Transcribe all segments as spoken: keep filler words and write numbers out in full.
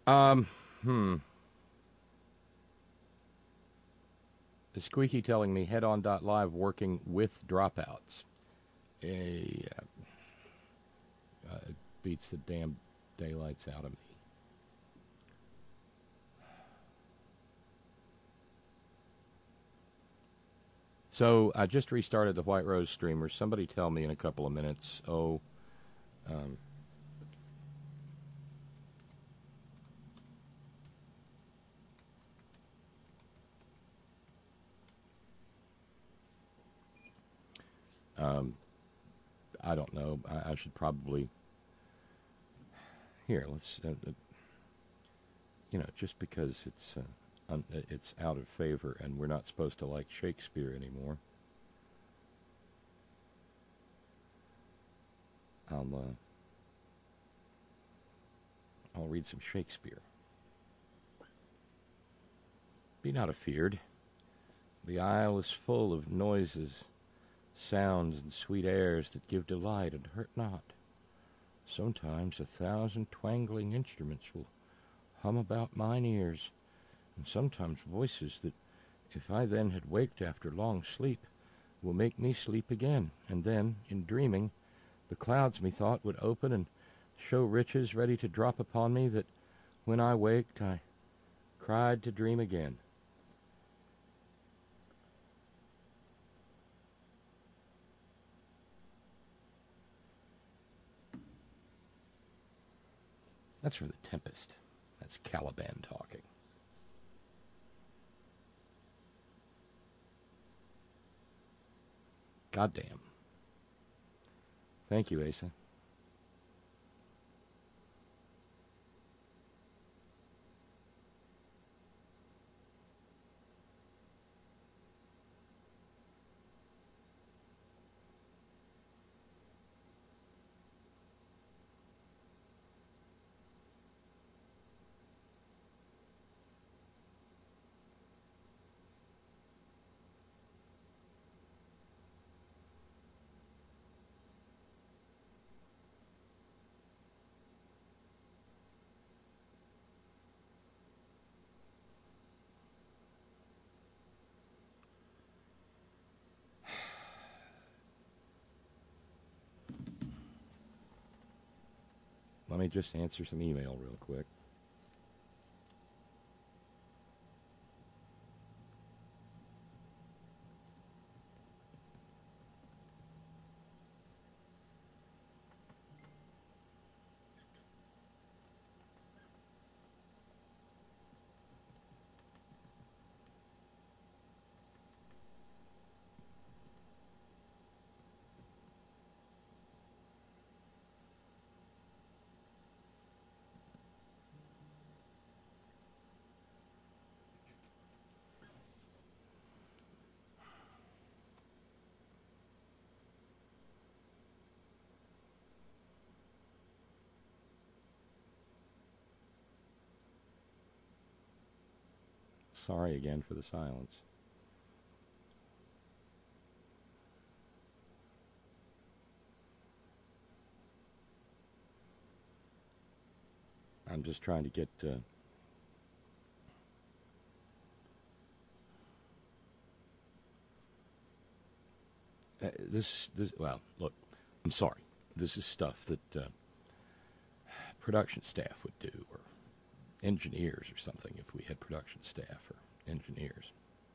Um, hmm. The Squeaky telling me head on dot live working with dropouts. A uh, it beats the damn daylights out of me. So I just restarted the White Rose streamer. Somebody tell me in a couple of minutes. Oh, um, um, I don't know. I, I should probably here. Let's. Uh, uh, you know, just because it's uh, un, it's out of favor and we're not supposed to like Shakespeare anymore. I'll uh, I'll read some Shakespeare. Be not afeard. The isle is full of noises, sounds, and sweet airs that give delight and hurt not. Sometimes a thousand twangling instruments will hum about mine ears, and sometimes voices that, if I then had waked after long sleep, will make me sleep again, and then, in dreaming, the clouds methought would open and show riches ready to drop upon me that, when I waked, I cried to dream again. That's from The Tempest. That's Caliban talking. Goddamn. Thank you, Asa. Let me just answer some email real quick. Sorry again for the silence. I'm just trying to get uh, uh, this. This well, look. I'm sorry. This is stuff that uh, production staff would do, or engineers, or something. If we had production staff or engineers.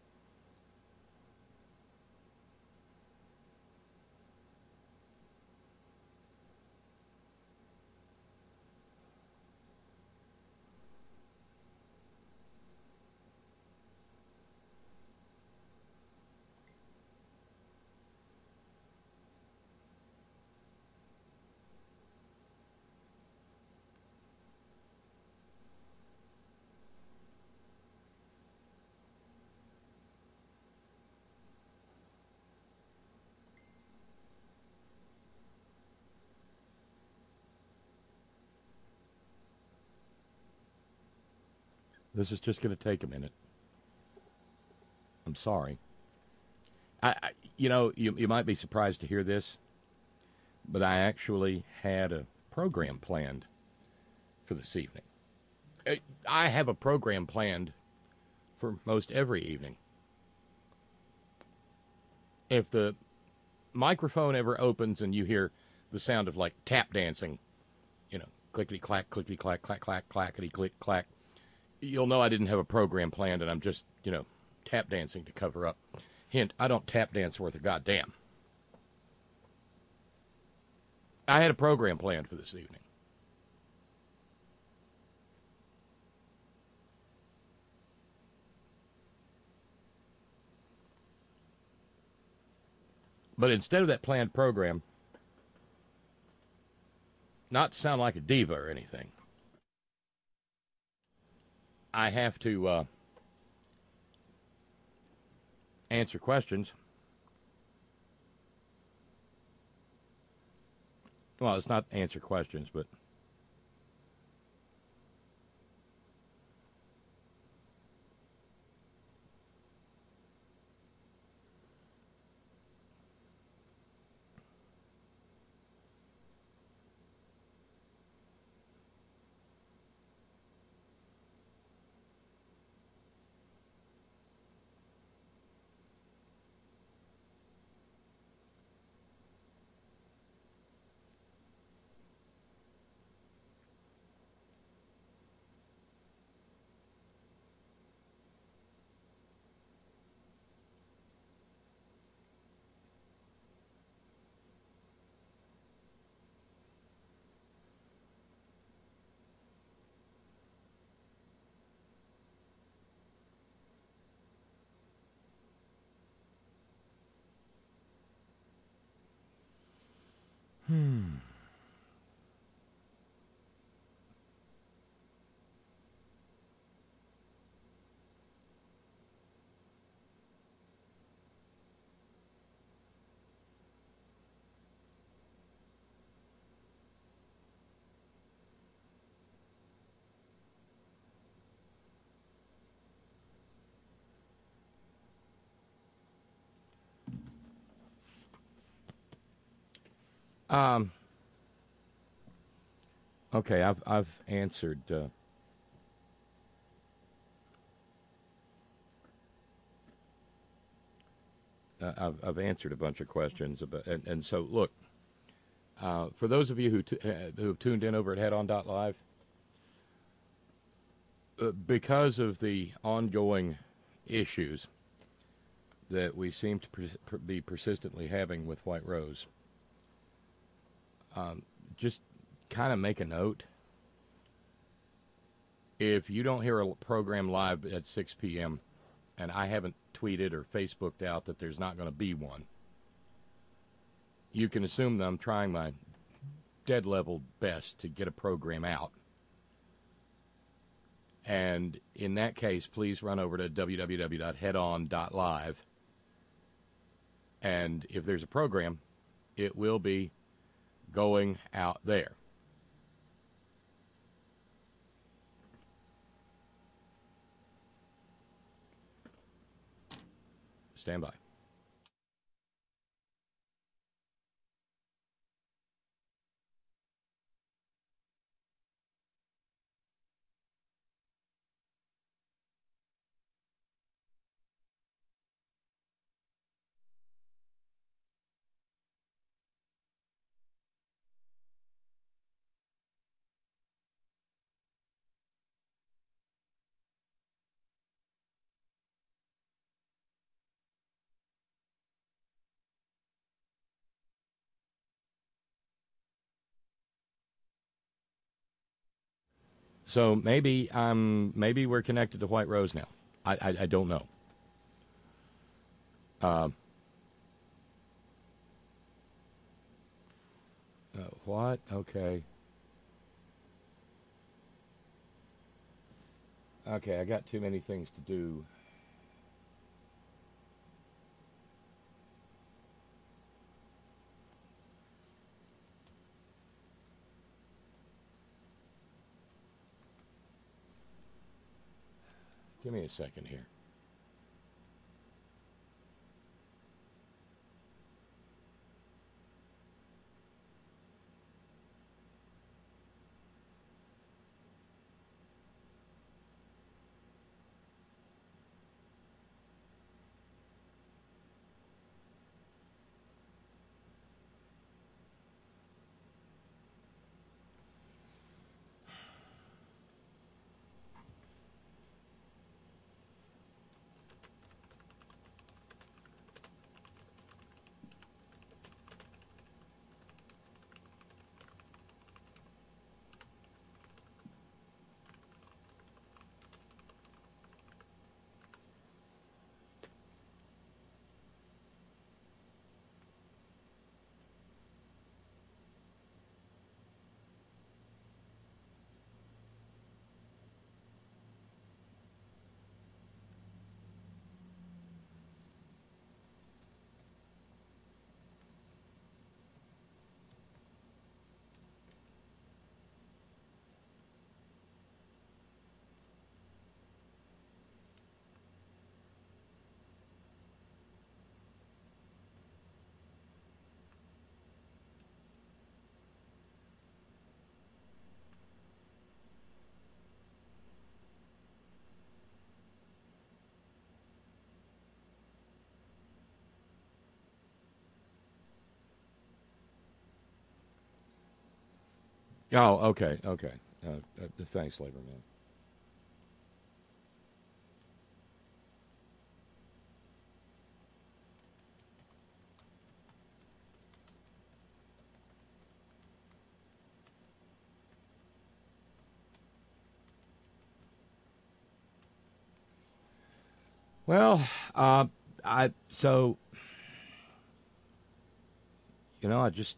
This is just going to take a minute. I'm sorry. I, I, you know, you you might be surprised to hear this, but I actually had a program planned for this evening. I have a program planned for most every evening. If the microphone ever opens and you hear the sound of like tap dancing, you know, clickety clack, clickety clack, clack, clack, clackety click, clack, you'll know I didn't have a program planned and I'm just, you know, tap dancing to cover up. Hint, I don't tap dance worth a goddamn. I had a program planned for this evening. But instead of that planned program, not to sound like a diva or anything, I have to uh, answer questions. Well, it's not answer questions, but hmm. Um, okay, I've I've answered. Uh, uh, I've I've answered a bunch of questions about, and, and so look, uh, for those of you who t- uh, who have tuned in over at head on dot live, uh, because of the ongoing issues that we seem to pers- per- be persistently having with White Rose, um, just kind of make a note. If you don't hear a program live at six p.m., and I haven't tweeted or Facebooked out that there's not going to be one, you can assume that I'm trying my dead level best to get a program out. And in that case, please run over to w w w dot head on dot live. And if there's a program, it will be going out there. Stand by. So maybe I'm maybe we're connected to White Rose now. I I, I don't know. Uh, uh, what? Okay. Okay, I got too many things to do. Give me a second here. Oh, okay, okay. Uh, uh, thanks, Laborman. Well, uh, I so you know I just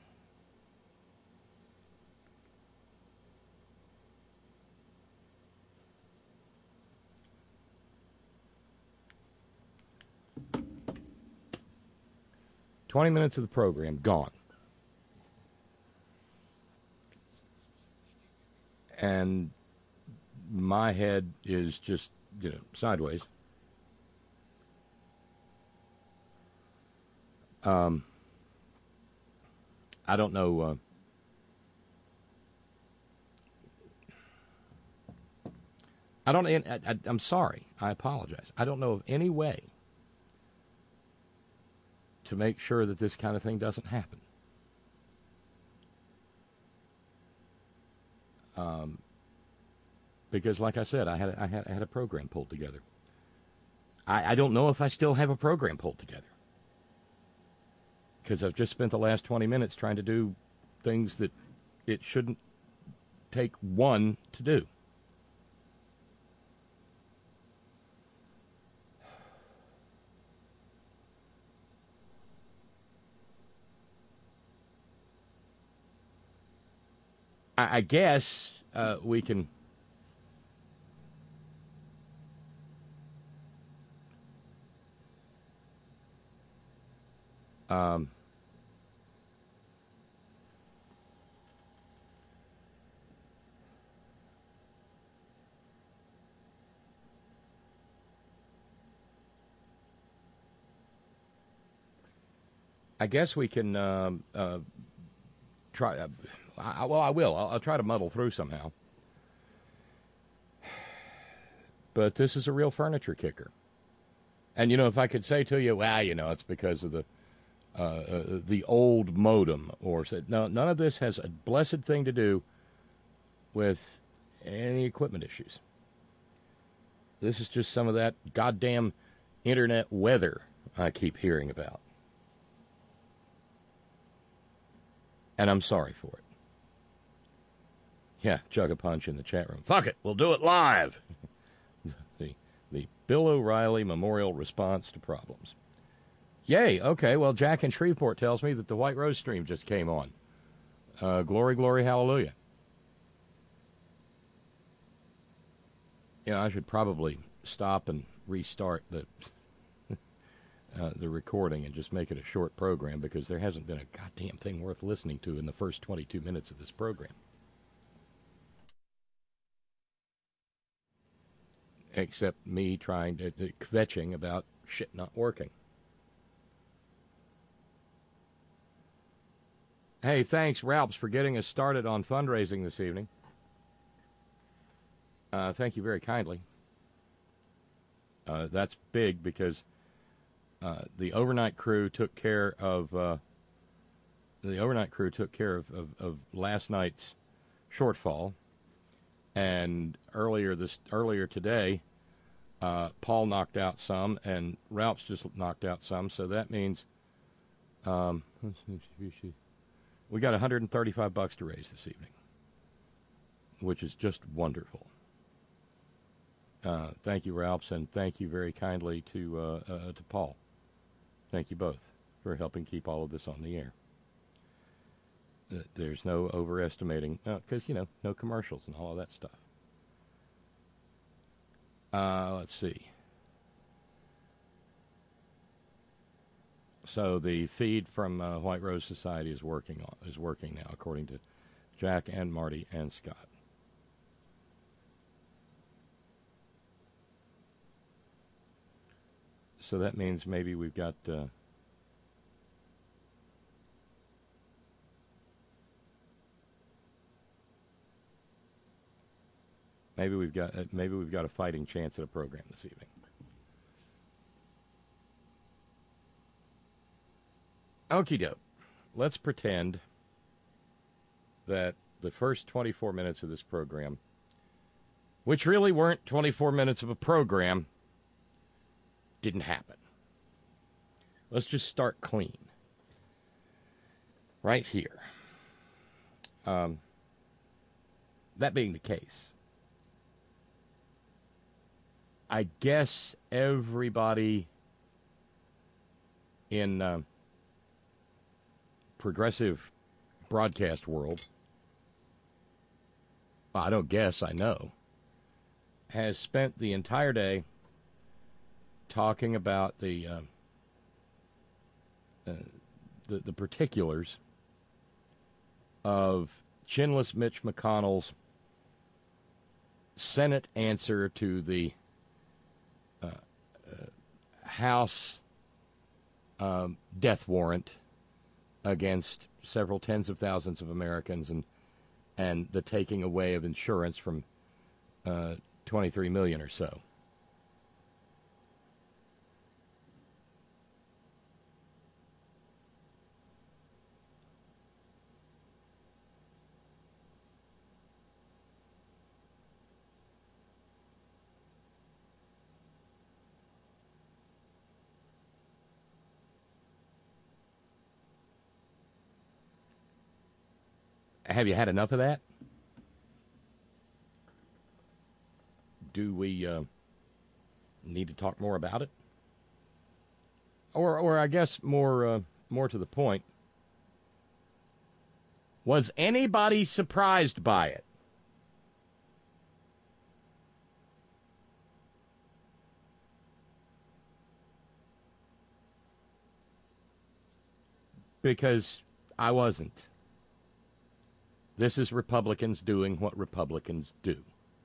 twenty minutes of the program gone, and my head is just you know sideways. Um, I don't know. Uh, I don't. I, I, I'm sorry. I apologize. I don't know of any way to make sure that this kind of thing doesn't happen. Um, because, like I said, I had I had I had a program pulled together. I, I don't know if I still have a program pulled together because I've just spent the last twenty minutes trying to do things that it shouldn't take one to do. I, I guess uh, we can. Um, I guess we can um, uh, try. Uh, I, well, I will. I'll, I'll try to muddle through somehow. But this is a real furniture kicker. And you know, if I could say to you, well, you know, it's because of the uh, uh, the old modem, or said, no, none of this has a blessed thing to do with any equipment issues. This is just some of that goddamn internet weather I keep hearing about. And I'm sorry for it. Yeah, Jug a Punch in the chat room. Fuck it, we'll do it live. the the Bill O'Reilly Memorial Response to Problems. Yay, okay, well, Jack in Shreveport tells me that the White Rose stream just came on. Uh, glory, glory, hallelujah. You know, I should probably stop and restart the uh, the recording and just make it a short program because there hasn't been a goddamn thing worth listening to in the first twenty-two minutes of this program. Except me trying to, to kvetching about shit not working. Hey, thanks, Ralphs, for getting us started on fundraising this evening. Uh, thank you very kindly. Uh, that's big because uh, the overnight crew took care of uh, the overnight crew took care of, of, of last night's shortfall, and earlier this earlier today, uh, Paul knocked out some, and Ralph's just knocked out some. So that means um, we got one hundred thirty-five bucks to raise this evening, which is just wonderful. Uh, thank you, Ralphs, and thank you very kindly to uh, uh, to Paul. Thank you both for helping keep all of this on the air. Uh, there's no overestimating, because, uh, you know, no commercials and all of that stuff. Uh, let's see. So the feed from uh, White Rose Society is working on is working now, according to Jack and Marty and Scott. So that means maybe we've got uh, maybe we've got uh, maybe we've got a fighting chance at a program this evening. Okie doke. Let's pretend that the first twenty-four minutes of this program, which really weren't twenty-four minutes of a program, didn't happen. Let's just start clean. Right here. Um, that being the case, I guess everybody in uh, progressive broadcast world, well, I don't guess, I know, has spent the entire day talking about the uh, uh, the, the particulars of chinless Mitch McConnell's Senate answer to the uh, uh, House um, death warrant against several tens of thousands of Americans and and the taking away of insurance from uh, twenty-three million or so. Have you had enough of that? Do we uh, need to talk more about it? Or, or I guess more, uh, more to the point, was anybody surprised by it? Because I wasn't. This is Republicans doing what Republicans do.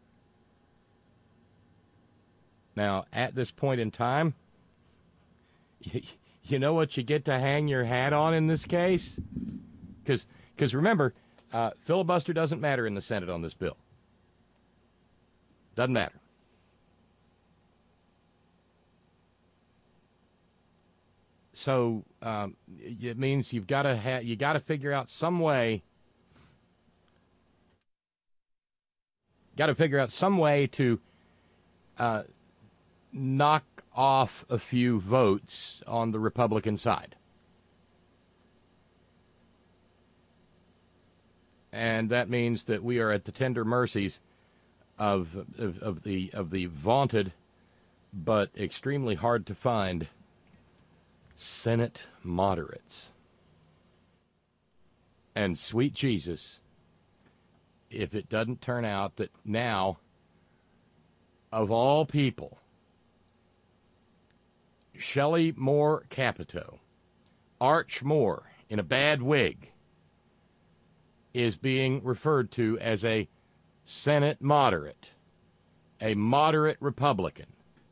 Now, at this point in time, you, you know what you get to hang your hat on in this case? Because because remember, uh, filibuster doesn't matter in the Senate on this bill. Doesn't matter. So um, it means you've got to ha- you got to figure out some way. Got to figure out some way to uh, knock off a few votes on the Republican side. And that means that we are at the tender mercies of, of, of the of the vaunted but extremely hard to find Senate moderates. And sweet Jesus, if it doesn't turn out that now, of all people, Shelley Moore Capito, Arch Moore in a bad wig, is being referred to as a Senate moderate, a moderate Republican,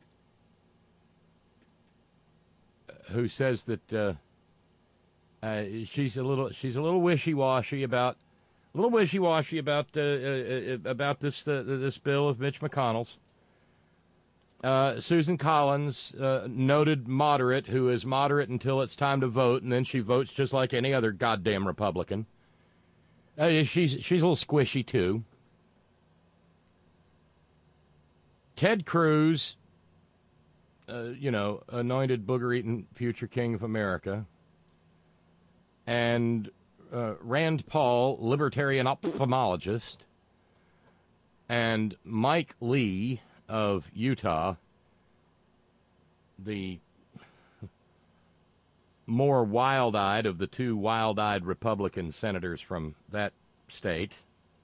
who says that uh, uh, she's a little she's a little wishy-washy about a little wishy-washy about uh, uh, about this uh, this bill of Mitch McConnell's. Uh, Susan Collins, uh, noted moderate, who is moderate until it's time to vote, and then she votes just like any other goddamn Republican. Uh, she's she's a little squishy too. Ted Cruz, uh, you know, anointed booger-eating future king of America, and uh, Rand Paul, libertarian ophthalmologist, and Mike Lee of Utah, the more wild-eyed of the two wild-eyed Republican senators from that state.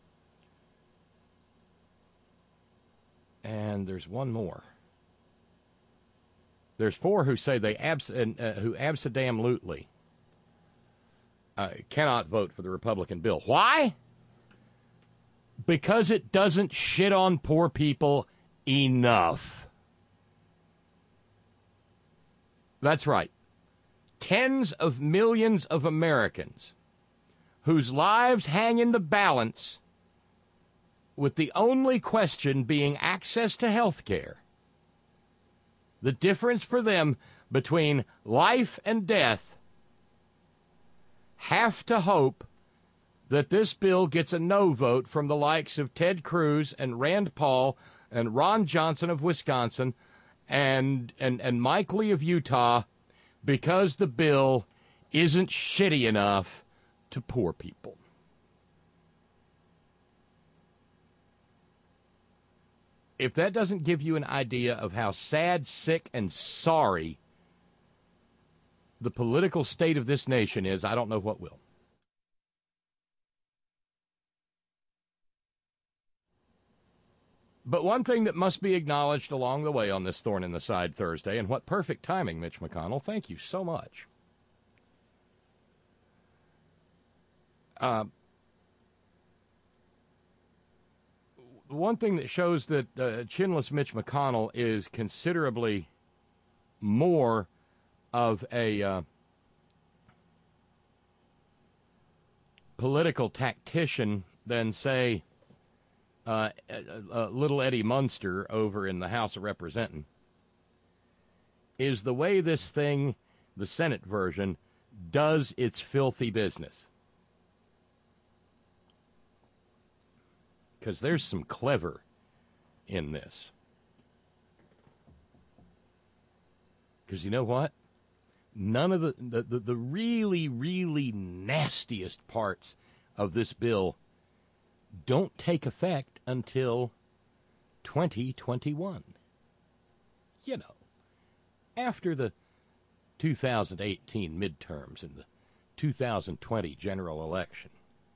And there's one more. There's four who say they abs- uh, who abso-damn-lutely uh, cannot vote for the Republican bill. Why? Because it doesn't shit on poor people enough. That's right. Tens of millions of Americans whose lives hang in the balance with the only question being access to health care. The difference for them between life and death have to hope that this bill gets a no vote from the likes of Ted Cruz and Rand Paul and Ron Johnson of Wisconsin and and, and Mike Lee of Utah because the bill isn't shitty enough to poor people. If that doesn't give you an idea of how sad, sick, and sorry the political state of this nation is, I don't know what will. But one thing that must be acknowledged along the way on this Thorn in the Side Thursday, and what perfect timing, Mitch McConnell. Thank you so much. Uh, one thing that shows that uh, chinless Mitch McConnell is considerably more of a uh, political tactician than, say, uh, uh, uh, little Eddie Munster over in the House of Representatives is the way this thing, the Senate version, does its filthy business. Because there's some clever in this. Because you know what? None of the, the, the, the really, really nastiest parts of this bill don't take effect until twenty twenty-one. You know, after the two thousand eighteen midterms and the two thousand twenty general election.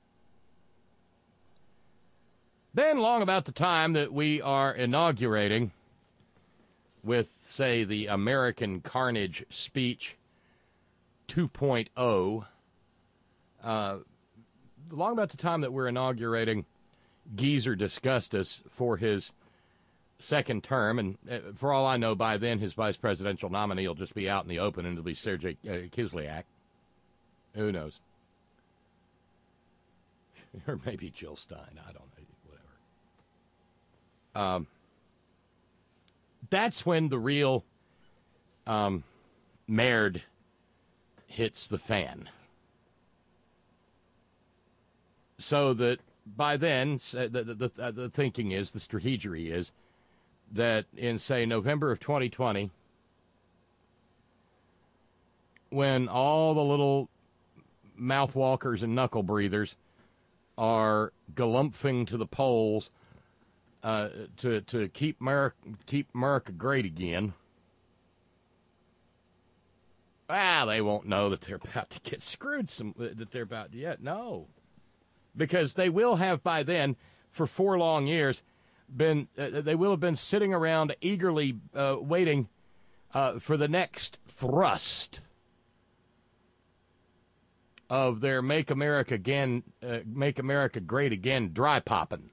Then, long about the time that we are inaugurating with, say, the American Carnage Speech two point oh, uh, long about the time that we're inaugurating Geezer Disgustus for his second term, and uh, for all I know, by then his vice presidential nominee will just be out in the open, and it'll be Sergey uh, Kislyak. Who knows? Or maybe Jill Stein. I don't know. Um, that's when the real um, merd hits the fan. So that by then, the, the, the, the thinking is, the strategery is, that in, say, November of twenty twenty, when all the little mouthwalkers and knuckle breathers are galumphing to the polls Uh, to to keep America, keep America great again, ah, they won't know that they're about to get screwed. Some that they're about to yet no, because they will have by then, for four long years, been uh, they will have been sitting around eagerly uh, waiting uh, for the next thrust of their "Make America Again, uh, Make America Great Again" dry popping.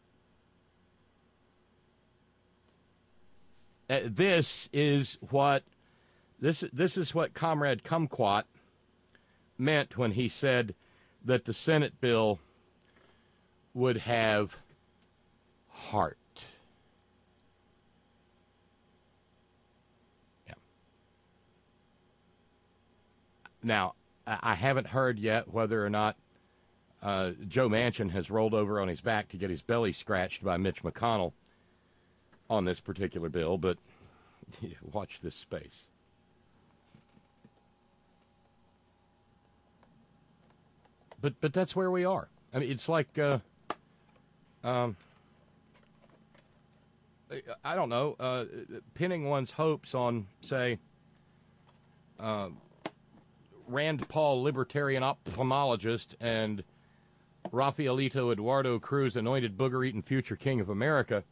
Uh, this is what this this is what Comrade Kumquat meant when he said that the Senate bill would have heart. Yeah. Now, I haven't heard yet whether or not uh, Joe Manchin has rolled over on his back to get his belly scratched by Mitch McConnell on this particular bill, but watch this space. But but that's where we are. I mean, it's like, uh, um, I don't know, uh, pinning one's hopes on, say, uh, Rand Paul, libertarian ophthalmologist, and Rafaelito Eduardo Cruz, anointed booger-eating future king of America,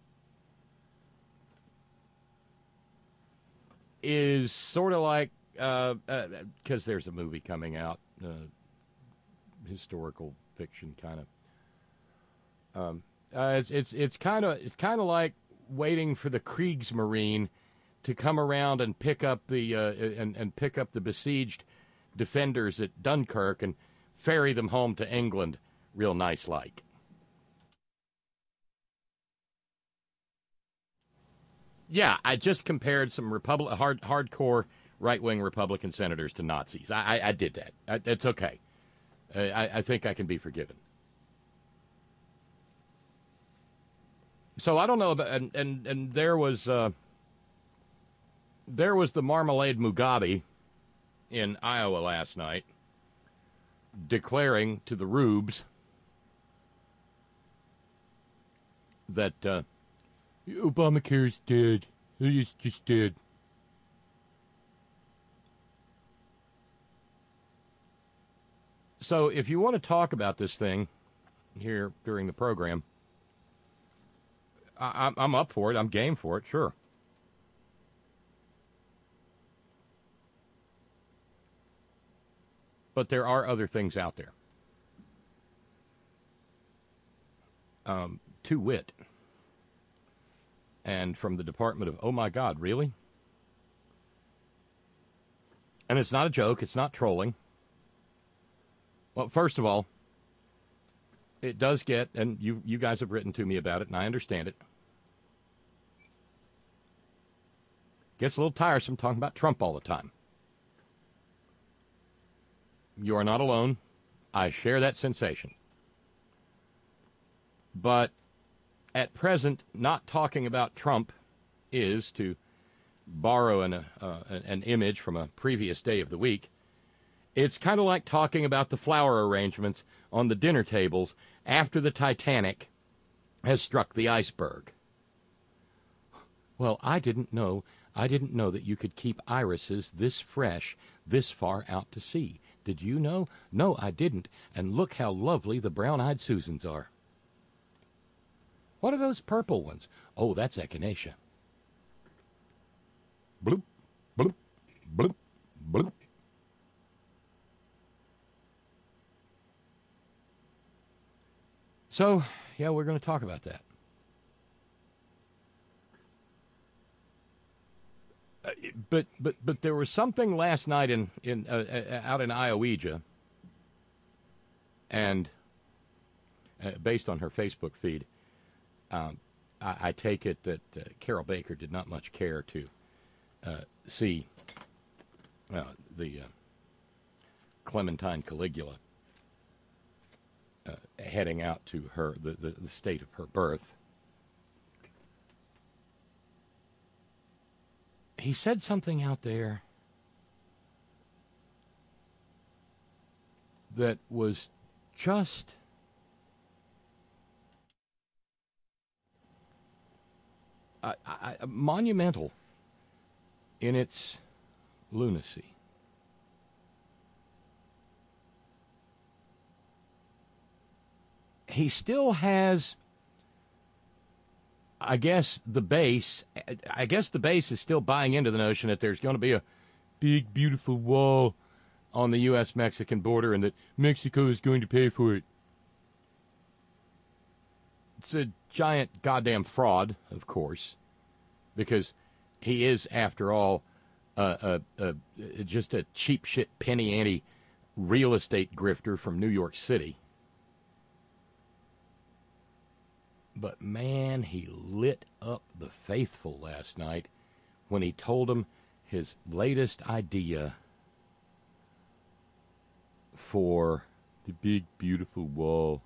is sort of like, because uh, uh, there's a movie coming out, uh, historical fiction kind of. Um, uh, it's it's it's kind of it's kind of like waiting for the Kriegsmarine to come around and pick up the uh, and and pick up the besieged defenders at Dunkirk and ferry them home to England, real nice like. Yeah, I just compared some Republic, hard, hardcore right-wing Republican senators to Nazis. I, I, I did that. I, it's okay. I, I think I can be forgiven. So I don't know about, and, and, and there was, uh, there was the Marmalade Mugabe in Iowa last night declaring to the rubes that uh, Obamacare is dead. It's just dead. So if you want to talk about this thing here during the program, I, I'm up for it. I'm game for it, sure. But there are other things out there. Um, to wit, and from the Department of, oh my God, really? And it's not a joke. It's not trolling. Well, first of all, it does get, and you you guys have written to me about it, and I understand it. Gets a little tiresome talking about Trump all the time. You are not alone. I share that sensation. But at present, not talking about Trump is, to borrow an, uh, an image from a previous day of the week, it's kind of like talking about the flower arrangements on the dinner tables after the Titanic has struck the iceberg. Well, I didn't know, I didn't know that you could keep irises this fresh, this far out to sea. Did you know? No, I didn't. And look how lovely the brown-eyed Susans are. What are those purple ones? Oh, that's echinacea. Bloop, bloop, bloop, bloop. So, yeah, we're going to talk about that. Uh, but but but there was something last night in in uh, uh, out in Ioweja, and uh, based on her Facebook feed, um, I, I take it that uh, Carol Baker did not much care to uh, see uh, the uh, Clementine Caligula uh, heading out to her the, the, the state of her birth. He said something out there that was just uh, I, monumental in its lunacy. He still has, I guess, the base, I guess the base is still buying into the notion that there's going to be a big, beautiful wall on the U S Mexican border and that Mexico is going to pay for it. It's a giant goddamn fraud, of course, because he is, after all, uh, uh, uh, just a cheap shit penny ante real estate grifter from New York City. But, man, he lit up the faithful last night when he told them his latest idea for the big, beautiful wall.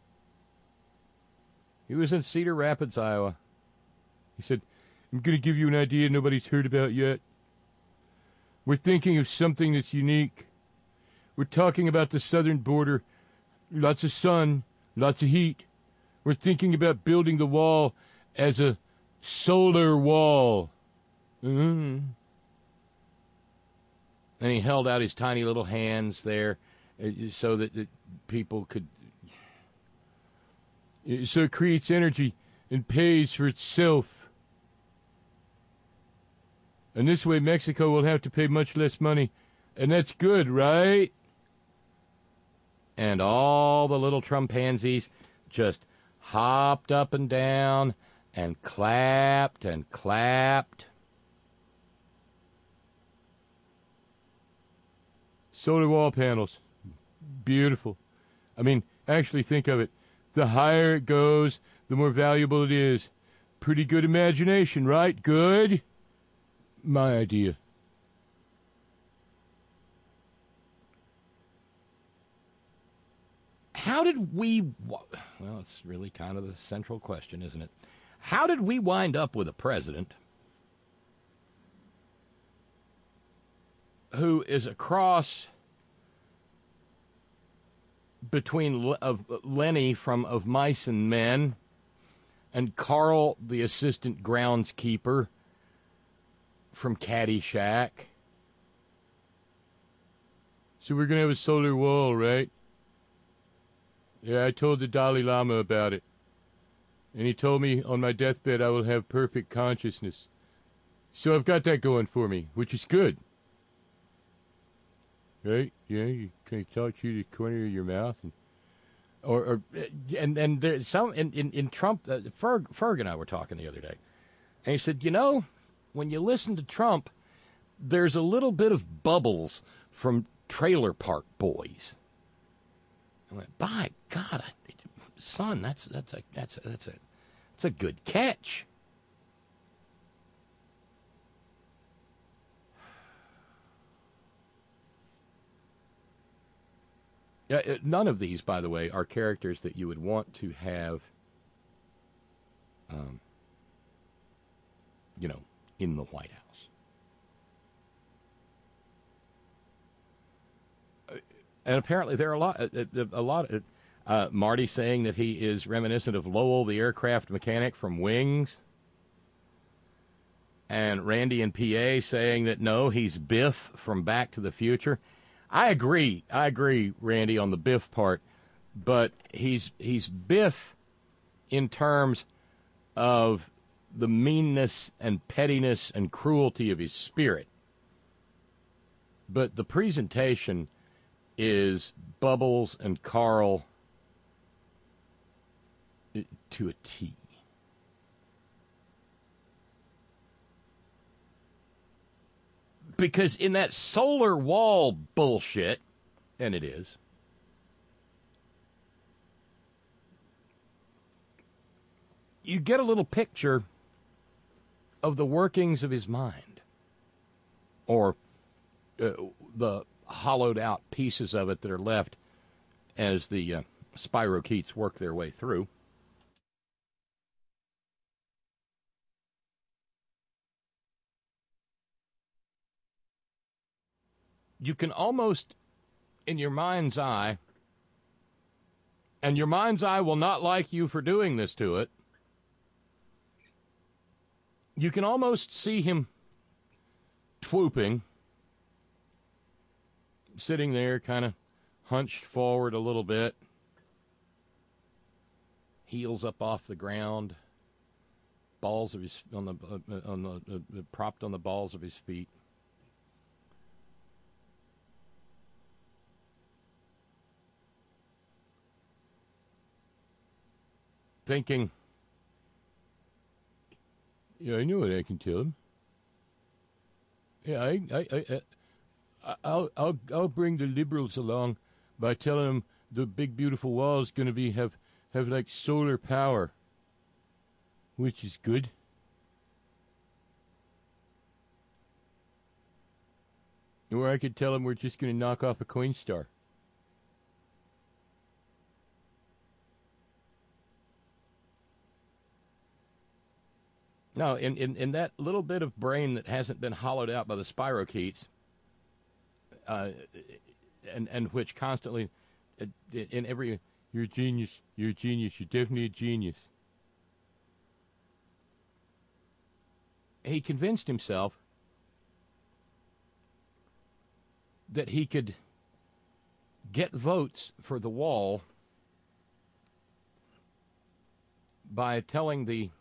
He was in Cedar Rapids, Iowa. He said, I'm going to give you an idea nobody's heard about yet. We're thinking of something that's unique. We're talking about the southern border. Lots of sun, lots of heat. We're thinking about building the wall as a solar wall. Mm-hmm. And he held out his tiny little hands there uh, so that, that people could... So it creates energy and pays for itself. And this way Mexico will have to pay much less money. And that's good, right? And all the little Trumpansies just hopped up and down and clapped and clapped. Solar wall panels. Beautiful. I mean, actually think of it. The higher it goes, the more valuable it is. Pretty good imagination, right? Good? My idea. How did we... Well, it's really kind of the central question, isn't it? How did we wind up with a president who is a cross between of Lenny from Of Mice and Men and Carl, the assistant groundskeeper from Caddyshack? So we're going to have a solar wall, right? Yeah, I told the Dalai Lama about it. And he told me on my deathbed I will have perfect consciousness. So I've got that going for me, which is good. Right? Yeah, you can talk through the corner of your mouth. And, or, or and, and there's some, in, in, in Trump, uh, Ferg, Ferg and I were talking the other day. And he said, you know, when you listen to Trump, there's a little bit of Bubbles from Trailer Park Boys. I went, by God, I, son, that's that's a that's a, that's a that's a good catch. Yeah, none of these, by the way, are characters that you would want to have, um, you know, in the White House. And apparently there are a lot, a, a lot of, uh, Marty saying that he is reminiscent of Lowell, the aircraft mechanic from Wings. And Randy and P A saying that, no, he's Biff from Back to the Future. I agree. I agree, Randy, on the Biff part. But he's he's Biff in terms of the meanness and pettiness and cruelty of his spirit. But the presentation is Bubbles and Carl to a T. Because in that solar wall bullshit, and it is, you get a little picture of the workings of his mind, or uh, the hollowed out pieces of it that are left as the uh, spirochetes work their way through. You can almost, in your mind's eye, and your mind's eye will not like you for doing this to it, you can almost see him twooping, sitting there kind of hunched forward a little bit, heels up off the ground, balls of his, on the, uh, on the uh, propped on the balls of his feet. Thinking, yeah, I know what I can tell him. Yeah, I, I, I, I I'll, I'll, I'll bring the liberals along by telling them the big beautiful wall is going to be have, have like solar power, which is good. Or I could tell them we're just going to knock off a Coinstar. No, in, in, in that little bit of brain that hasn't been hollowed out by the spirochetes, uh, and and which constantly, uh, in every, you're a genius, you're a genius, you're definitely a genius. He convinced himself that he could get votes for the wall by telling the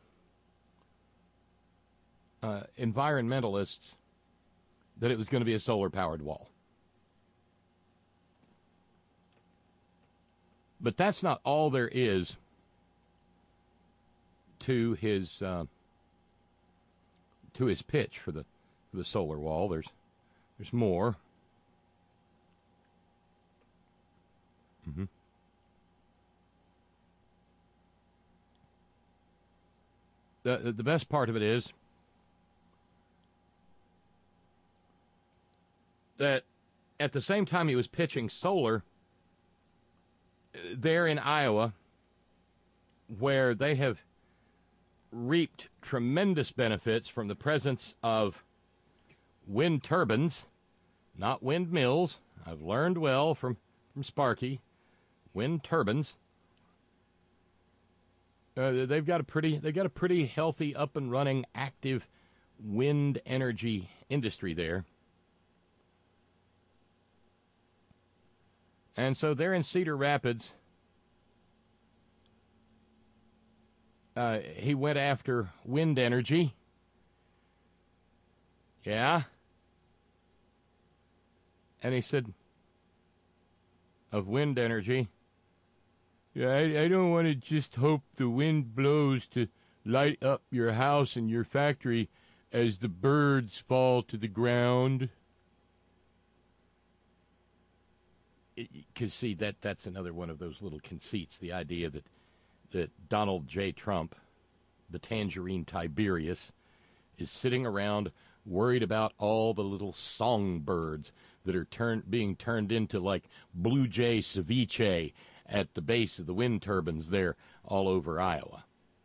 Uh, environmentalists that it was going to be a solar-powered wall. But that's not all there is to his uh, to his pitch for the for the solar wall. There's there's more. Mm-hmm. The the best part of it is that at the same time he was pitching solar, there in Iowa, where they have reaped tremendous benefits from the presence of wind turbines, not windmills. I've learned well from, from Sparky. Wind turbines. Uh, they've got a pretty they've got a pretty healthy, up and running, active wind energy industry there. And so they're in Cedar Rapids. Uh, he went after wind energy. Yeah. And he said, of wind energy, yeah, I, I don't want to just hope the wind blows to light up your house and your factory as the birds fall to the ground. Because, see, that, that's another one of those little conceits, the idea that, that Donald J. Trump, the Tangerine Tiberius, is sitting around worried about all the little songbirds that are turn, being turned into, like, blue jay ceviche at the base of the wind turbines there all over Iowa.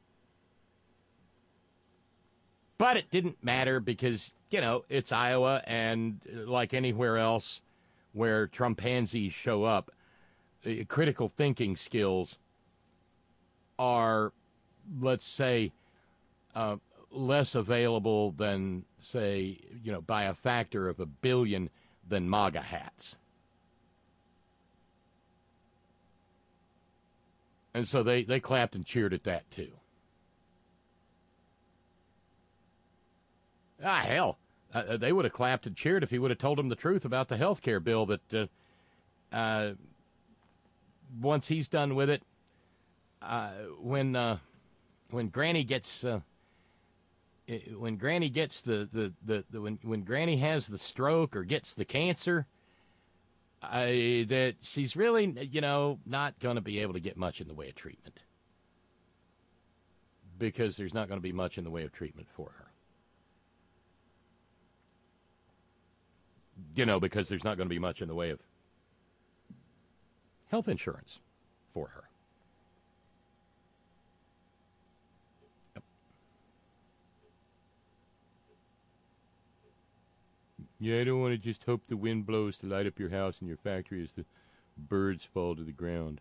But it didn't matter because, you know, it's Iowa, and like anywhere else where Trumpansies show up, uh, critical thinking skills are, let's say, uh, less available than, say, you know, by a factor of a billion than MAGA hats. And so they, they clapped and cheered at that, too. Ah, hell, uh, they would have clapped and cheered if he would have told them the truth about the health care bill that uh, uh, once he's done with it, uh, when uh, when Granny gets uh, when Granny gets the, the, the, the when when Granny has the stroke or gets the cancer, uh, that she's really, you know, not going to be able to get much in the way of treatment because there's not going to be much in the way of treatment for her. You know, because there's not going to be much in the way of health insurance for her. Yep. Yeah, I don't want to just hope the wind blows to light up your house and your factory as the birds fall to the ground.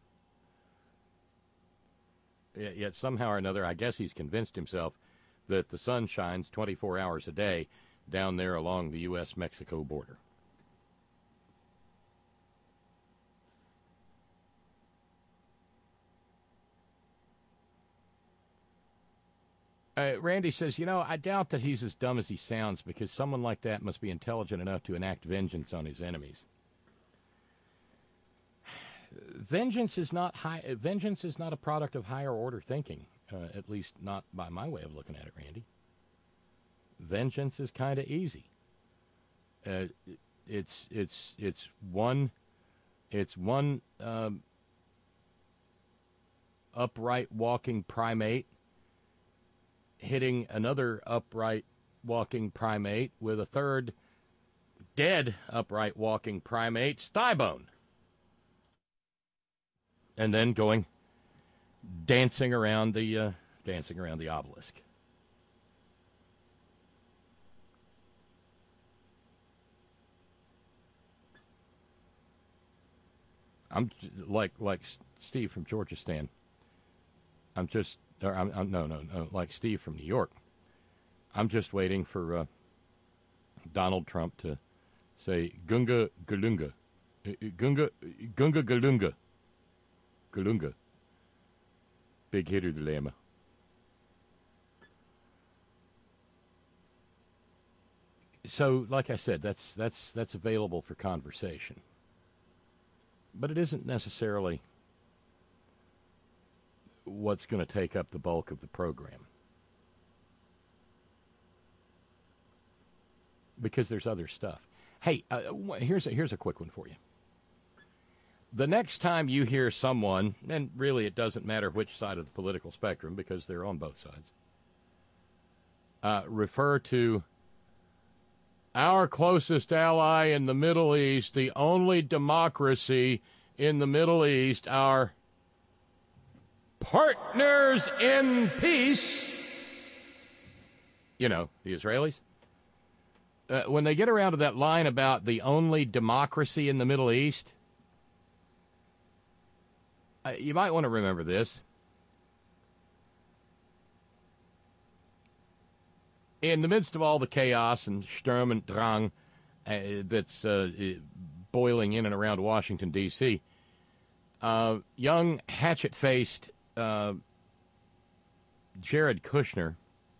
Yet somehow or another, I guess he's convinced himself that the sun shines twenty-four hours a day down there along the U S Mexico border. Uh, Randy says, you know, I doubt that he's as dumb as he sounds because someone like that must be intelligent enough to enact vengeance on his enemies. Vengeance is not high. Vengeance is not a product of higher order thinking, uh, at least not by my way of looking at it, Randy. Vengeance is kind of easy. Uh, it's it's it's one it's one um, upright walking primate hitting another upright walking primate with a third dead upright walking primate's thigh bone. And then going dancing around the uh, dancing around the obelisk. I'm like like Steve from Georgistan. I'm just, or I'm, I'm no no no like Steve from New York. I'm just waiting for uh, Donald Trump to say Gunga Galunga, Gunga Gunga Galunga, Galunga. Big hitter the Lama. So, like I said, that's that's that's available for conversation. But it isn't necessarily what's going to take up the bulk of the program. Because there's other stuff. Hey, uh, here's a, here's a quick one for you. The next time you hear someone, and really it doesn't matter which side of the political spectrum because they're on both sides, uh, refer to our closest ally in the Middle East, the only democracy in the Middle East, our partners in peace, you know, the Israelis. Uh, when they get around to that line about the only democracy in the Middle East, uh, you might want to remember this. In the midst of all the chaos and Sturm und Drang uh, that's uh, boiling in and around Washington, D C, uh, young, hatchet-faced uh, Jared Kushner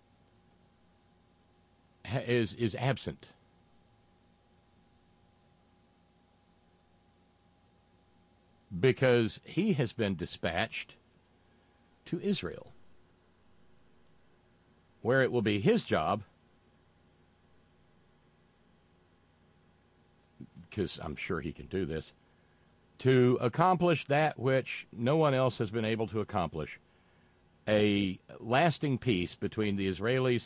is is absent. Because he has been dispatched to Israel, where it will be his job, because I'm sure he can do this, to accomplish that which no one else has been able to accomplish, a lasting peace between the Israelis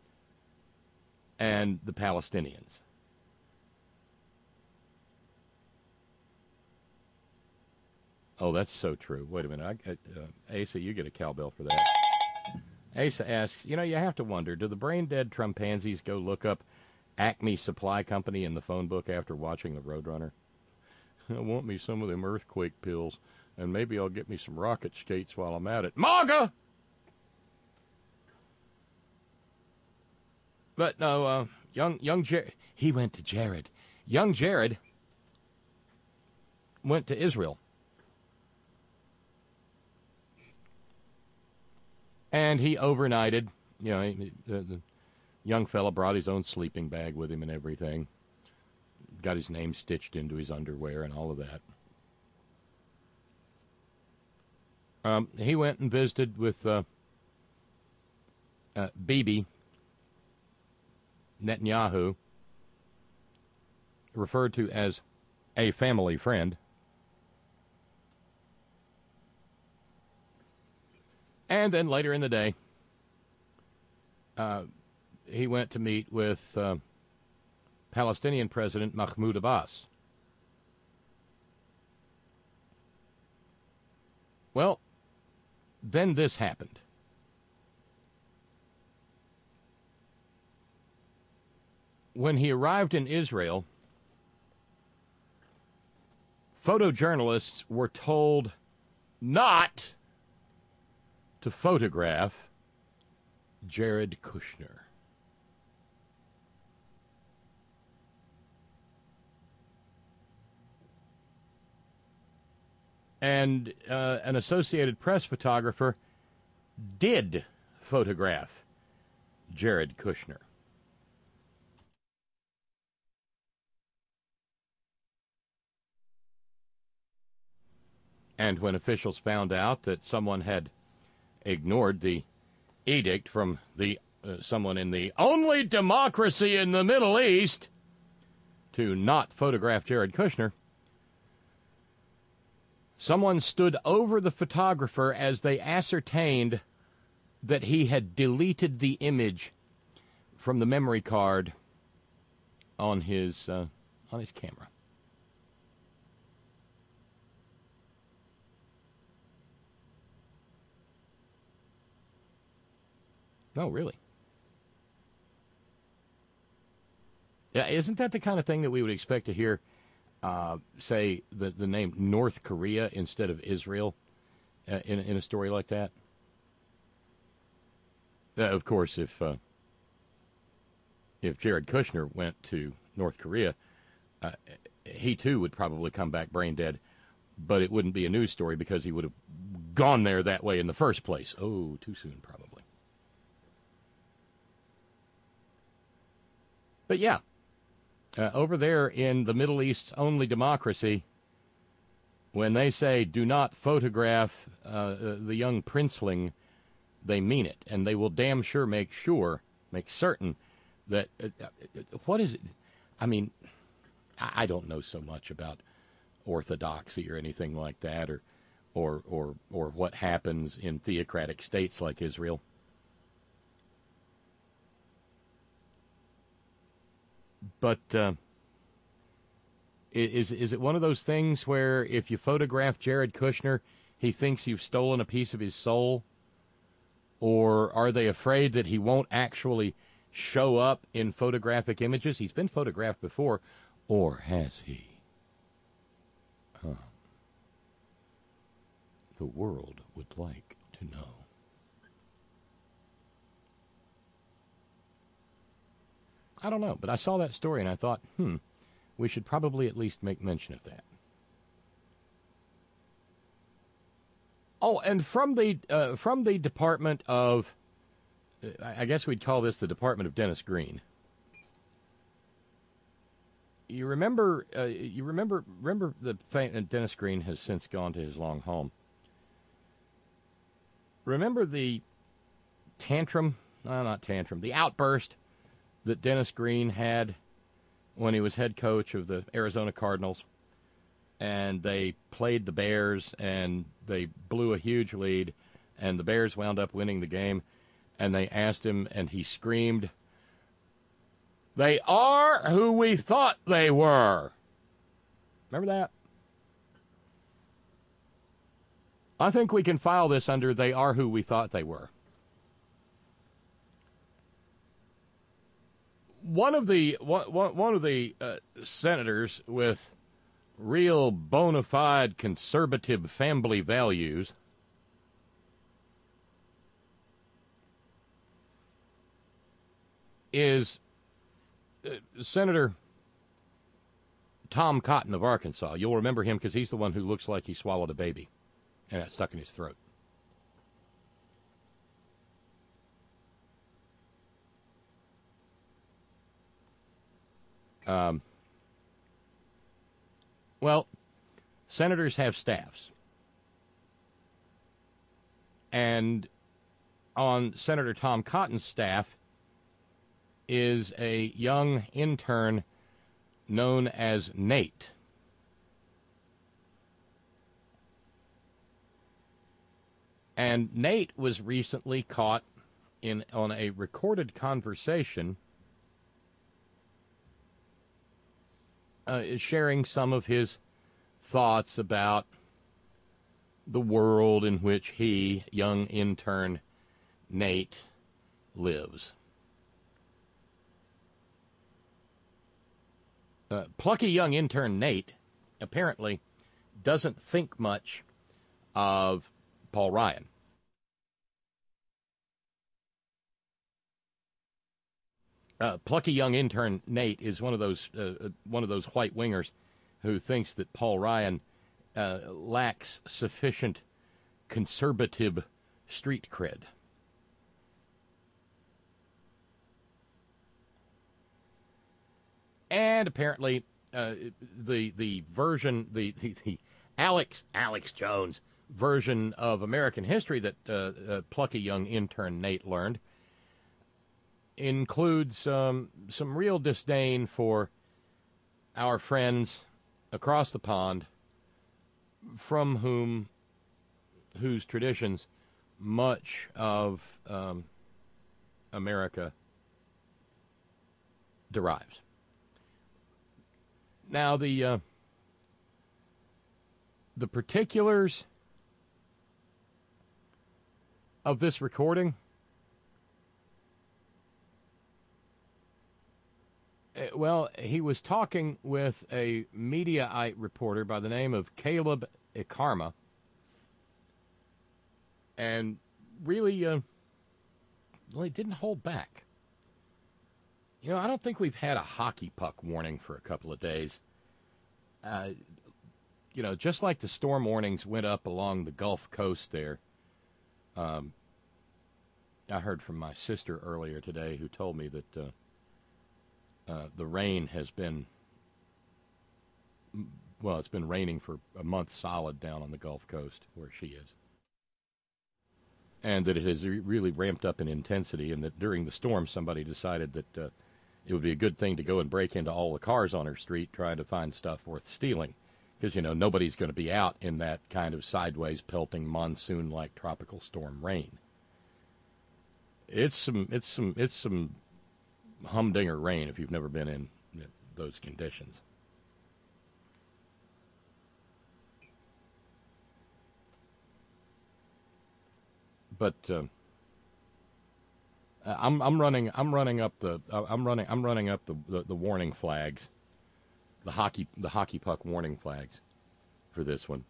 and the Palestinians. Oh, that's so true. Wait a minute. I, uh, Asa, you get a cowbell for that. Asa asks, you know, you have to wonder, do the brain-dead Trumpansies go look up Acme Supply Company in the phone book after watching The Roadrunner? I want me some of them earthquake pills, and maybe I'll get me some rocket skates while I'm at it. MAGA! But no, uh, young young Jared, he went to Jared. Young Jared went to Israel. And he overnighted, you know, he, the, the young fella brought his own sleeping bag with him and everything. Got his name stitched into his underwear and all of that. Um, he went and visited with uh, uh, Bibi Netanyahu, referred to as a family friend. And then later in the day, uh, he went to meet with uh, Palestinian President Mahmoud Abbas. Well, then this happened. When he arrived in Israel, photojournalists were told not to photograph Jared Kushner. And uh, an Associated Press photographer did photograph Jared Kushner. And when officials found out that someone had ignored the edict from the uh, someone in the only democracy in the Middle East to not photograph Jared Kushner, someone stood over the photographer as they ascertained that he had deleted the image from the memory card on his uh, on his camera. No, really. Yeah, isn't that the kind of thing that we would expect to hear, uh, say, the, the name North Korea instead of Israel uh, in, in a story like that? Uh, of course, if uh, if Jared Kushner went to North Korea, uh, he too would probably come back brain dead, but it wouldn't be a news story because he would have gone there that way in the first place. Oh, too soon, probably. But yeah, uh, over there in the Middle East's only democracy, when they say do not photograph uh, the young princeling, they mean it. And they will damn sure make sure, make certain that, uh, what is it? I mean, I don't know so much about orthodoxy or anything like that, or, or, or, or what happens in theocratic states like Israel. But uh, is is it one of those things where if you photograph Jared Kushner, he thinks you've stolen a piece of his soul? Or are they afraid that he won't actually show up in photographic images? He's been photographed before, or has he? Huh. The world would like to know. I don't know, but I saw that story and I thought, hmm, we should probably at least make mention of that. Oh, and from the uh, from the Department of, I guess we'd call this the Department of Dennis Green. You remember? Uh, you remember? Remember the fact Dennis Green has since gone to his long home. Remember the tantrum? No, not tantrum. The outburst that Dennis Green had when he was head coach of the Arizona Cardinals, and they played the Bears, and they blew a huge lead, and the Bears wound up winning the game, and they asked him, and he screamed, "They are who we thought they were." Remember that? I think we can file this under "they are who we thought they were." One of the one, one of the uh, senators with real bona fide conservative family values is uh, Senator Tom Cotton of Arkansas. You'll remember him because he's the one who looks like he swallowed a baby and it stuck in his throat. Um, well, senators have staffs. And on Senator Tom Cotton's staff is a young intern known as Nate. And Nate was recently caught in on a recorded conversation uh, sharing some of his thoughts about the world in which he, young intern Nate, lives. Uh, plucky young intern Nate apparently doesn't think much of Paul Ryan. Uh, plucky young intern Nate is one of those uh, one of those white wingers who thinks that Paul Ryan uh, lacks sufficient conservative street cred. And apparently, uh, the the version the, the the Alex Alex Jones version of American history that uh, uh, plucky young intern Nate learned includes um, some real disdain for our friends across the pond, from whom whose traditions much of um, America derives. Now, the uh, the particulars of this recording, uh, well, he was talking with a Mediaite reporter by the name of Caleb Ikarma, and really, uh, well, he didn't hold back. You know, I don't think we've had a hockey puck warning for a couple of days. Uh, you know, just like the storm warnings went up along the Gulf Coast there. Um, I heard from my sister earlier today who told me that uh, uh, the rain has been, well, it's been raining for a month solid down on the Gulf Coast where she is. And that it has really ramped up in intensity, and that during the storm somebody decided that uh, it would be a good thing to go and break into all the cars on her street trying to find stuff worth stealing. Because, you know, nobody's going to be out in that kind of sideways pelting monsoon-like tropical storm rain. It's some, it's some, it's some humdinger rain if you've never been in those conditions. But uh, Uh, I'm I'm running I'm running up the uh, I'm running I'm running up the, the, the warning flags, the hockey the hockey puck warning flags, for this one.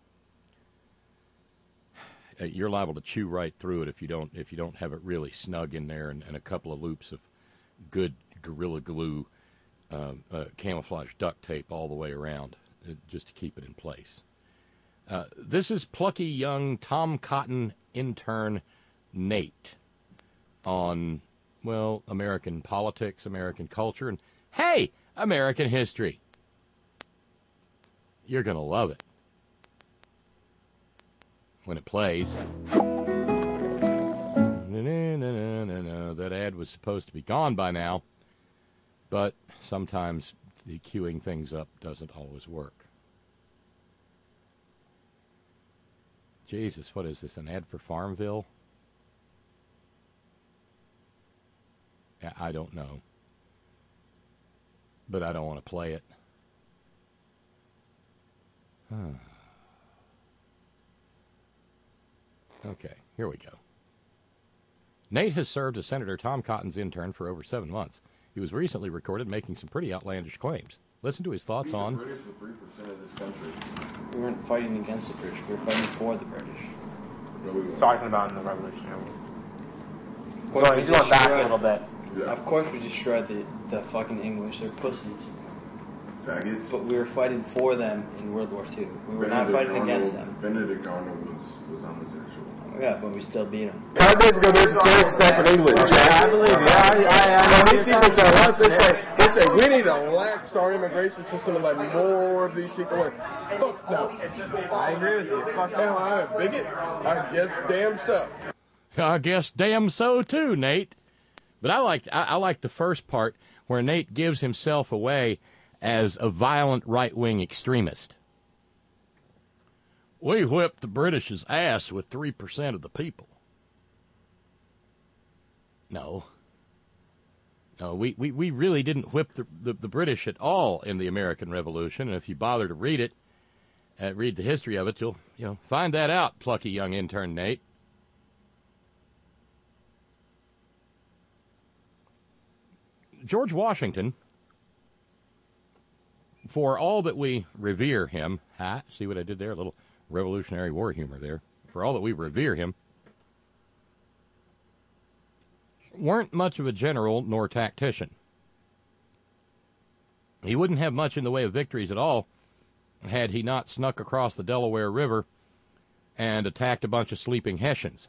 Uh, you're liable to chew right through it if you don't if you don't have it really snug in there and, and a couple of loops of good Gorilla Glue uh, uh, camouflage duct tape all the way around, uh, just to keep it in place. Uh, this is plucky young Tom Cotton intern Nate on, well, American politics, American culture, and, hey, American history. You're going to love it when it plays. That ad was supposed to be gone by now, but sometimes the queuing things up doesn't always work. Jesus, what is this, an ad for Farmville? I don't know. But I don't want to play it. Huh. Okay, here we go. Nate has served as Senator Tom Cotton's intern for over seven months. He was recently recorded making some pretty outlandish claims. Listen to his thoughts we on... The British were three percent of this country. We weren't fighting against the British. We were fighting for the British. No, we He's talking about in the Revolutionary War. Of course, So we he's going back a destroyed- little bit. Yeah. Of course we destroyed the, the fucking English. They're pussies. Faggots. But we were fighting for them in World War Two. We were not fighting Arnold, against them. Benedict Arnold was, was homosexual. Yeah, but we still beat them. Five days ago, there's a serious attack in England. Yeah, I believe you. I, I, I, When these people tell us, they say, they say we need to relax our immigration system and let more of these people in. Fuck no. I agree with you. Fuck Am I a bigot? I guess damn so. I guess damn so too, Nate. But I like I, I like the first part where Nate gives himself away as a violent right-wing extremist. We whipped the British's ass with three percent of the people. No. No, we, we, we really didn't whip the, the, the British at all in the American Revolution. And if you bother to read it, uh, read the history of it, you'll you know find that out, plucky young intern Nate. George Washington, for all that we revere him, ha, see what I did there? A little Revolutionary War humor there. For all that we revere him, weren't much of a general nor tactician. He wouldn't have much in the way of victories at all had he not snuck across the Delaware River and attacked a bunch of sleeping Hessians.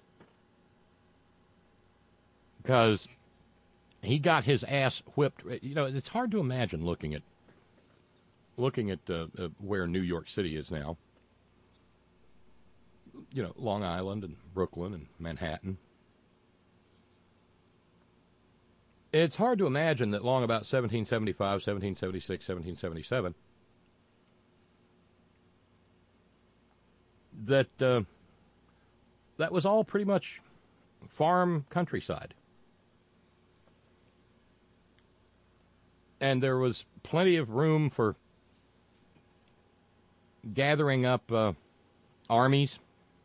Because he got his ass whipped. You know, it's hard to imagine looking at looking at uh, uh, where New York City is now. You know, Long Island and Brooklyn and Manhattan. It's hard to imagine that long about seventeen seventy-five, seventeen seventy-six, seventeen seventy-seven, that uh, that was all pretty much farm countryside. And there was plenty of room for gathering up uh, armies,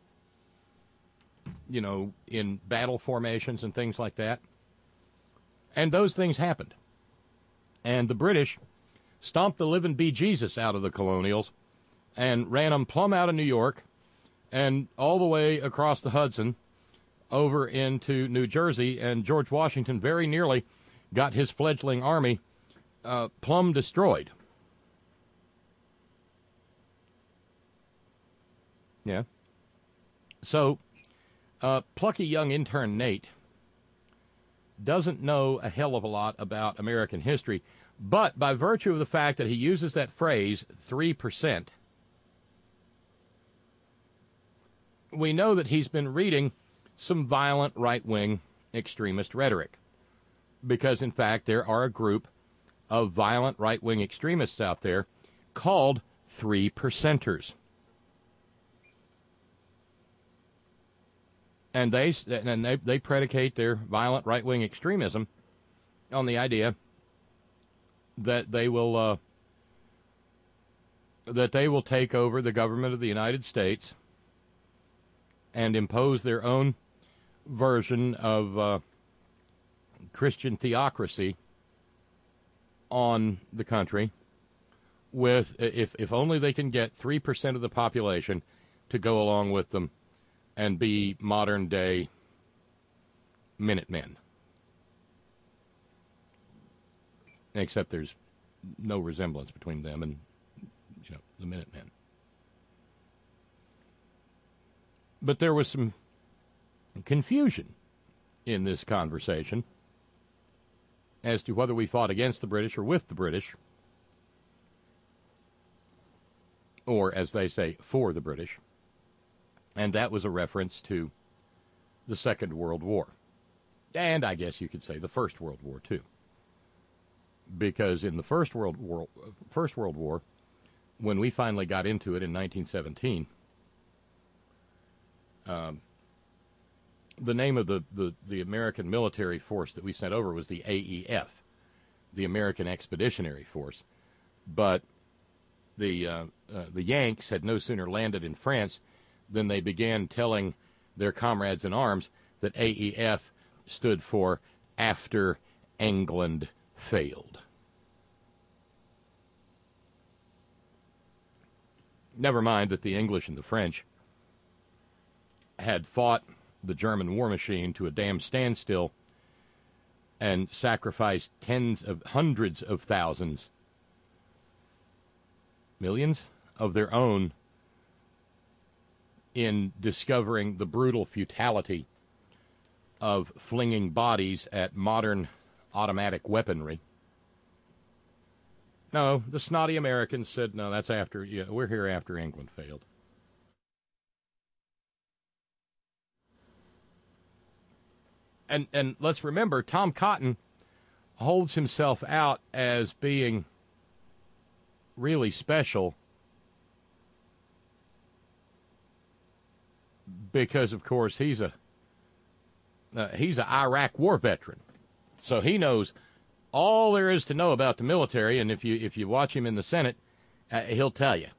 you know, in battle formations and things like that. And those things happened. And the British stomped the living bejesus out of the colonials and ran them plumb out of New York and all the way across the Hudson over into New Jersey. And George Washington very nearly got his fledgling army uh, plumb destroyed. Yeah. So, uh, plucky young intern Nate doesn't know a hell of a lot about American history, but by virtue of the fact that he uses that phrase, three percent, we know that he's been reading some violent right-wing extremist rhetoric. Because, in fact, there are a group of violent right-wing extremists out there called three percenters. And they and they, they predicate their violent right-wing extremism on the idea that they will uh, that they will take over the government of the United States and impose their own version of uh, Christian theocracy on the country with if if only they can get three percent of the population to go along with them and be modern day Minutemen. Except there's no resemblance between them and, you know, the Minutemen. But there was some confusion in this conversation as to whether we fought against the British or with the British, or, as they say, for the British. And that was a reference to the Second World War. And I guess you could say the First World War, too. Because in the First World War, First World War, when we finally got into it in nineteen seventeen, um, the name of the, the, the American military force that we sent over was the A E F, the American Expeditionary Force. But the uh, uh, the Yanks had no sooner landed in France than they began telling their comrades in arms that A E F stood for After England Failed. Never mind that the English and the French had fought the German war machine to a damn standstill and sacrificed tens of hundreds of thousands, millions of their own in discovering the brutal futility of flinging bodies at modern automatic weaponry. No, the snotty Americans said, no, that's after, yeah, we're here after England failed. And and let's remember, Tom Cotton holds himself out as being really special because, of course, he's a uh, he's an Iraq war veteran, so he knows all there is to know about the military. And if you if you watch him in the Senate, uh, he'll tell you.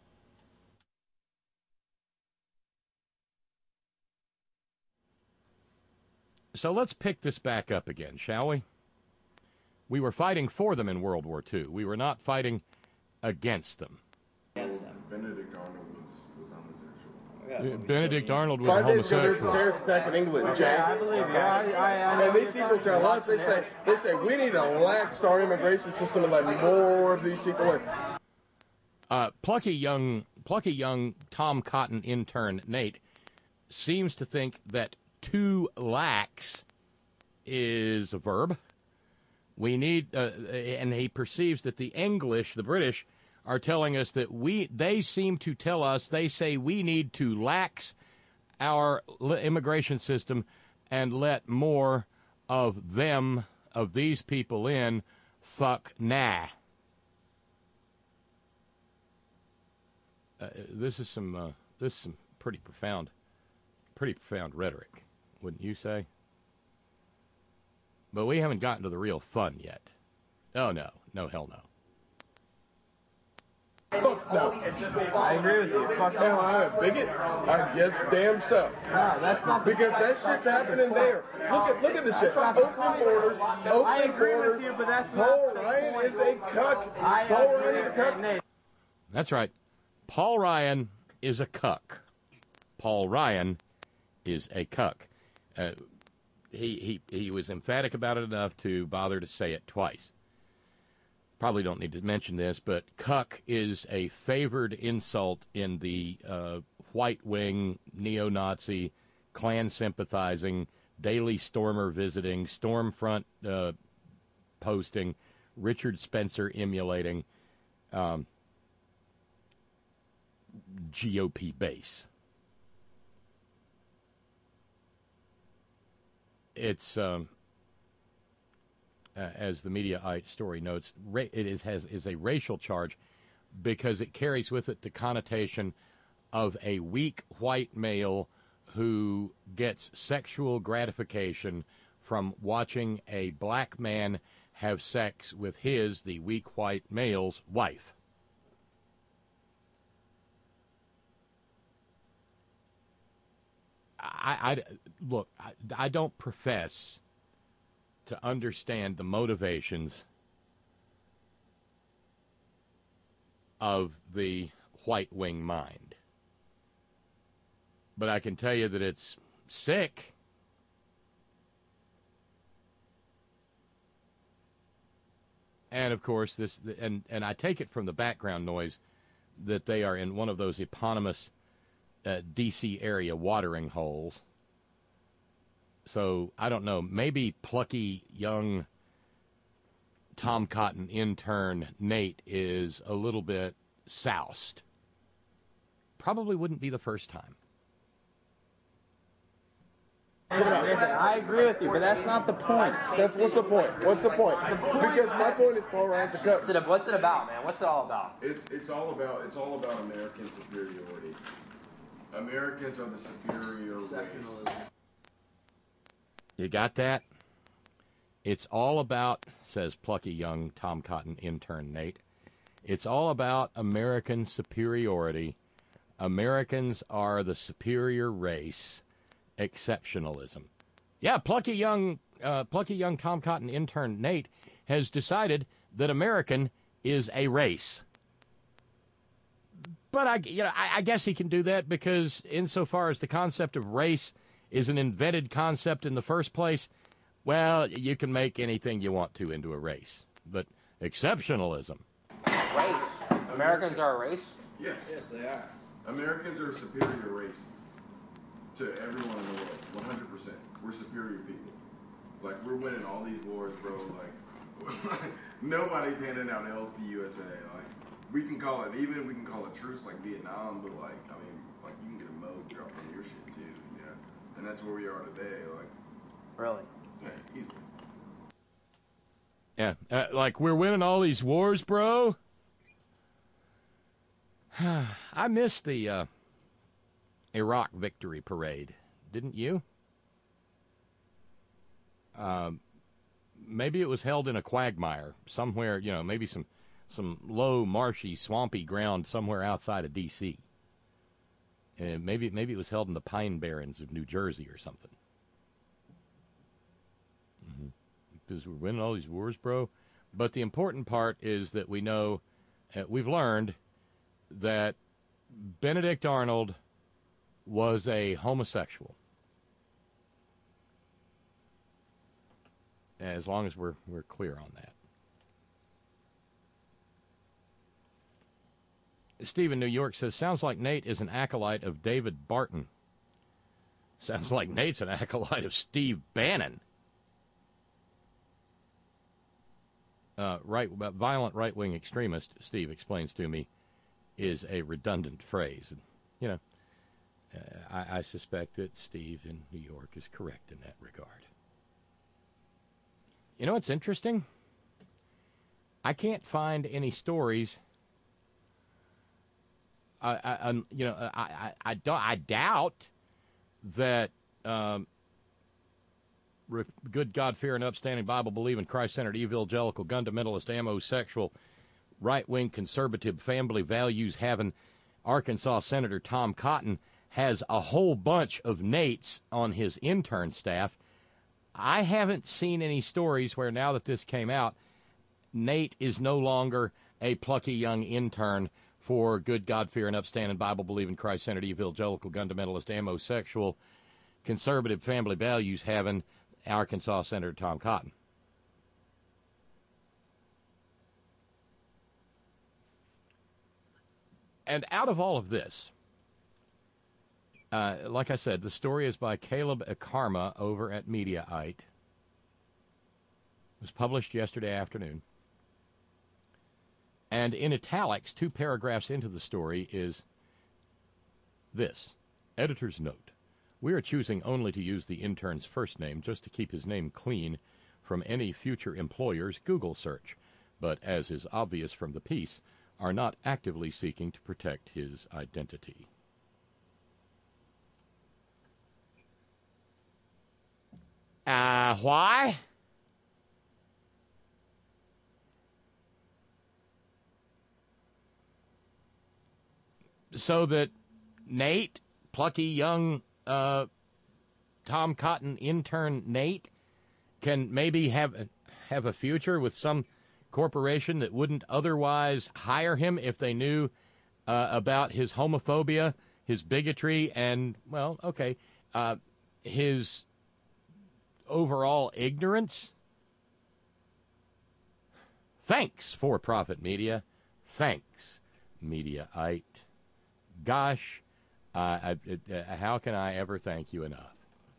So let's pick this back up again, shall we? We were fighting for them in World War Two. We were not fighting against them. Against them. Benedict Arnold was, was homosexual. Yeah, Uh, we Benedict still need- Arnold was Five days ago, there's a homosexual. terrorist attack in England, Jack. I believe you. I, I, I And these people tell us, they say, they say we need to lax our immigration system and let more of these people in. Uh, plucky young, plucky young Tom Cotton intern Nate seems to think that to lax is a verb. We need, uh, and he perceives that the English, the British, are telling us that we. They seem to tell us. They say we need to lax our immigration system and let more of them, of these people in. Fuck nah. Uh, this is some. Uh, this is some pretty profound, pretty profound rhetoric, wouldn't you say? But we haven't gotten to the real fun yet. Oh, no. No, hell no. Fuck no. I agree with you. Fuck Am I a bigot? I guess damn so. No, that's not the Because that shit's happening there. Look at look at this shit. That's not the Open borders. I Open agree with borders. you, but that's Paul not the Ryan point. is a cuck. I Paul agree. Ryan is a cuck. Nate, That's right. Paul Ryan is a cuck. Paul Ryan is a cuck. Uh, he, he, he was emphatic about it enough to bother to say it twice. Probably don't need to mention this, but cuck is a favored insult in the uh, white wing, neo-Nazi, Klan sympathizing, Daily Stormer visiting, Stormfront uh, posting, Richard Spencer emulating um, G O P base. It's um, uh, as the Mediaite story notes, ra- it is has is a racial charge because it carries with it the connotation of a weak white male who gets sexual gratification from watching a black man have sex with his, the weak white male's, wife. I, I look, I, I don't profess to understand the motivations of the white wing mind. But I can tell you that it's sick. And, of course, this and, and I take it from the background noise that they are in one of those eponymous uh, D C area watering holes. So, I don't know, maybe plucky young Tom Cotton intern Nate is a little bit soused. Probably wouldn't be the first time. I agree with you, but that's not the point. That's what's the point? What's the point? Because my point is Paul Ryan's a cut. What's it, what's it about, man? What's it all about? It's it's all about it's all about American superiority. Americans are the superior race. You got that? It's all about, says plucky young Tom Cotton intern Nate, it's all about American superiority. Americans are the superior race. Exceptionalism. Yeah, plucky young, uh, plucky young Tom Cotton intern Nate has decided that American is a race. But I, you know, I, I guess he can do that because, insofar as the concept of race is an invented concept in the first place, well, you can make anything you want to into a race. But exceptionalism. Race. Americans are a race? Yes. Yes, they are. Americans are a superior race to everyone in the world. one hundred percent. We're superior people. Like, we're winning all these wars, bro. Like, nobody's handing out L's to U S A. Like, we can call it, even we can call it truce like Vietnam, but like, I mean, like, you can get a mode dropped on your shit too, yeah. And that's where we are today, like. Really? Yeah, easily. Yeah, uh, like, we're winning all these wars, bro. I missed the uh, Iraq victory parade, didn't you? Um, maybe it was held in a quagmire somewhere, you know, maybe some some low, marshy, swampy ground somewhere outside of D C And maybe maybe it was held in the Pine Barrens of New Jersey or something. Mm-hmm. Because we're winning all these wars, bro. But the important part is that we know, uh, we've learned that Benedict Arnold was a homosexual. As long as we're we're clear on that. Steve in New York says, sounds like Nate is an acolyte of David Barton. Sounds like Nate's an acolyte of Steve Bannon. Uh, right, violent right-wing extremist, Steve explains to me, is a redundant phrase. And, you know, uh, I, I suspect that Steve in New York is correct in that regard. You know what's interesting? I can't find any stories. I, I, I you know, I, I, I, don't, I doubt that um, re- good, God-fearing, upstanding, Bible-believing, Christ-centered, evangelical, gun-fundamentalist, ammo-sexual, right-wing, conservative, family values-having Arkansas Senator Tom Cotton has a whole bunch of Nates on his intern staff. I haven't seen any stories where, now that this came out, Nate is no longer a plucky young intern for good, God-fearing, upstanding, Bible-believing, Christ-centered, evangelical, gun-fundamentalist, ammo-sexual, conservative, family values-having Arkansas Senator Tom Cotton. And out of all of this, uh, like I said, the story is by Caleb Akarma over at Mediaite. It was published yesterday afternoon. And in italics, two paragraphs into the story, is this. Editor's note. We are choosing only to use the intern's first name just to keep his name clean from any future employer's Google search, but as is obvious from the piece, are not actively seeking to protect his identity. Uh, why? So that Nate, plucky young uh, Tom Cotton intern Nate, can maybe have have a future with some corporation that wouldn't otherwise hire him if they knew uh, about his homophobia, his bigotry, and, well, okay, uh, his overall ignorance? Thanks, for-profit media. Thanks, Mediaite. Gosh, uh, I, uh, how can I ever thank you enough?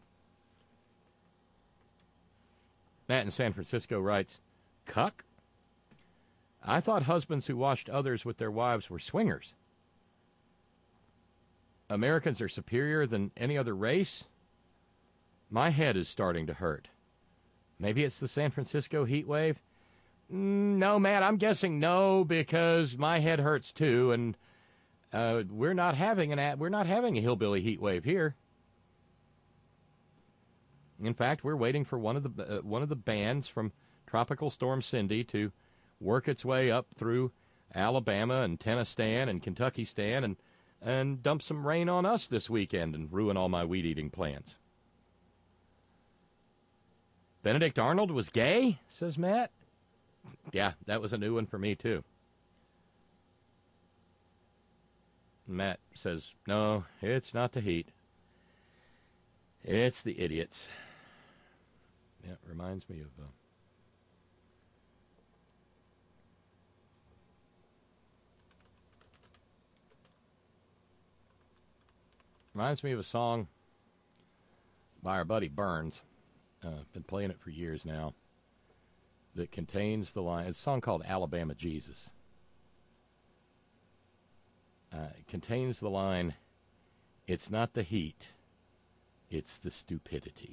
Matt in San Francisco writes, Cuck? I thought husbands who watched others with their wives were swingers. Americans are superior than any other race? My head is starting to hurt. Maybe it's the San Francisco heat wave? No, Matt, I'm guessing no, because my head hurts too, and uh, we're not having an we're not having a hillbilly heat wave here. In fact, we're waiting for one of the uh, one of the bands from Tropical Storm Cindy to work its way up through Alabama and Tennessee and Kentucky Stan and and dump some rain on us this weekend and ruin all my weed eating plans. Benedict Arnold was gay, says Matt. Yeah, that was a new one for me, too. Matt says, no, it's not the heat. It's the idiots. Yeah, reminds me of... Uh, reminds me of a song by our buddy Burns. Uh, been playing it for years now. That contains the line, it's a song called Alabama Jesus. Uh, it contains the line, it's not the heat, it's the stupidity.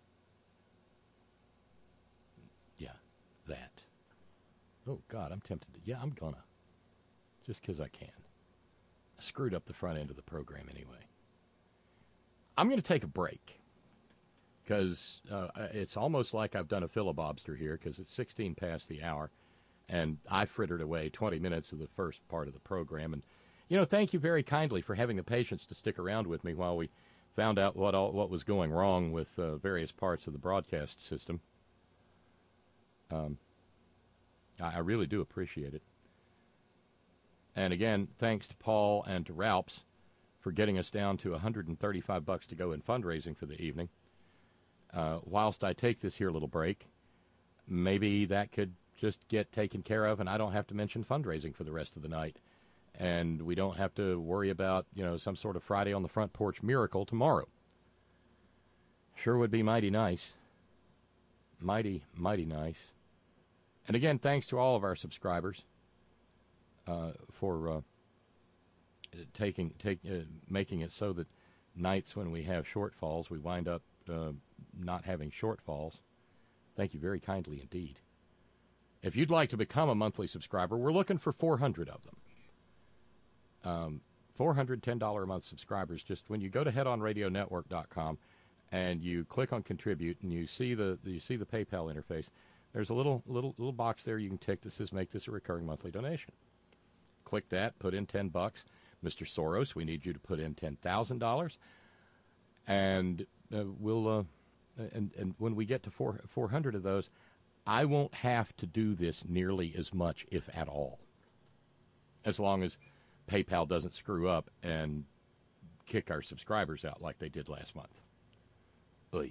Yeah, that. Oh, God, I'm tempted to, yeah, I'm gonna. Just because I can. I screwed up the front end of the program anyway. I'm going to take a break. Because uh, it's almost like I've done a filibuster here, because it's sixteen past the hour, and I frittered away twenty minutes of the first part of the program. And, you know, thank you very kindly for having the patience to stick around with me while we found out what all, what was going wrong with uh, various parts of the broadcast system. Um, I, I really do appreciate it. And, again, thanks to Paul and to Ralphs for getting us down to one hundred thirty-five bucks to go in fundraising for the evening. Uh, whilst I take this here little break, maybe that could just get taken care of and I don't have to mention fundraising for the rest of the night. And we don't have to worry about, you know, some sort of Friday on the front porch miracle tomorrow. Sure would be mighty nice. Mighty, mighty nice. And again, thanks to all of our subscribers uh, for uh, taking, take, uh, making it so that nights when we have shortfalls, we wind up Uh, not having shortfalls. Thank you very kindly indeed. If you'd like to become a monthly subscriber, we're looking for four hundred of them. Um, four hundred ten dollars a month subscribers. Just when you go to head on radio network dot com and you click on contribute and you see the you see the PayPal interface, there's a little little little box there you can tick that says make this a recurring monthly donation. Click that, put in ten bucks. Mister Soros, we need you to put in ten thousand dollars. And uh, we'll, uh, and, and when we get to four, four hundred of those, I won't have to do this nearly as much, if at all. As long as PayPal doesn't screw up and kick our subscribers out like they did last month. Oy.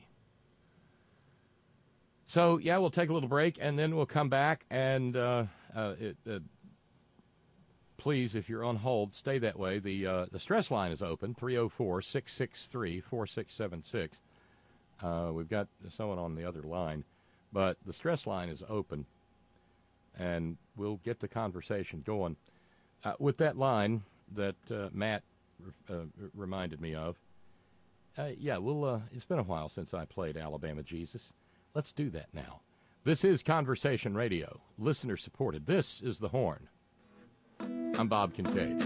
So, yeah, we'll take a little break, and then we'll come back, and uh, uh, it, uh, please, if you're on hold, stay that way. The uh, the stress line is open, three oh four, six six three, four six seven six. Uh, we've got someone on the other line, but the stress line is open, and we'll get the conversation going. Uh, with that line that uh, Matt uh, reminded me of, uh, yeah, we'll, uh, it's been a while since I played Alabama Jesus. Let's do that now. This is Conversation Radio, listener-supported. This is The Horn. I'm Bob Kincaid.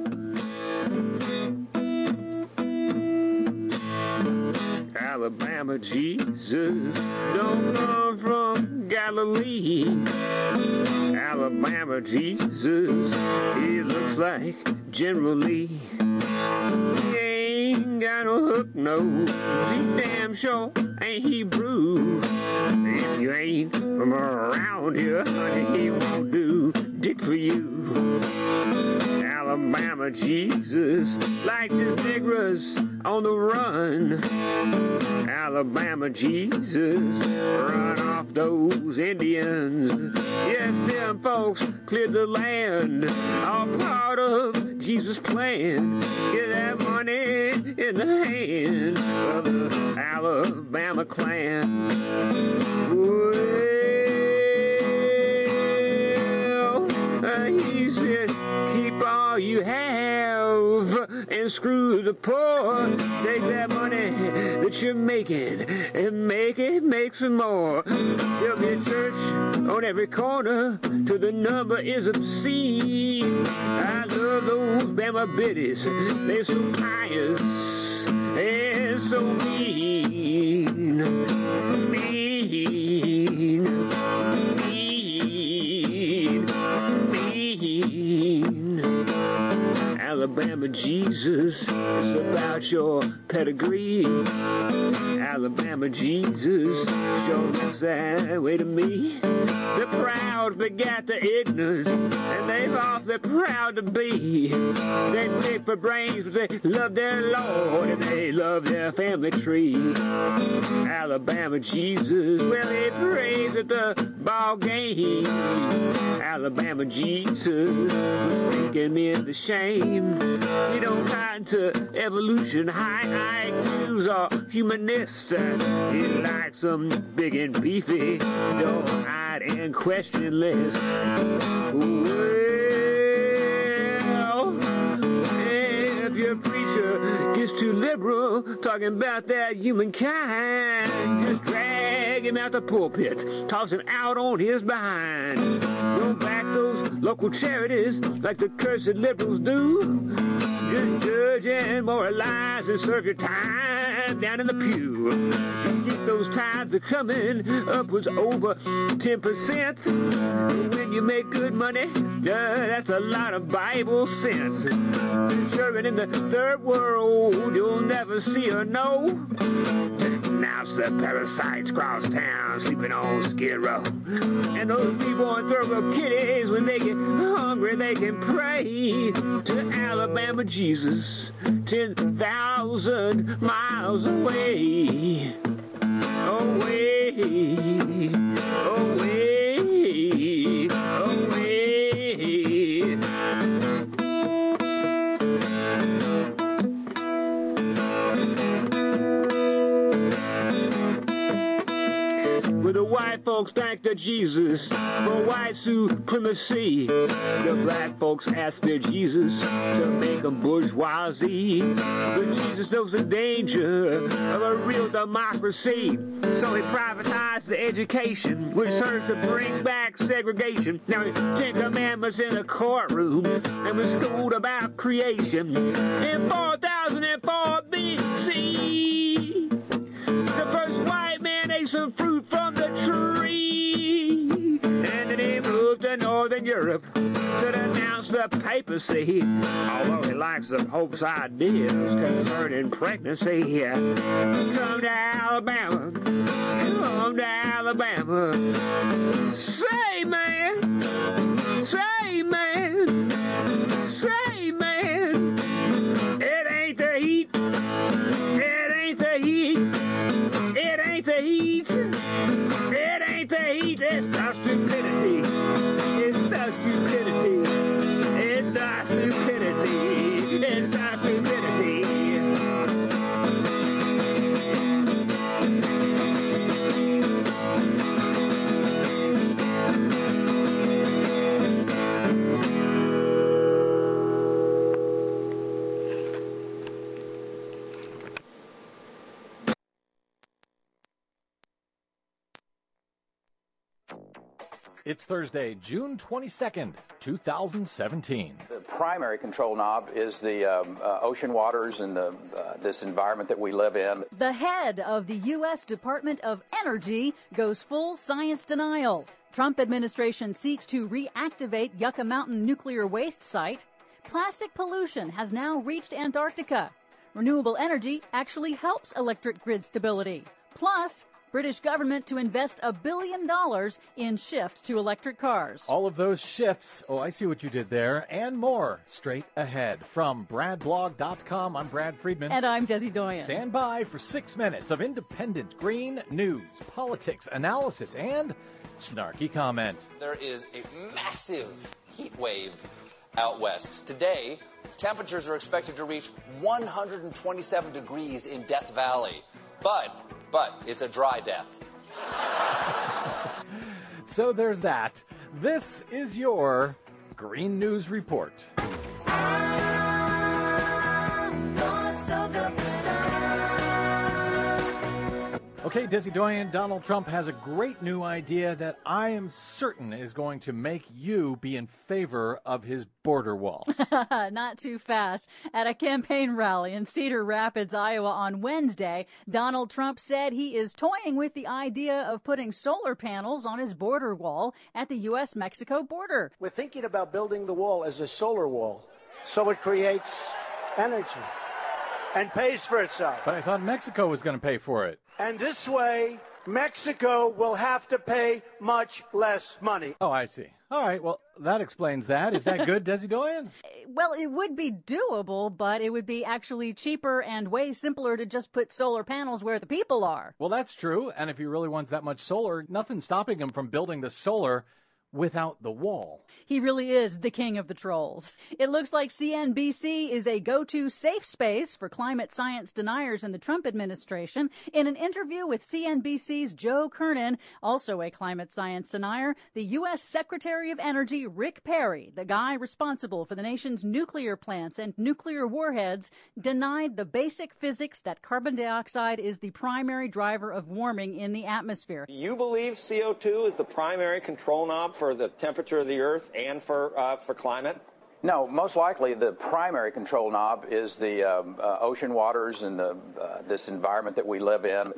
Alabama Jesus don't come from Galilee. Alabama Jesus, he looks like General Lee. He ain't got no hook nose, he damn sure ain't Hebrew. He from around here, honey, he won't do dick for you. Alabama Jesus likes his niggers on the run. Alabama Jesus run off those Indians. Yes, them folks cleared the land, all part of Jesus' plan. Get that money in the hand of the Alabama clan. Well, uh, he said, keep all you have and screw the poor. Take that money that you're making and make it make some more. There'll be a church on every corner till the number is obscene. I love those Bama biddies. They're so pious and so mean. Mean. Mean. Mean. Alabama Jesus is about your pedigree. Alabama Jesus shows that way to me. The proud begat the ignorant, and they've awfully proud to be. They pick for brains, but they love their Lord, and they love their family tree. Alabama Jesus, well, he prays at the ball game. Alabama Jesus was thinking me into shame. He don't cotton to evolution, high I Qs are humanist. He likes them big and beefy, don't hide and questionless. Well, if your preacher gets too liberal, talking about that humankind, just drag him out the pulpit, toss him out on his behind. Don't back those local charities like the cursed liberals do. Just judge and moralize and serve your time down in the pew. Keep those tithes are coming upwards over ten percent. When you make good money, uh, that's a lot of Bible sense. Serving in the third world, you'll never see or know. Now the parasites cross town, sleeping on Skid Row. And those reborn thoroughbred kitties, when they get hungry, they can pray to Alabama Jesus, ten thousand miles away. Away, away, away. Well, the white folks thank their Jesus for white supremacy. The black folks ask their Jesus to make them bourgeoisie. But Jesus knows the danger of a real democracy. So he privatized the education, which serves to bring back segregation. Now, Ten Commandments in a courtroom, and was schooled about creation. In four thousand four B C, the first white man ate some fruit from the tree. And then he moved to Northern Europe to denounce the papacy. Although he likes the Pope's ideas concerning pregnancy. Come to Alabama. Come to Alabama. Say, man. Say, man. Say, man. It ain't the heat. It ain't the heat. It ain't the heat. It ain't the heat. It's the stupidity. It's the stupidity. It's the stupidity. It's the stupidity. It's Thursday, June twenty-second, two thousand seventeen. The primary control knob is the um, uh, ocean waters and the, uh, this environment that we live in. The head of the U S Department of Energy goes full science denial. Trump administration seeks to reactivate Yucca Mountain nuclear waste site. Plastic pollution has now reached Antarctica. Renewable energy actually helps electric grid stability. Plus, British government to invest a billion dollars in shift to electric cars. All of those shifts, oh, I see what you did there, and more straight ahead. From brad blog dot com, I'm Brad Friedman. And I'm Desi Doyen. Stand by for six minutes of independent green news, politics, analysis, and snarky comment. There is a massive heat wave out west. Today, temperatures are expected to reach one hundred twenty-seven degrees in Death Valley. But, but, it's a dry death. So there's that. This is your Green News Report. Okay, Desi Doyen, Donald Trump has a great new idea that I am certain is going to make you be in favor of his border wall. Not too fast. At a campaign rally in Cedar Rapids, Iowa on Wednesday, Donald Trump said he is toying with the idea of putting solar panels on his border wall at the U S Mexico border. We're thinking about building the wall as a solar wall, so it creates energy and pays for itself. But I thought Mexico was going to pay for it. And this way, Mexico will have to pay much less money. Oh, I see. All right, well, that explains that. Is that good, Desi Doyen? Well, it would be doable, but it would be actually cheaper and way simpler to just put solar panels where the people are. Well, that's true. And if he really wants that much solar, nothing's stopping him from building the solar without the wall. He really is the king of the trolls. It looks like C N B C is a go-to safe space for climate science deniers in the Trump administration. In an interview with C N B C's Joe Kernan, also a climate science denier, the U S Secretary of Energy Rick Perry, the guy responsible for the nation's nuclear plants and nuclear warheads, denied the basic physics that carbon dioxide is the primary driver of warming in the atmosphere. You believe C O two is the primary control knob for the temperature of the Earth and for uh, for climate? No, most likely the primary control knob is the um, uh, ocean waters and the uh, this environment that we live in.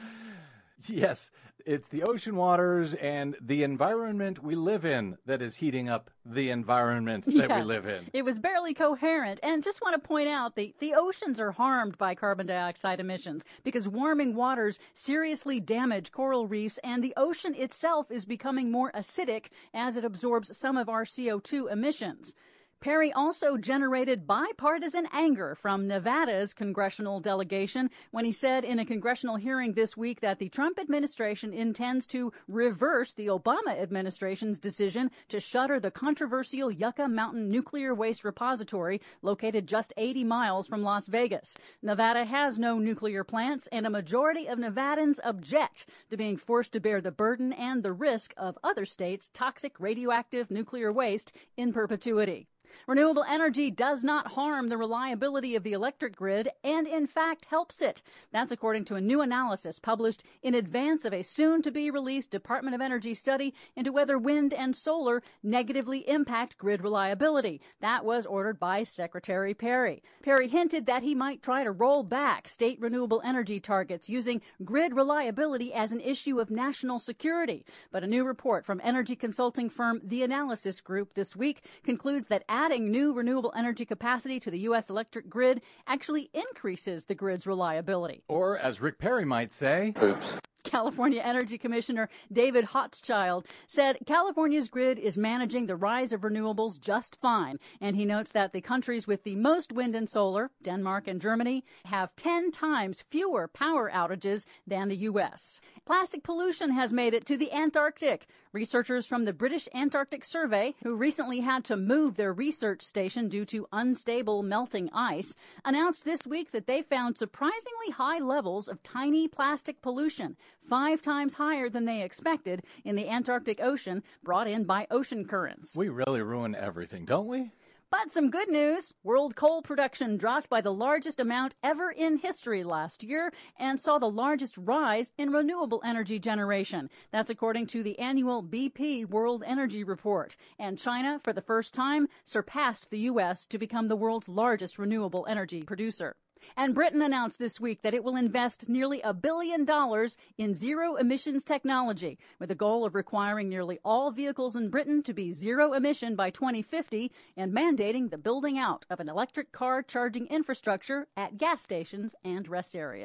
Yes, it's the ocean waters and the environment we live in that is heating up the environment that yeah, we live in. It was barely coherent. And just want to point out the, the oceans are harmed by carbon dioxide emissions because warming waters seriously damage coral reefs, and the ocean itself is becoming more acidic as it absorbs some of our C O two emissions. Perry also generated bipartisan anger from Nevada's congressional delegation when he said in a congressional hearing this week that the Trump administration intends to reverse the Obama administration's decision to shutter the controversial Yucca Mountain Nuclear Waste Repository located just eighty miles from Las Vegas. Nevada has no nuclear plants, and a majority of Nevadans object to being forced to bear the burden and the risk of other states' toxic radioactive nuclear waste in perpetuity. Renewable energy does not harm the reliability of the electric grid and, in fact, helps it. That's according to a new analysis published in advance of a soon-to-be-released Department of Energy study into whether wind and solar negatively impact grid reliability. That was ordered by Secretary Perry. Perry hinted that he might try to roll back state renewable energy targets using grid reliability as an issue of national security. But a new report from energy consulting firm The Analysis Group this week concludes that adding new renewable energy capacity to the U S electric grid actually increases the grid's reliability. Or, as Rick Perry might say, oops. California Energy Commissioner David Hochschild said California's grid is managing the rise of renewables just fine, and he notes that the countries with the most wind and solar, Denmark and Germany, have ten times fewer power outages than the U S. Plastic pollution has made it to the Antarctic. Researchers from the British Antarctic Survey, who recently had to move their research station due to unstable melting ice, announced this week that they found surprisingly high levels of tiny plastic pollution, five times higher than they expected in the Antarctic Ocean, brought in by ocean currents. We really ruin everything, don't we? But some good news. World coal production dropped by the largest amount ever in history last year and saw the largest rise in renewable energy generation. That's according to the annual B P World Energy Report. And China, for the first time, surpassed the U S to become the world's largest renewable energy producer. And Britain announced this week that it will invest nearly a billion dollars in zero-emissions technology, with a goal of requiring nearly all vehicles in Britain to be zero-emission by twenty fifty and mandating the building out of an electric car charging infrastructure at gas stations and rest areas.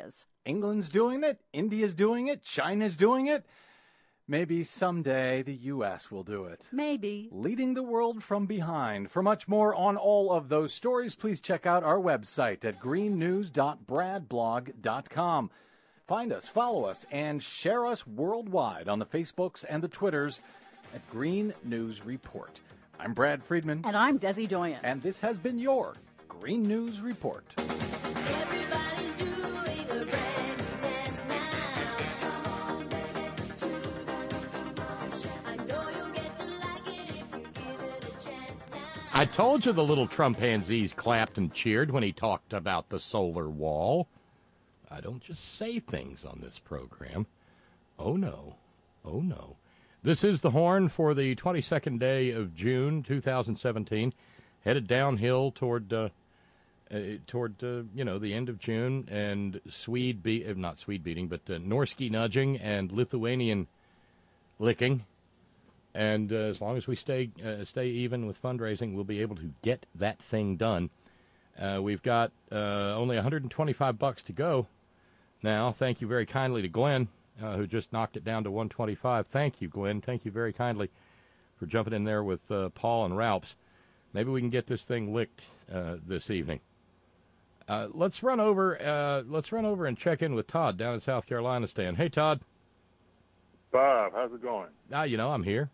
England's doing it. India's doing it. China's doing it. Maybe someday the U S will do it. Maybe. Leading the world from behind. For much more on all of those stories, please check out our website at green news dot brad blog dot com. Find us, follow us, and share us worldwide on the Facebooks and the Twitters at Green News Report. I'm Brad Friedman. And I'm Desi Doyen. And this has been your Green News Report. Everybody's doing a brand new dance now. Come on, baby, to the march. I know you'll get to like it if you give it a chance now. I told you the little Trumpanzees clapped and cheered when he talked about the solar wall. I don't just say things on this program. Oh, no. Oh, no. This is the Horn for the twenty-second day of June, two thousand seventeen, headed downhill toward, uh, uh, toward uh, you know, the end of June, and Swede, be- uh, not Swede beating, but uh, Norski nudging and Lithuanian licking. And uh, as long as we stay uh, stay even with fundraising, we'll be able to get that thing done. Uh, we've got uh, only one hundred twenty-five bucks to go now. Thank you very kindly to Glenn, uh, who just knocked it down to one twenty-five. Thank you, Glenn. Thank you very kindly for jumping in there with uh, Paul and Ralphs. Maybe we can get this thing licked uh, this evening. Uh, let's run over. Uh, let's run over and check in with Todd down in South Carolina. Stan. Hey, Todd. Bob, how's it going? Ah, you know I'm here.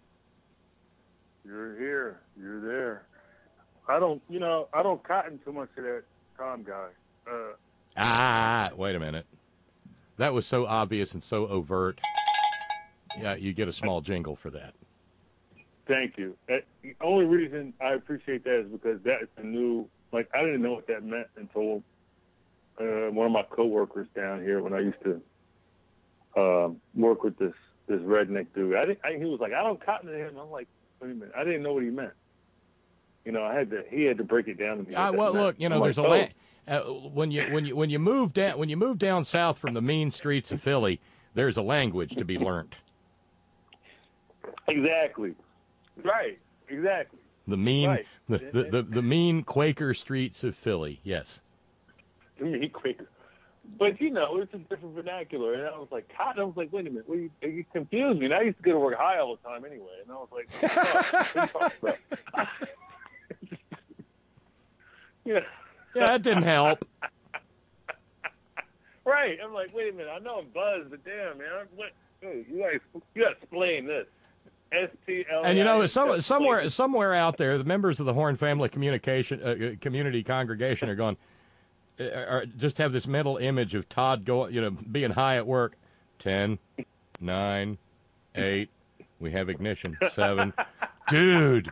You're here. You're there. I don't, you know, I don't cotton too much to that Tom guy. Uh, Ah, wait a minute. That was so obvious and so overt. Yeah, you get a small jingle for that. Thank you. That, the only reason I appreciate that is because that's a new, like, I didn't know what that meant until uh, one of my coworkers down here when I used to um, work with this this redneck dude. I, didn't, I he was like, I don't cotton to him. I'm like, wait a minute. I didn't know what he meant. You know, I had to. He had to break it down to me. Uh, well, look, you know, I'm there's like, a la- uh, when you when you when you move down when you move down south from the mean streets of Philly, there's a language to be learned. Exactly. Right. Exactly. The mean Right. the, the, the, the mean Quaker streets of Philly. Yes. The mean Quaker. But you know, it's a different vernacular, and I was like, God, I was like, wait a minute, what are you, are you confused me? And I used to go to work high all the time anyway, and I was like, oh, what are you talking about? Yeah. Yeah, that didn't help. Right. I'm like, wait a minute. I know I'm buzzed, but damn, man. What? Dude, you guys, you got to explain this. S T L. And you know, some, somewhere somewhere out there, the members of the Horn Family Communication uh, Community Congregation are going, uh, are just have this mental image of Todd going, you know, being high at work. Ten, nine, eight. We have ignition. Seven. Dude.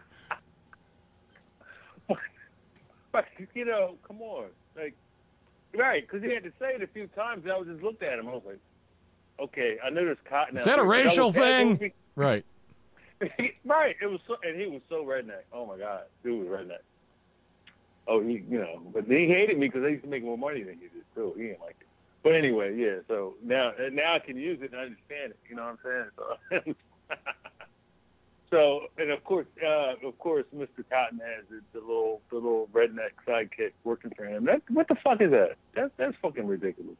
But, you know, come on. Like, right, because he had to say it a few times, and I was just looked at him. I was like, okay, I know there's cotton out Is that a there, but I racial was- that thing? was me- Right. Right. It was so, and he was so redneck. Oh, my God. Dude was redneck. Oh, he, you know, but he hated me because I used to make more money than he did, too. He didn't like it. But anyway, yeah, so now now I can use it and understand it. You know what I'm saying? So, so and of course, uh, of course, Mister Cotton has the, the little the little redneck sidekick working for him. That, what the fuck is that? That that's fucking ridiculous.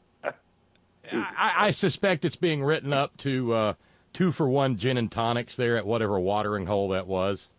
I, I suspect it's being written up to uh, two for one gin and tonics there at whatever watering hole that was.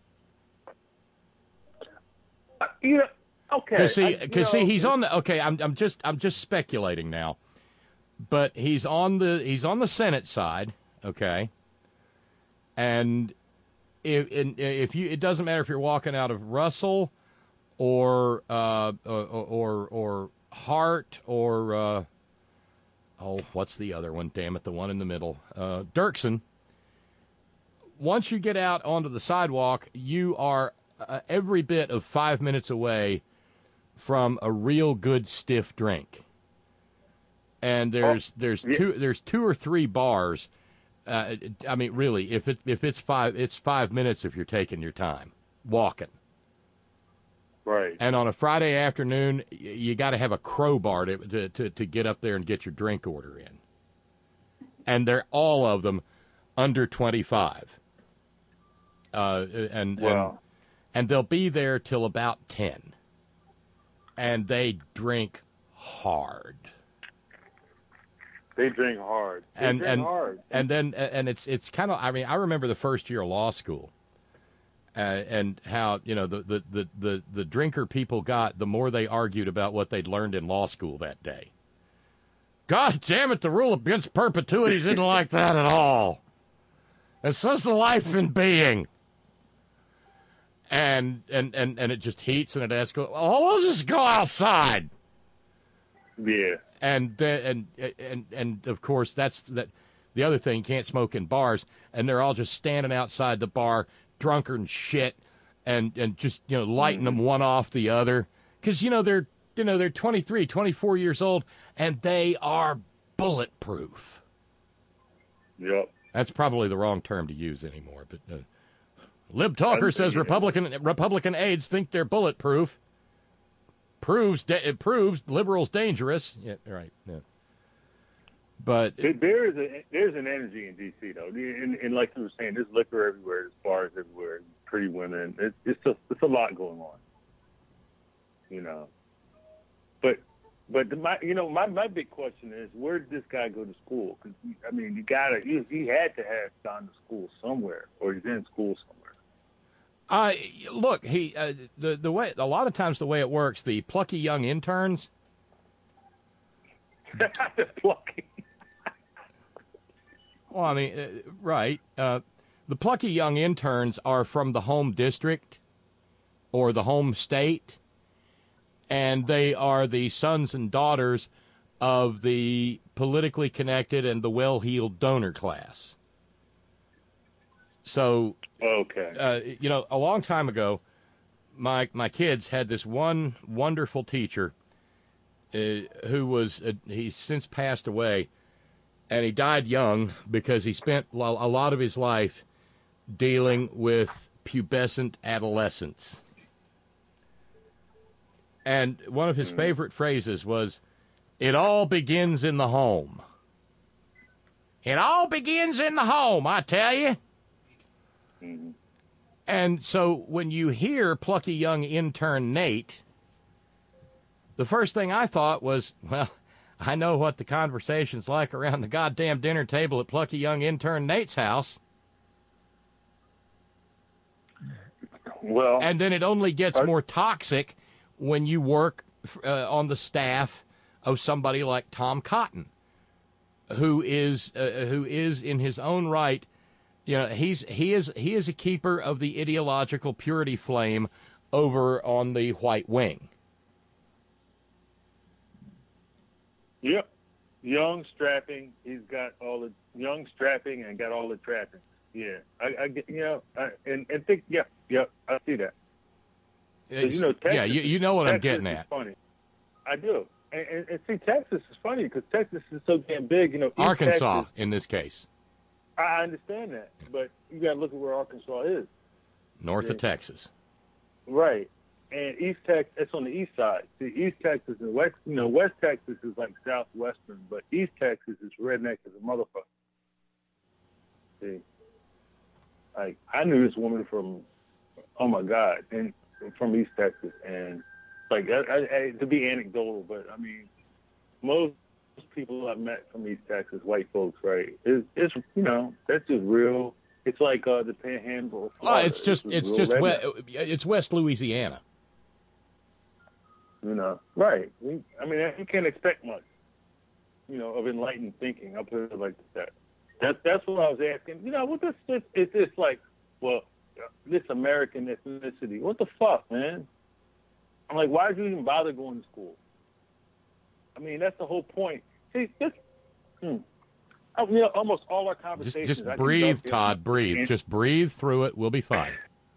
Uh, you know, okay. Because see, I- you because see, know, he's on the. Okay, I'm I'm just I'm just speculating now, but he's on the he's on the Senate side. Okay, and if if you it doesn't matter if you're walking out of Russell or uh or or, or Hart or uh, oh what's the other one? Damn it, the one in the middle, uh, Dirksen. Once you get out onto the sidewalk, you are uh, every bit of five minutes away from a real good stiff drink. And there's there's two there's two or three bars. Uh, I mean, really, if it if it's five it's five minutes if you're taking your time walking. Right. And on a Friday afternoon, y- you got to have a crowbar to, to to to get up there and get your drink order in. And they're all of them under twenty-five. Uh, and Wow. and and they'll be there till about ten. And they drink hard. They drink hard. They and drink and hard. and then and it's it's kind of I mean I remember the first year of law school, uh, and how you know the, the the the the drinker people got, the more they argued about what they'd learned in law school that day. God damn it, the rule against perpetuities isn't like that at all. It says the life in being. And and and and it just heats and it escalates. Oh, we'll just go outside. Yeah. And then and and and of course that's that. The other thing, you can't smoke in bars, and they're all just standing outside the bar, drunker and shit, and and just you know lighting them one off the other, because you know they're you know they're twenty-three, twenty-four years old, and they are bulletproof. Yep. That's probably the wrong term to use anymore, but uh, Lib Talker says Republican Republican aides think they're bulletproof. Proves it proves liberals dangerous. Yeah, right. Yeah. But There- there is a there's an energy in D C though, and, and like you were saying, there's liquor everywhere, there's bars everywhere, pretty women. It's it's just it's a lot going on, you know. But but the, my you know my, my big question is, where did this guy go to school? Because I mean, you gotta he, he had to have gone to school somewhere, or he's in school somewhere. Uh, look, he uh, the the way a lot of times the way it works, the plucky young interns. Plucky. Well, I mean, uh, right. Uh, the plucky young interns are from the home district or the home state, and they are the sons and daughters of the politically connected and the well-heeled donor class. So, okay, uh, you know, a long time ago, my my kids had this one wonderful teacher uh, who was uh, he's since passed away, and he died young because he spent a lot of his life dealing with pubescent adolescents. And one of his favorite phrases was, "It all begins in the home." It all begins in the home, I tell you. Mm-hmm. And so when you hear plucky young intern Nate, the first thing I thought was, well, I know what the conversation's like around the goddamn dinner table at plucky young intern Nate's house. Well, and then it only gets more toxic when you work uh, on the staff of somebody like Tom Cotton, who is uh, who is in his own right. You know, he's he is he is a keeper of the ideological purity flame over on the white wing. Yep, young, strapping. He's got all the young, strapping, and got all the trappings. Yeah, I, I get, you know, I, and and think, yeah, yeah, I see that. 'Cause, you know, Texas, yeah, you, you know what Texas I'm getting is at. Funny, I do, and, and, and see, Texas is funny because Texas is so damn big. You know, East Arkansas Texas, in this case, I understand that, but you got to look at where Arkansas is. north Yeah. of Texas. Right. And East Texas, it's on the east side. See, East Texas and West, you know, West Texas is like southwestern, but East Texas is redneck as a motherfucker. See, like, I knew this woman from, oh my God, and from East Texas. And, like, I, I, I, to be anecdotal, but I mean, most people I've met from East Texas, white folks, right, is, it's, you know, that's just real. It's like uh, the Panhandle of Oh, Florida. it's just it's real just redneck. we, it's West Louisiana. You know, right. We, I mean, you can't expect much, you know, of enlightened thinking. I'll put it like that. That's that's what I was asking. You know, what this this is this like? Well, this American ethnicity. What the fuck, man? I'm like, why did you even bother going to school? I mean, that's the whole point. See, this, hmm, I, you know, almost all our Just conversations. just I can breathe, dovetail- Todd. Breathe. and- Just breathe through it. We'll be fine.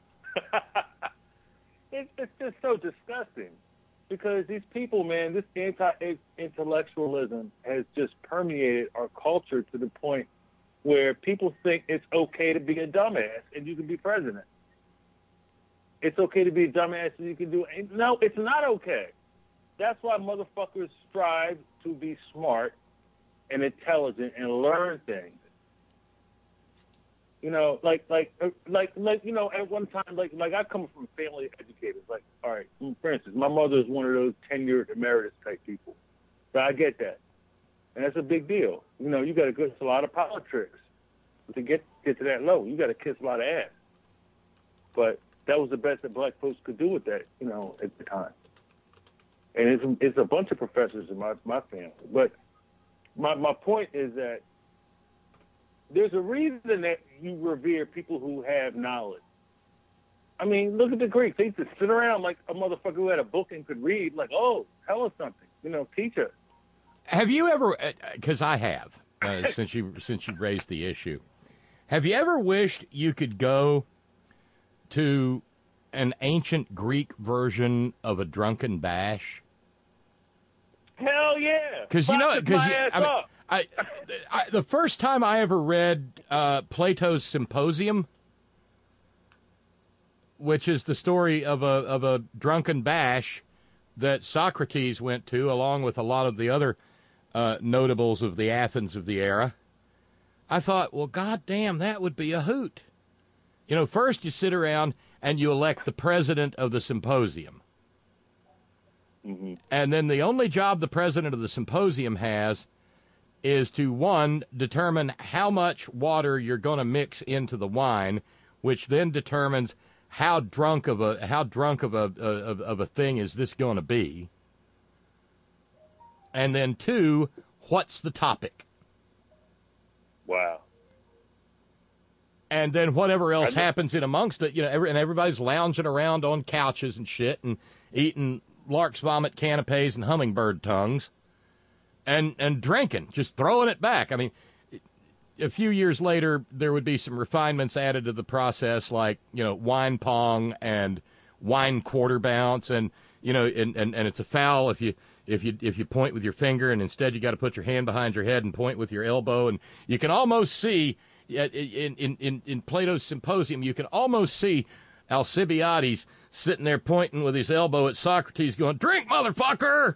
It's, it's just so disgusting because these people, man, this anti-intellectualism has just permeated our culture to the point where people think it's okay to be a dumbass and you can be president. It's okay to be a dumbass and you can do it. No, it's not okay. That's why motherfuckers strive to be smart and intelligent and learn things. You know, like, like, uh, like, like, you know, at one time, like, like I come from a family of educators. Like, all right, for instance, my mother is one of those tenured emeritus type people. So I get that. and that's a big deal. You know, you got to kiss a lot of power tricks to get get to that low. You got to kiss a lot of ass. But that was the best that black folks could do with that, you know, at the time. And it's it's a bunch of professors in my my family. But my my point is that there's a reason that you revere people who have knowledge. I mean, look at the Greeks. They used to sit around like a motherfucker who had a book and could read, like, oh, tell us something. You know, teach us. Have you ever, because I have, uh, since you since you raised the issue, have you ever wished you could go to an ancient Greek version of a drunken bash? Hell yeah! Because you know, because my ass I, mean, up. I, I, the first time I ever read uh, Plato's Symposium, which is the story of a of a drunken bash that Socrates went to, along with a lot of the other uh, notables of the Athens of the era, I thought, well, goddamn, that would be a hoot. You know, first you sit around and you elect the president of the symposium. Mm-hmm. And then the only job the president of the symposium has is to, one, determine how much water you're going to mix into the wine, which then determines how drunk of a how drunk of a of, of a thing is this going to be. And then two, what's the topic? Wow. And then whatever else happens in amongst it, you know, every, and everybody's lounging around on couches and shit and eating lark's vomit canapes and hummingbird tongues and and drinking, just throwing it back. I mean, a few years later, there would be some refinements added to the process, like, you know, wine pong and wine quarter bounce, and, you know, and, and, and it's a foul if you if you if you point with your finger, and instead you got to put your hand behind your head and point with your elbow, and you can almost see in in in, in Plato's Symposium, you can almost see Alcibiades sitting there pointing with his elbow at Socrates, going, "Drink, motherfucker!"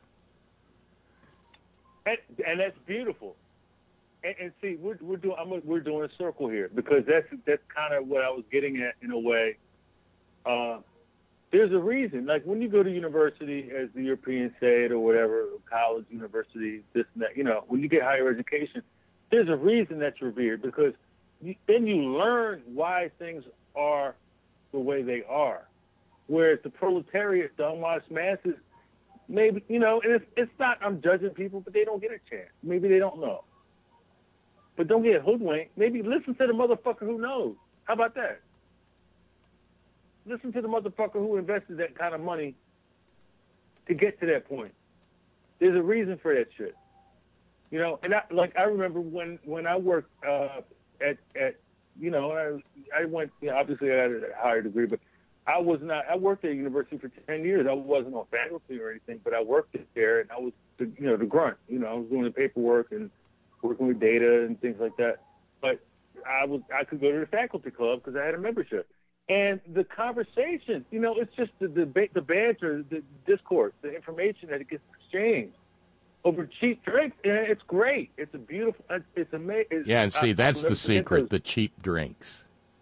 And, and that's beautiful. And, and see, we're we're doing I'm, we're doing a circle here, because that's that's kind of what I was getting at in a way. Uh, there's a reason, like when you go to university, as the Europeans say it, or whatever, college, university, this and that. You know, when you get higher education, there's a reason that's revered, because you, then you learn why things are the way they are. Whereas the proletariat, the unwashed masses, maybe, you know, and it's, it's not, I'm judging people, but they don't get a chance. Maybe they don't know. But don't get hoodwinked. Maybe listen to the motherfucker who knows. How about that? Listen to the motherfucker who invested that kind of money to get to that point. There's a reason for that shit. You know, and I, like I remember when, when I worked uh, at, at, you know, I, I went, you know, obviously I had a higher degree, but I was not, I worked at a university for ten years. I wasn't on faculty or anything, but I worked there, and I was, the, you know, the grunt. You know, I was doing the paperwork and working with data and things like that. But I was, I could go to the faculty club because I had a membership. And the conversation, you know, it's just the debate, the banter, the discourse, the information that it gets exchanged over cheap drinks, and it's great. It's a beautiful, it's amazing. Yeah, and see, that's the secret, the cheap drinks.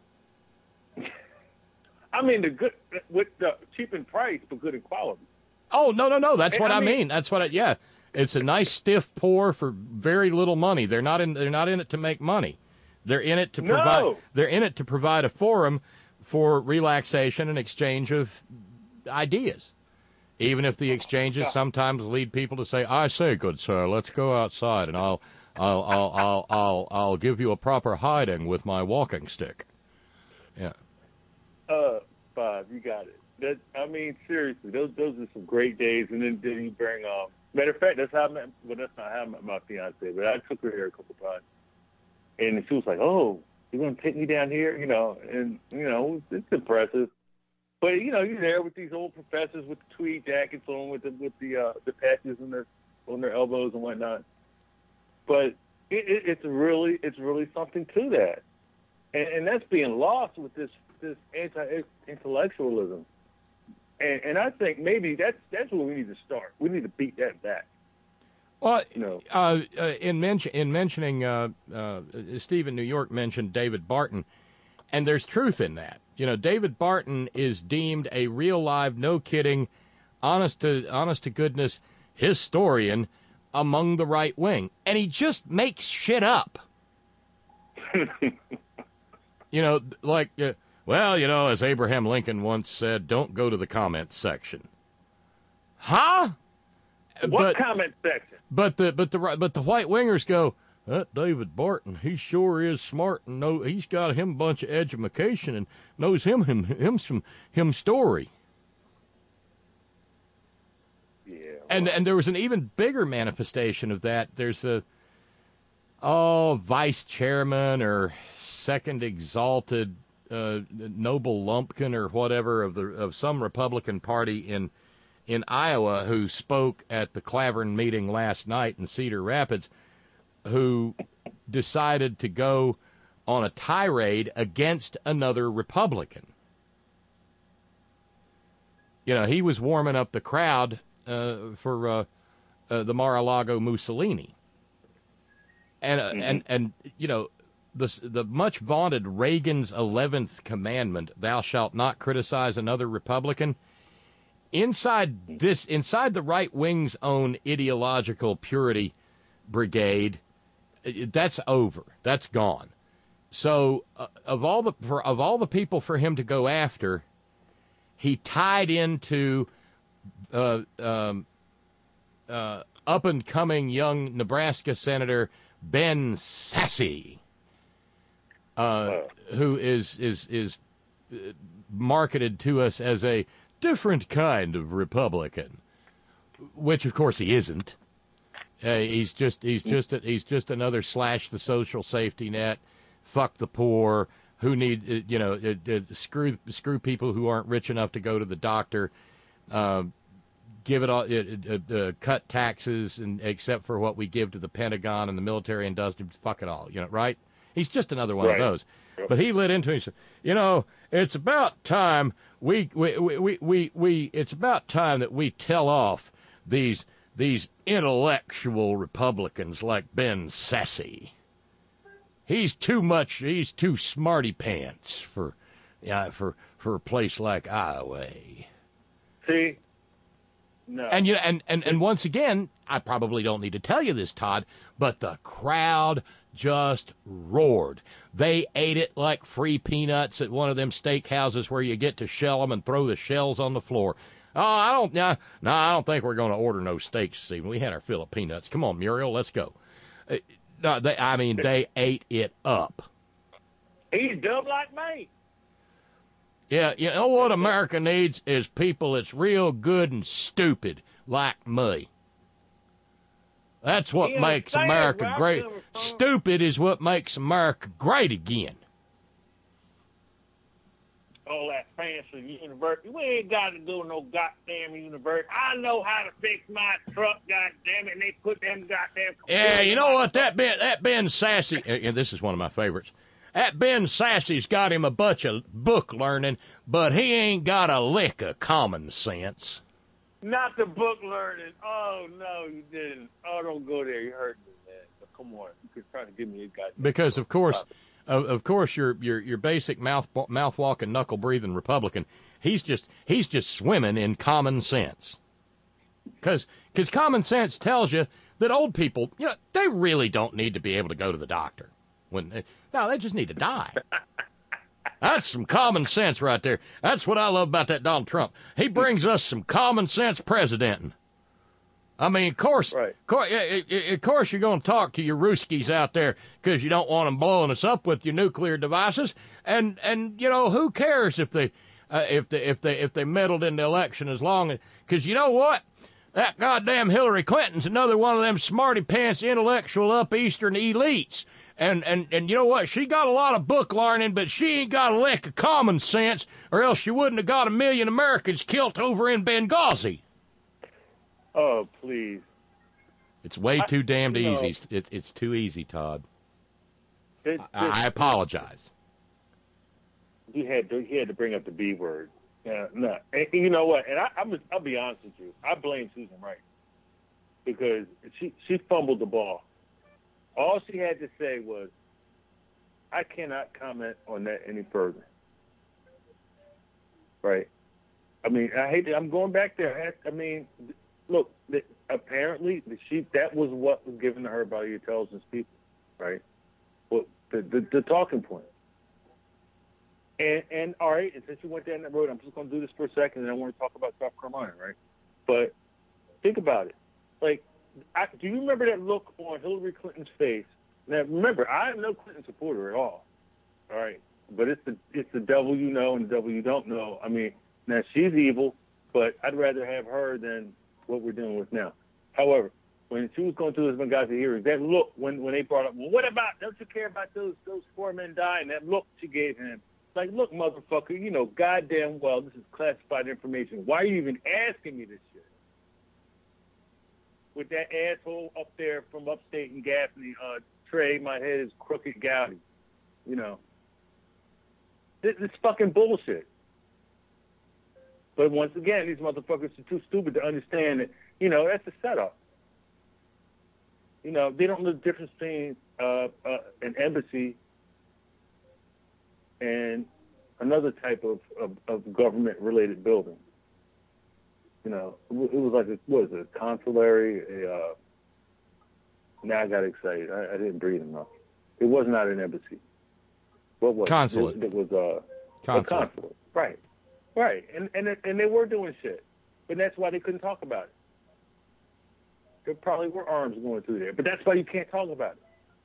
I mean, the good, with the cheap in price, but good in quality. Oh, no, no, no, that's And what I I mean. mean- That's what I, yeah. It's a nice stiff pour for very little money. They're not in, they're not in it to make money. They're in it to No. provide, they're in it to provide a forum for relaxation and exchange of ideas. Even if the exchanges sometimes lead people to say, "I say, good sir, let's go outside, and I'll, I'll, I'll, I'll, I'll, I'll give you a proper hiding with my walking stick." Yeah. Uh, Bob, you got it. That, I mean, seriously, those those are some great days. And then, then you bring, um, matter of fact, that's how I met, well, that's not how I met my fiance, but I took her here a couple times. And she was like, "Oh, you're going to take me down here?" You know, and, you know, it's impressive. But, you know, you're there with these old professors with the tweed jackets on, with the, with the, uh, the patches on their, on their elbows and whatnot. But it, it, it's really, it's really something to that. And, and that's being lost with this, this anti-intellectualism. And, and I think maybe that's, that's where we need to start. We need to beat that back. Well, You know. uh, uh, in, mention, in mentioning, uh, uh, Steve in New York mentioned David Barton, and there's truth in that. You know, David Barton is deemed a real live, no kidding, honest to honest to goodness historian among the right wing, and he just makes shit up. You know, like, uh, well, you know, as Abraham Lincoln once said, don't go to the comment section. Huh? What comment section? But the but the but the white wingers go, that David Barton, he sure is smart and know he's got him a bunch of education and knows him him him some him story. Yeah. Well. And and there was an even bigger manifestation of that. There's a oh vice chairman or second exalted uh, noble lumpkin or whatever of the of some Republican Party in. in Iowa who spoke at the Clavern meeting last night in Cedar Rapids, who decided to go on a tirade against another Republican. You know, he was warming up the crowd uh, for uh, uh, the Mar-a-Lago Mussolini. And, uh, mm-hmm. and, and you know, the, the much vaunted Reagan's eleventh commandment, thou shalt not criticize another Republican, Inside this, inside the right wing's own ideological purity brigade, that's over. That's gone. So, uh, of all the for, of all the people for him to go after, he tied into uh, um, uh, up and coming young Nebraska Senator Ben Sasse, uh, who is is is marketed to us as a different kind of Republican, which of course he isn't. Uh, he's just he's just a, he's just another slash the social safety net, fuck the poor, who need uh, you know uh, uh, screw screw people who aren't rich enough to go to the doctor, uh, give it all uh, uh, uh, cut taxes and except for what we give to the Pentagon and the military industrial, fuck it all, you know, right? He's just another one right. of those. Yep. But he lit into it and said, you know, it's about time we we, we, we, we it's about time that we tell off these these intellectual Republicans like Ben Sasse. He's too much he's too smarty pants for yeah, for for a place like Iowa. See? No. And you and, and, and once again, I probably don't need to tell you this, Todd, but the crowd just roared. They ate it like free peanuts at one of them steakhouses where you get to shell them and throw the shells on the floor. Oh, I don't, no, no, I don't think we're going to order no steaks this evening. We had our fill of peanuts. Come on, Muriel, let's go. Uh, no, they, I mean, they ate it up. He's dumb like me. Yeah, you know what America needs is people that's real good and stupid like me. That's what You makes understand America where I'm great. coming from? Stupid is what makes America great again. All that fancy university. We ain't got to go to no goddamn university. I know how to fix my truck, goddamn it, and they put them goddamn... Yeah, you know what? That Ben, that Ben Sasse, and this is one of my favorites, that Ben Sasse's got him a bunch of book learning, but he ain't got a lick of common sense. Not the book learning. Oh, no, you didn't. Oh, don't go there. You hurt me, man. But come on. You could try to give me a goddamn... Because, of course, of, of course, your your your basic mouth mouth walking, knuckle breathing Republican, he's just he's just swimming in common sense. Because because common sense tells you that old people, you know, they really don't need to be able to go to the doctor. When they, no, they just need to die. That's some common sense right there. That's what I love about that Donald Trump. He brings us some common sense presidenting. I mean, of course, right. of course, of course you're going to talk to your Ruskies out there because you don't want them blowing us up with your nuclear devices. And, and you know, who cares if they, uh, if they, if they, if they meddled in the election as long as, because you know what? That goddamn Hillary Clinton's another one of them smarty pants intellectual up Eastern elites. And, and, and you know what? She got a lot of book learning, but she ain't got a lick of common sense, or else she wouldn't have got a million Americans killed over in Benghazi. Oh, please. It's way too damned you know, easy. It, it's too easy, Todd. It, I, I apologize. He had to, he had to bring up the B word. Yeah, no. And you know what? And I, I'm, I'll be honest with you. I blame Susan Wright because she, she fumbled the ball. All she had to say was, I cannot comment on that any further. Right? I mean, I hate to, I'm going back there. I, I mean, look, the, apparently she that was what was given to her by the intelligence people, right? Well, the the, the talking point. And and all right, and since you went down that road, I'm just going to do this for a second, and I want to talk about South Carolina, right? But think about it. Like, I, do you remember that look on Hillary Clinton's face? Now, remember, I am no Clinton supporter at all. All right, but it's the it's the devil you know and the devil you don't know. I mean, now she's evil, but I'd rather have her than what we're dealing with now. However, when she was going through this Benghazi hearing, that look when when they brought up, well, what about? Don't you care about those those four men dying? That look she gave him, like, look, motherfucker, you know goddamn well this is classified information. Why are you even asking me this shit? With that asshole up there from upstate in Gaffney, uh, Trey, my head is crooked Gowdy. You know, this is fucking bullshit. But once again, these motherfuckers are too stupid to understand that, you know, that's a setup. You know, they don't know the difference between uh, uh, an embassy and another type of, of, of government-related building. You know, it was like, a, what is it, a consulary? A, uh, now I got excited. I, I didn't breathe enough. It was not an embassy. What was Consulate. it? It was uh, Consulate. a consulate. Right. Right. And, and, it, and they were doing shit. But that's why they couldn't talk about it. There probably were arms going through there. But that's why you can't talk about it.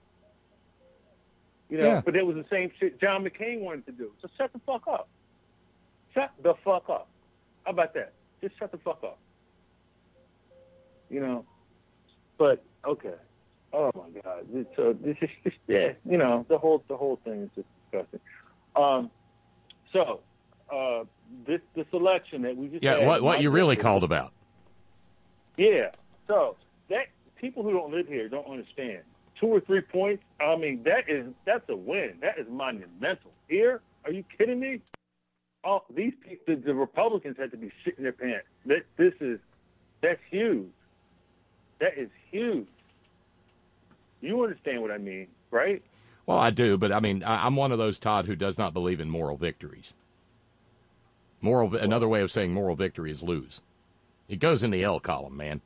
You know, Yeah. but it was the same shit John McCain wanted to do. So shut the fuck up. Shut the fuck up. How about that? Just shut the fuck up. You know? But, okay. Oh, my God. This, uh, this is just, yeah, you know, the whole the whole thing is just disgusting. Um, so, uh, this this election that we just Yeah, had, what what my you really district- called about. Yeah. So, that people who don't live here don't understand. Two or three points, I mean, that is that's a win. That is monumental. Here, are you kidding me? Oh, these people, the, the Republicans had to be shitting their pants. That this is that's huge. That is huge. You understand what I mean, right? Well, I do, but I mean, I, I'm one of those, Todd, who does not believe in moral victories. Moral, another way of saying moral victory is lose. It goes in the L column, man.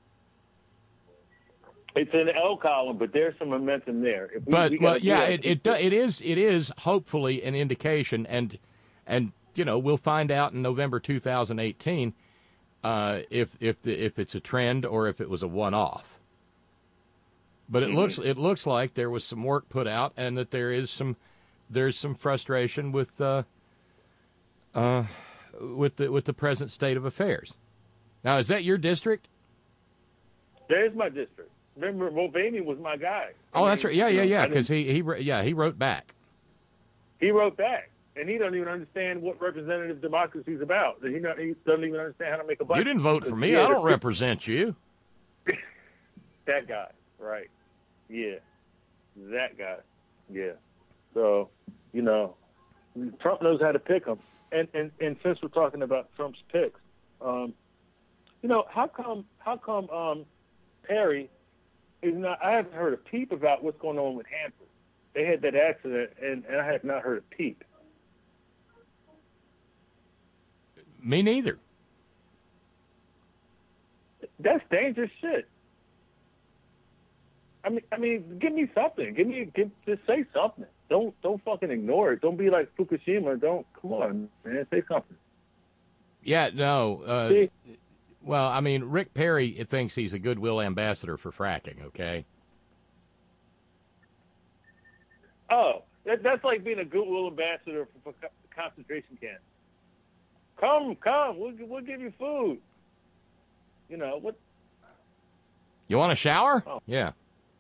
It's in the L column, but there's some momentum there. If we, But we well, gotta yeah, do it it, do, it is it is hopefully an indication, and and you know we'll find out in November two thousand eighteen uh, if if the, if it's a trend or if it was a one off. But it Mhm. looks it looks like there was some work put out, and that there is some there's some frustration with uh, uh, with the with the present state of affairs. Now, is that your district? There's my district. Remember, Mulvaney was my guy. Oh, that's right. Yeah, yeah, yeah. I Because didn't- he he wr- yeah he wrote back. he wrote back, and he doesn't even understand what representative democracy is about. He, not, he doesn't even understand how to make a budget. You didn't vote for me. Yeah, I don't the- represent you. That guy, right? Yeah, that guy. Yeah. So, you know, Trump knows how to pick them. And and and since we're talking about Trump's picks, um, you know, how come how come um, Perry is not? I haven't heard a peep about what's going on with Hanford. They had that accident, and, and I have not heard a peep. Me neither. That's dangerous shit. I mean, I mean, give me something. Give me, give, just say something. Don't, don't fucking ignore it. Don't be like Fukushima. Don't, come on, man, say something. Yeah, no. Uh, See? well, I mean, Rick Perry thinks he's a goodwill ambassador for fracking. Okay. Oh, that, that's like being a goodwill ambassador for, for concentration camps. Come, come, we'll, we'll give you food. You know what? You want a shower? Oh. Yeah.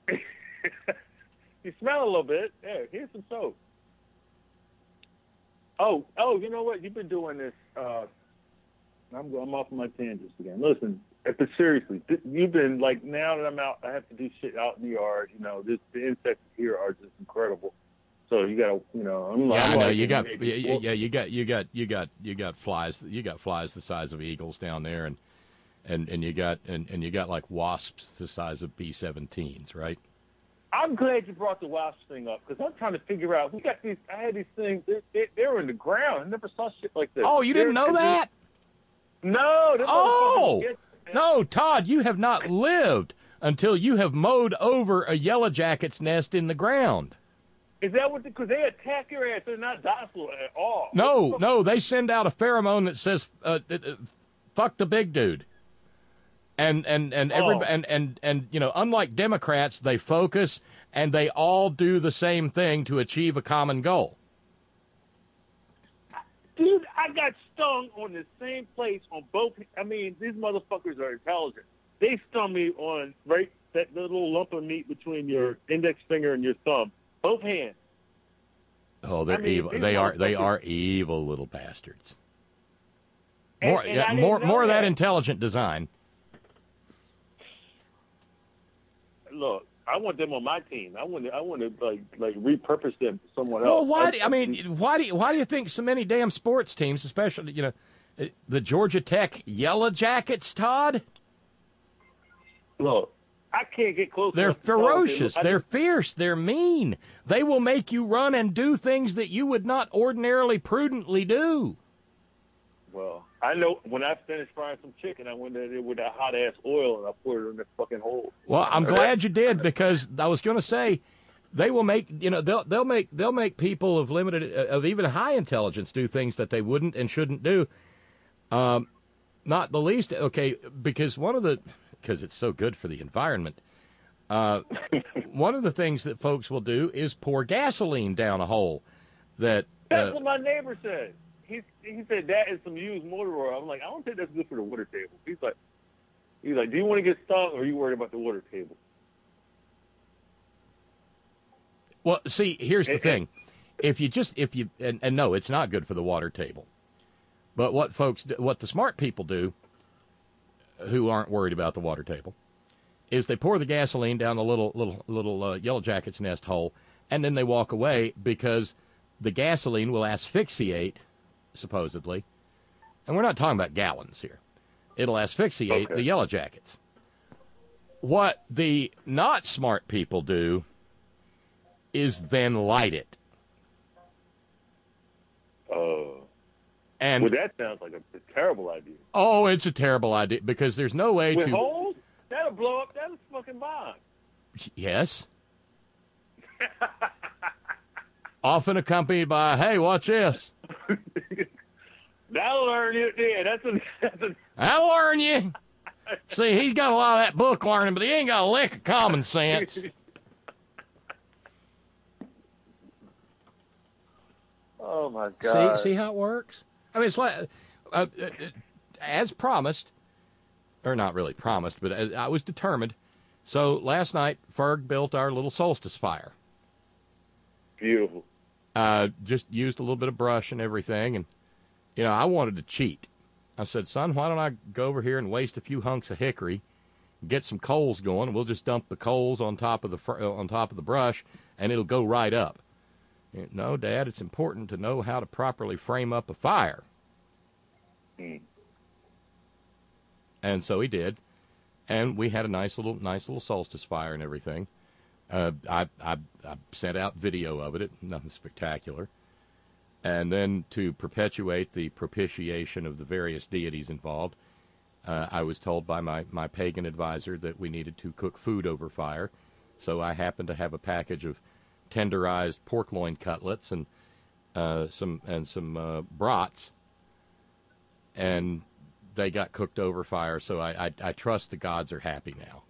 You smell a little bit. There, here's some soap. Oh, oh, you know what? You've been doing this. Uh, I'm I'm off my tangents again. Listen, but seriously, th- you've been like now that I'm out, I have to do shit out in the yard. You know, this, the insects here are just incredible. So you gotta, you know, I'm, Yeah, I'm I know like you got. maybe Yeah, yeah, four- yeah, you got. You got. You got. You got flies. You got flies the size of eagles down there, and and and you got and, and you got like wasps the size of B seventeens, right? I'm glad you brought the wasp thing up because I'm trying to figure out. We got these. I had these things. They, they, they were in the ground. I never saw shit like this. Oh, you didn't They're- know that? No. them Oh! motherfuckers get- no, Todd, you have not lived until you have mowed over a yellow jacket's nest in the ground. Is that what? Because they attack your ass. They're not docile at all. No, no, they send out a pheromone that says uh, uh, uh, "fuck the big dude," and and and every Oh. and and and you know, unlike Democrats, they focus and they all do the same thing to achieve a common goal. Dude, I got stung on the same place on both. I mean, these motherfuckers are intelligent. They stung me on right that little lump of meat between your index finger and your thumb, both hands. Oh, they're I mean, evil. these They are they motherfuckers- are evil little bastards. And- More and yeah, I didn't more know more of that that. intelligent design. Look, I want them on my team. I want to, I want to like like repurpose them to someone Well, else. why? Do, I mean, why do you, why do you think so many damn sports teams, especially you know, uh, the Georgia Tech Yellow Jackets, Todd? Look, I can't get close. They're enough to tell them. ferocious. I They're just- fierce. They're mean. They will make you run and do things that you would not ordinarily prudently do. Well, I know when I finished frying some chicken, I went in there with that hot ass oil and I poured it in the fucking hole. Well, I'm glad you did because I was going to say they will make you know they'll they'll make they'll make people of limited uh, of even high intelligence do things that they wouldn't and shouldn't do. Um, not the least okay because one of the because it's so good for the environment. Uh, one of the things that folks will do is pour gasoline down a hole. That That's uh, what my neighbor said. He he said that is some used motor oil. I'm like, I don't think that's good for the water table. He's like, he's like, do you want to get stung or are you worried about the water table? well, see, here's the And- thing: if you just if you and, and no, it's not good for the water table. But what folks, do, what the smart people do, who aren't worried about the water table, is they pour the gasoline down the little little little uh, yellow jacket's nest hole, and then they walk away because the gasoline will asphyxiate, supposedly, and we're not talking about gallons here. It'll asphyxiate Okay. the yellow jackets. What the not smart people do is then light it. Oh. And Well, that sounds like a, a terrible idea. oh, it's a terrible idea because there's no way With to. holes, that'll blow up. That'll fucking bomb. Yes. Often accompanied by, hey, watch this. That'll learn you. Yeah, that's a. That's a That'll learn you. See, he's got a lot of that book learning, but he ain't got a lick of common sense. Oh my God. See, see how it works? I mean, it's like, uh, uh, uh, as promised, or not really promised, but as I was determined. So last night, Ferg built our little solstice fire. Beautiful. Uh, just used a little bit of brush and everything, and you know, I wanted to cheat. I said, son, why don't I go over here and waste a few hunks of hickory, get some coals going, and we'll just dump the coals on top of the fr- uh, on top of the brush, and it'll go right up. No, Dad, it's important to know how to properly frame up a fire. Mm. And so he did, and we had a nice little, nice little solstice fire and everything. Uh, I, I, I sent out video of it, nothing spectacular. And then to perpetuate the propitiation of the various deities involved, uh, I was told by my, my pagan advisor that we needed to cook food over fire. So I happened to have a package of tenderized pork loin cutlets and uh, some and some uh, brats, and they got cooked over fire. So I, I I trust the gods are happy now.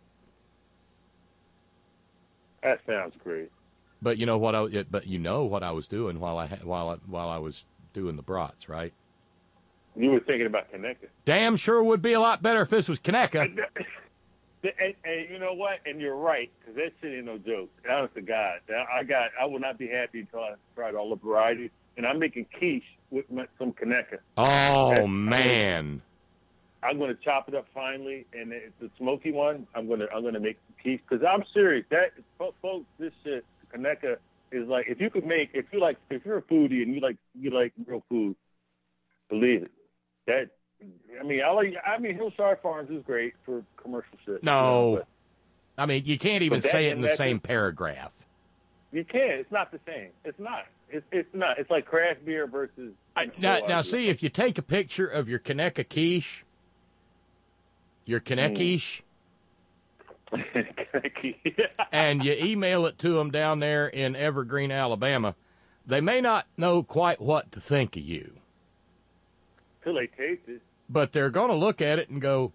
That sounds great. But you know what I it, but you know what I was doing while I ha- while I, while I was doing the brats, right? You were thinking about connecting. Damn sure would be a lot better if this was Kaneka. And, and you know what? And you're right, because that shit ain't no joke. Honest to God, I got. I would not be happy until I tried all the varieties. And I'm making quiche with my, some Kaneka. Oh And man! I'm going to chop it up finely, and it's the smoky one. I'm going to. I'm going to make quiche because I'm serious. That folks, this shit Kaneka is like if you could make if you like if you're a foodie and you like you like real food, believe it. That. I mean, I like. I mean, Hillshire Farms is great for commercial shit. No, you know, but I mean you can't even But that- say it in the that- same paragraph. you can't. It's not the same. It's not. It's it's not. It's like craft beer versus. I, now, now see if you take a picture of your Kaneka quiche your Kanekish, Kentucky. and you email it to them down there in Evergreen, Alabama, they may not know quite what to think of you. Till they taste it. But they're going to look at it and go,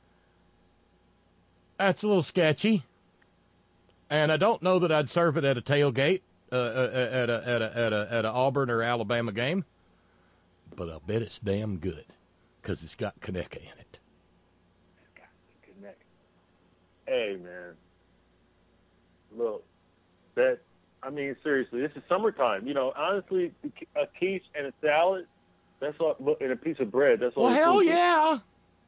that's a little sketchy. And I don't know that I'd serve it at a tailgate, uh, uh, at a at a at a at a Auburn or Alabama game. But I bet it's damn good because it's got Kaneka in it. Connect. Hey man, look, that I mean seriously, this is summertime. You know, honestly, a quiche and a salad, that's all, and a piece of bread. That's all. Well, hell yeah.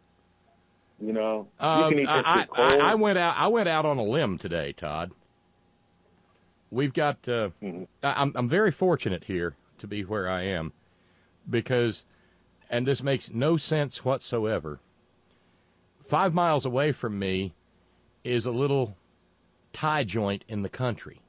You know, Um, you can eat that I, shit cold. I, I went out. I went out on a limb today, Todd. We've got. Uh, Mm-hmm. I, I'm I'm very fortunate here to be where I am, because, and this makes no sense whatsoever. Five miles away from me is a little Thai joint in the country.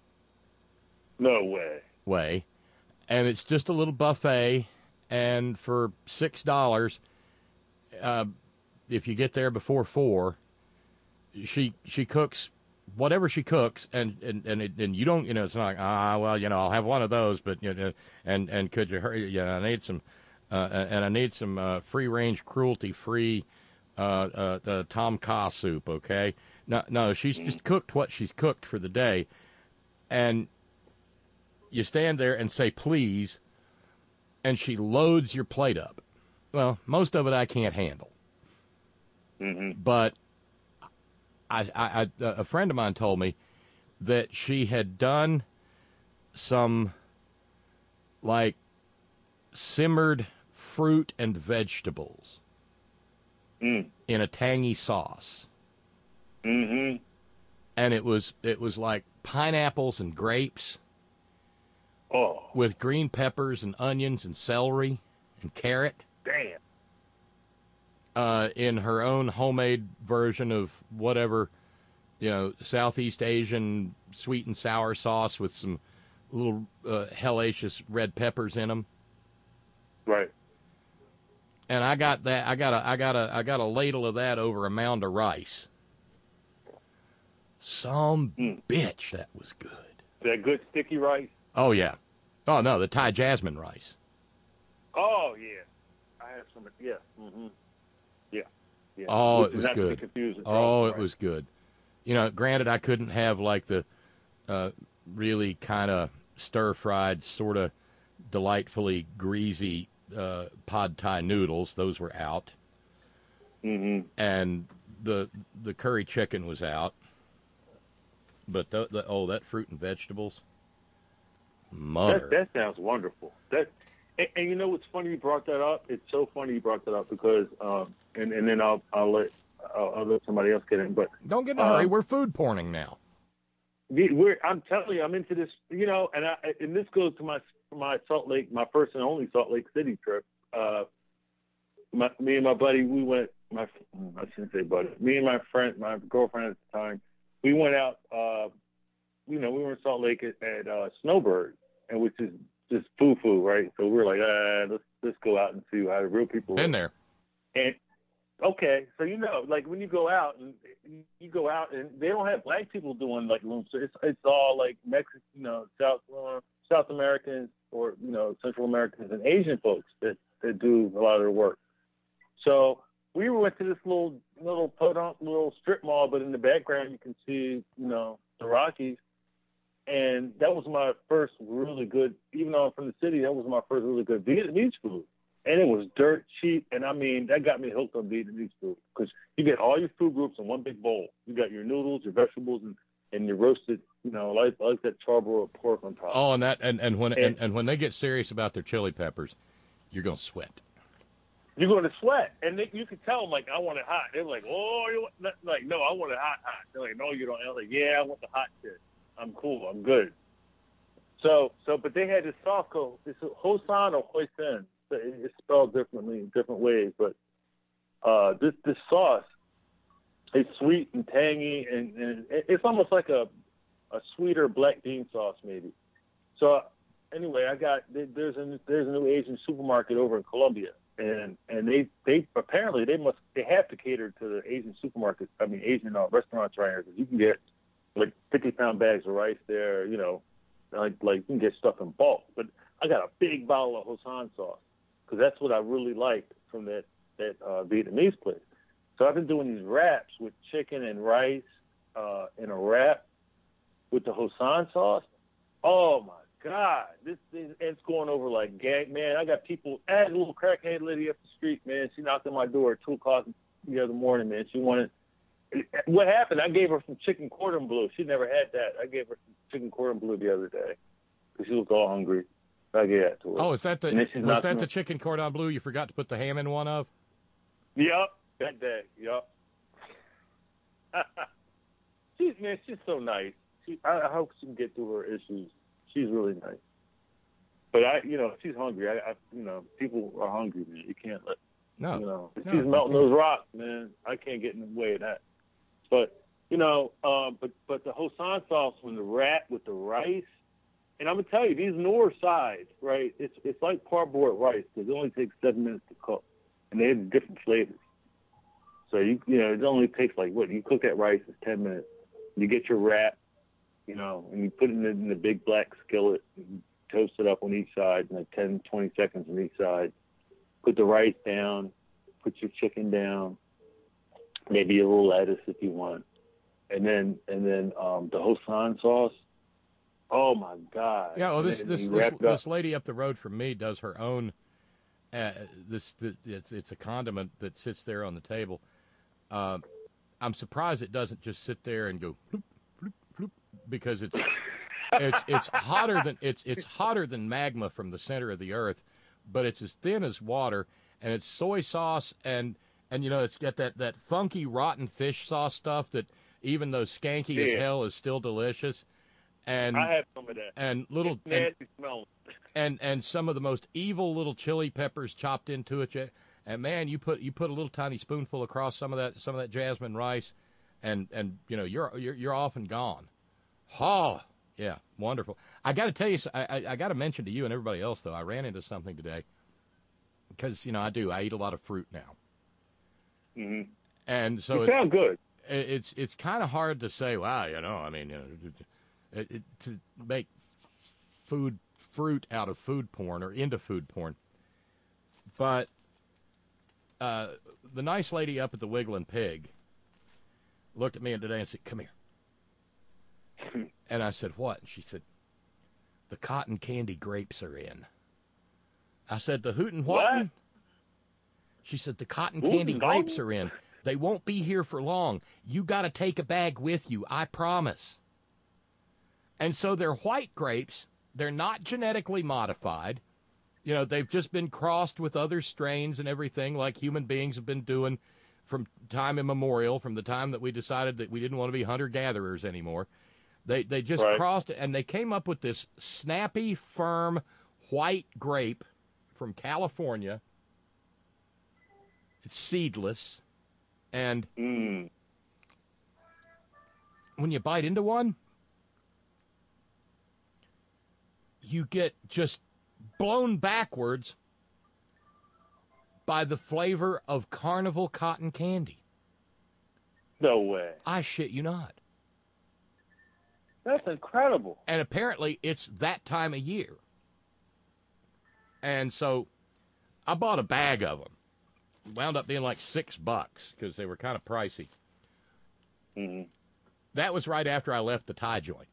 No way. Way, and it's just a little buffet, and for six dollars, uh, if you get there before four, she she cooks whatever she cooks, and and and, it, and you don't, you know, it's not like, ah, well, you know, I'll have one of those, but you know, and and could you hurry? Yeah, I need some, uh, and I need some uh, free range, cruelty free, uh, uh, uh, Tom Kha soup. Okay, no, no, she's just cooked what she's cooked for the day, and you stand there and say please, and she loads your plate up. Well, most of it I can't handle. Mm-hmm. But I, I, I, a friend of mine told me that she had done some, like, simmered fruit and vegetables mm. in a tangy sauce. Mm-hmm. And it was it was like pineapples and grapes Oh, with green peppers and onions and celery and carrot. damn. Uh, in her own homemade version of whatever, you know, Southeast Asian sweet and sour sauce with some little uh, hellacious red peppers in them. Right. And I got that. I got a. I got a. I got a ladle of that over a mound of rice. Some Mm. bitch, that was good. That good sticky rice. Oh yeah. Oh no, the Thai jasmine rice. Oh yeah. I have some. Yeah. Mm-hmm. Yeah. Yeah. Oh, Which it is was not to be good. confused with Oh, rice, it right? was good. You know, granted, I couldn't have like the uh, really kind of stir-fried, sort of delightfully greasy uh, pad Thai noodles. Those were out. Mm-hmm. And the the curry chicken was out. But the, the oh, that fruit and vegetables, mother. That, that sounds wonderful. That, and, and you know what's funny? You brought that up. It's so funny you brought that up because, um, and and then I'll I'll let I'll, I'll let somebody else get in. But Don't get in a hurry. um, We're food porning now. we- we're I'm telling you, I'm into this. You know, and I and this goes to my my Salt Lake, my first and only Salt Lake City trip. Uh, my, me and my buddy, we went. My I shouldn't say buddy. Me and my friend, my girlfriend at the time, we went out. Uh, you know, we were in Salt Lake at, at uh, Snowbird, and which is just foo-foo, right? So we were like, uh, let's let's go out and see how the real people Been live. there. And okay, so you know, like when you go out and you go out and they don't have black people doing like room service. It's it's all like Mexican, you know, South uh, South Americans or you know Central Americans and Asian folks that that do a lot of their work. So we went to this little little podunk little strip mall, but in the background you can see you know the Rockies. And that was my first really good, even though I'm from the city, that was my first really good Vietnamese food. And it was dirt cheap. And I mean, that got me hooked on Vietnamese food because you get all your food groups in one big bowl. You got your noodles, your vegetables, and, and your roasted, you know, like like that charbroiled pork on top. Oh, and that and, and when and, And- and when they get serious about their chili peppers, you're gonna sweat. You're going to sweat. And they, you can tell them, like, I want it hot. They're like, oh, you want that? Like, no, I want it hot, hot. They're like, no, you don't. I'm like, yeah, I want the hot shit. I'm cool. I'm good. So, so, but they had this sauce called, it's Hoisin or Hoisin. It's spelled differently in different ways, but uh, this this sauce is sweet and tangy, and, and it's almost like a a sweeter black bean sauce, maybe. So, anyway, I got there's a there's a new Asian supermarket over in Columbia, and and they they apparently they must they have to cater to the Asian supermarkets. I mean Asian uh, restaurants right here, because you can get like fifty pound bags of rice there. You know, like like you can get stuff in bulk. But I got a big bottle of Hosan sauce because that's what I really liked from that that uh, Vietnamese place. So I've been doing these wraps with chicken and rice uh, in a wrap with the Hosan sauce. Oh my God, this thing, it's going over like gag, man. I got people, I had a little crackhead lady up the street, man. She knocked on my door at two o'clock the other morning, man. She wanted, what happened? I gave her some chicken cordon bleu. She never had that. I gave her some chicken cordon bleu the other day because she was all hungry. I gave that to her. Oh, is that the And then she's was knocking that on- the chicken cordon bleu you forgot to put the ham in one of? Yup, that day, yup. she's, man, she's so nice. She, I, I hope she can get through her issues. She's really nice. But I, you know, she's hungry. I, I you know, people are hungry, man. You can't let, No. you know, if No, she's you melting can't. those rocks, man. I can't get in the way of that. But, you know, um, but, but the Hosan sauce with the wrap with the rice, and I'm going to tell you, these Noor sides, right, it's it's like cardboard rice because it only takes seven minutes to cook. And they have different flavors. So, you you know, it only takes like, what, you cook that rice, it's ten minutes. You get your wrap, you know, and you put it in the, in the big black skillet, and toast it up on each side, like ten, twenty seconds on each side. Put the rice down, put your chicken down, maybe a little lettuce if you want. And then, and then um, the Hosan sauce. Oh my God! Yeah, well, And this then this you this, wrap it up. this lady up the road from me does her own. Uh, this the, it's it's a condiment that sits there on the table. Uh, I'm surprised it doesn't just sit there and go bloop, bloop, bloop, because it's it's it's hotter than it's it's hotter than magma from the center of the earth, but it's as thin as water, and it's soy sauce and and you know it's got that that funky rotten fish sauce stuff that even though skanky as Yeah. hell is still delicious. And I have some of that. and little It's and, nasty smelling. and and some of the most evil little chili peppers chopped into it. You- And man, you put you put a little tiny spoonful across some of that some of that jasmine rice, and and you know you're you're you're off and gone. Oh yeah, wonderful. I got to tell you, I I, I got to mention to you and everybody else though. I ran into something today because you know I do I eat a lot of fruit now, Mm-hmm. and so You it's sound good. it- it's it's kind of hard to say. Wow, you know, I mean, you know, it, it, to make food fruit out of food porn or into food porn, but uh, the nice lady up at the Wiggling Pig looked at me today and said, "Come here," and I said, "What?" And she said, "The cotton candy grapes are in." I said, "The hootin' what?" She said, "The cotton Hootin' candy what? grapes are in. They won't be here for long. You got to take a bag with you, I promise." And so they're white grapes. They're not genetically modified. You know, they've just been crossed with other strains and everything like human beings have been doing from time immemorial, from the time that we decided that we didn't want to be hunter-gatherers anymore. They they just Right. crossed it, and they came up with this snappy, firm, white grape from California. It's seedless. And Mm. when you bite into one, you get just blown backwards by the flavor of carnival cotton candy. No way. I shit you not. That's incredible. And apparently it's that time of year. And so I bought a bag of them. Wound up being like six bucks because they were kind of pricey. Mm-hmm. That was right after I left the Thai joint.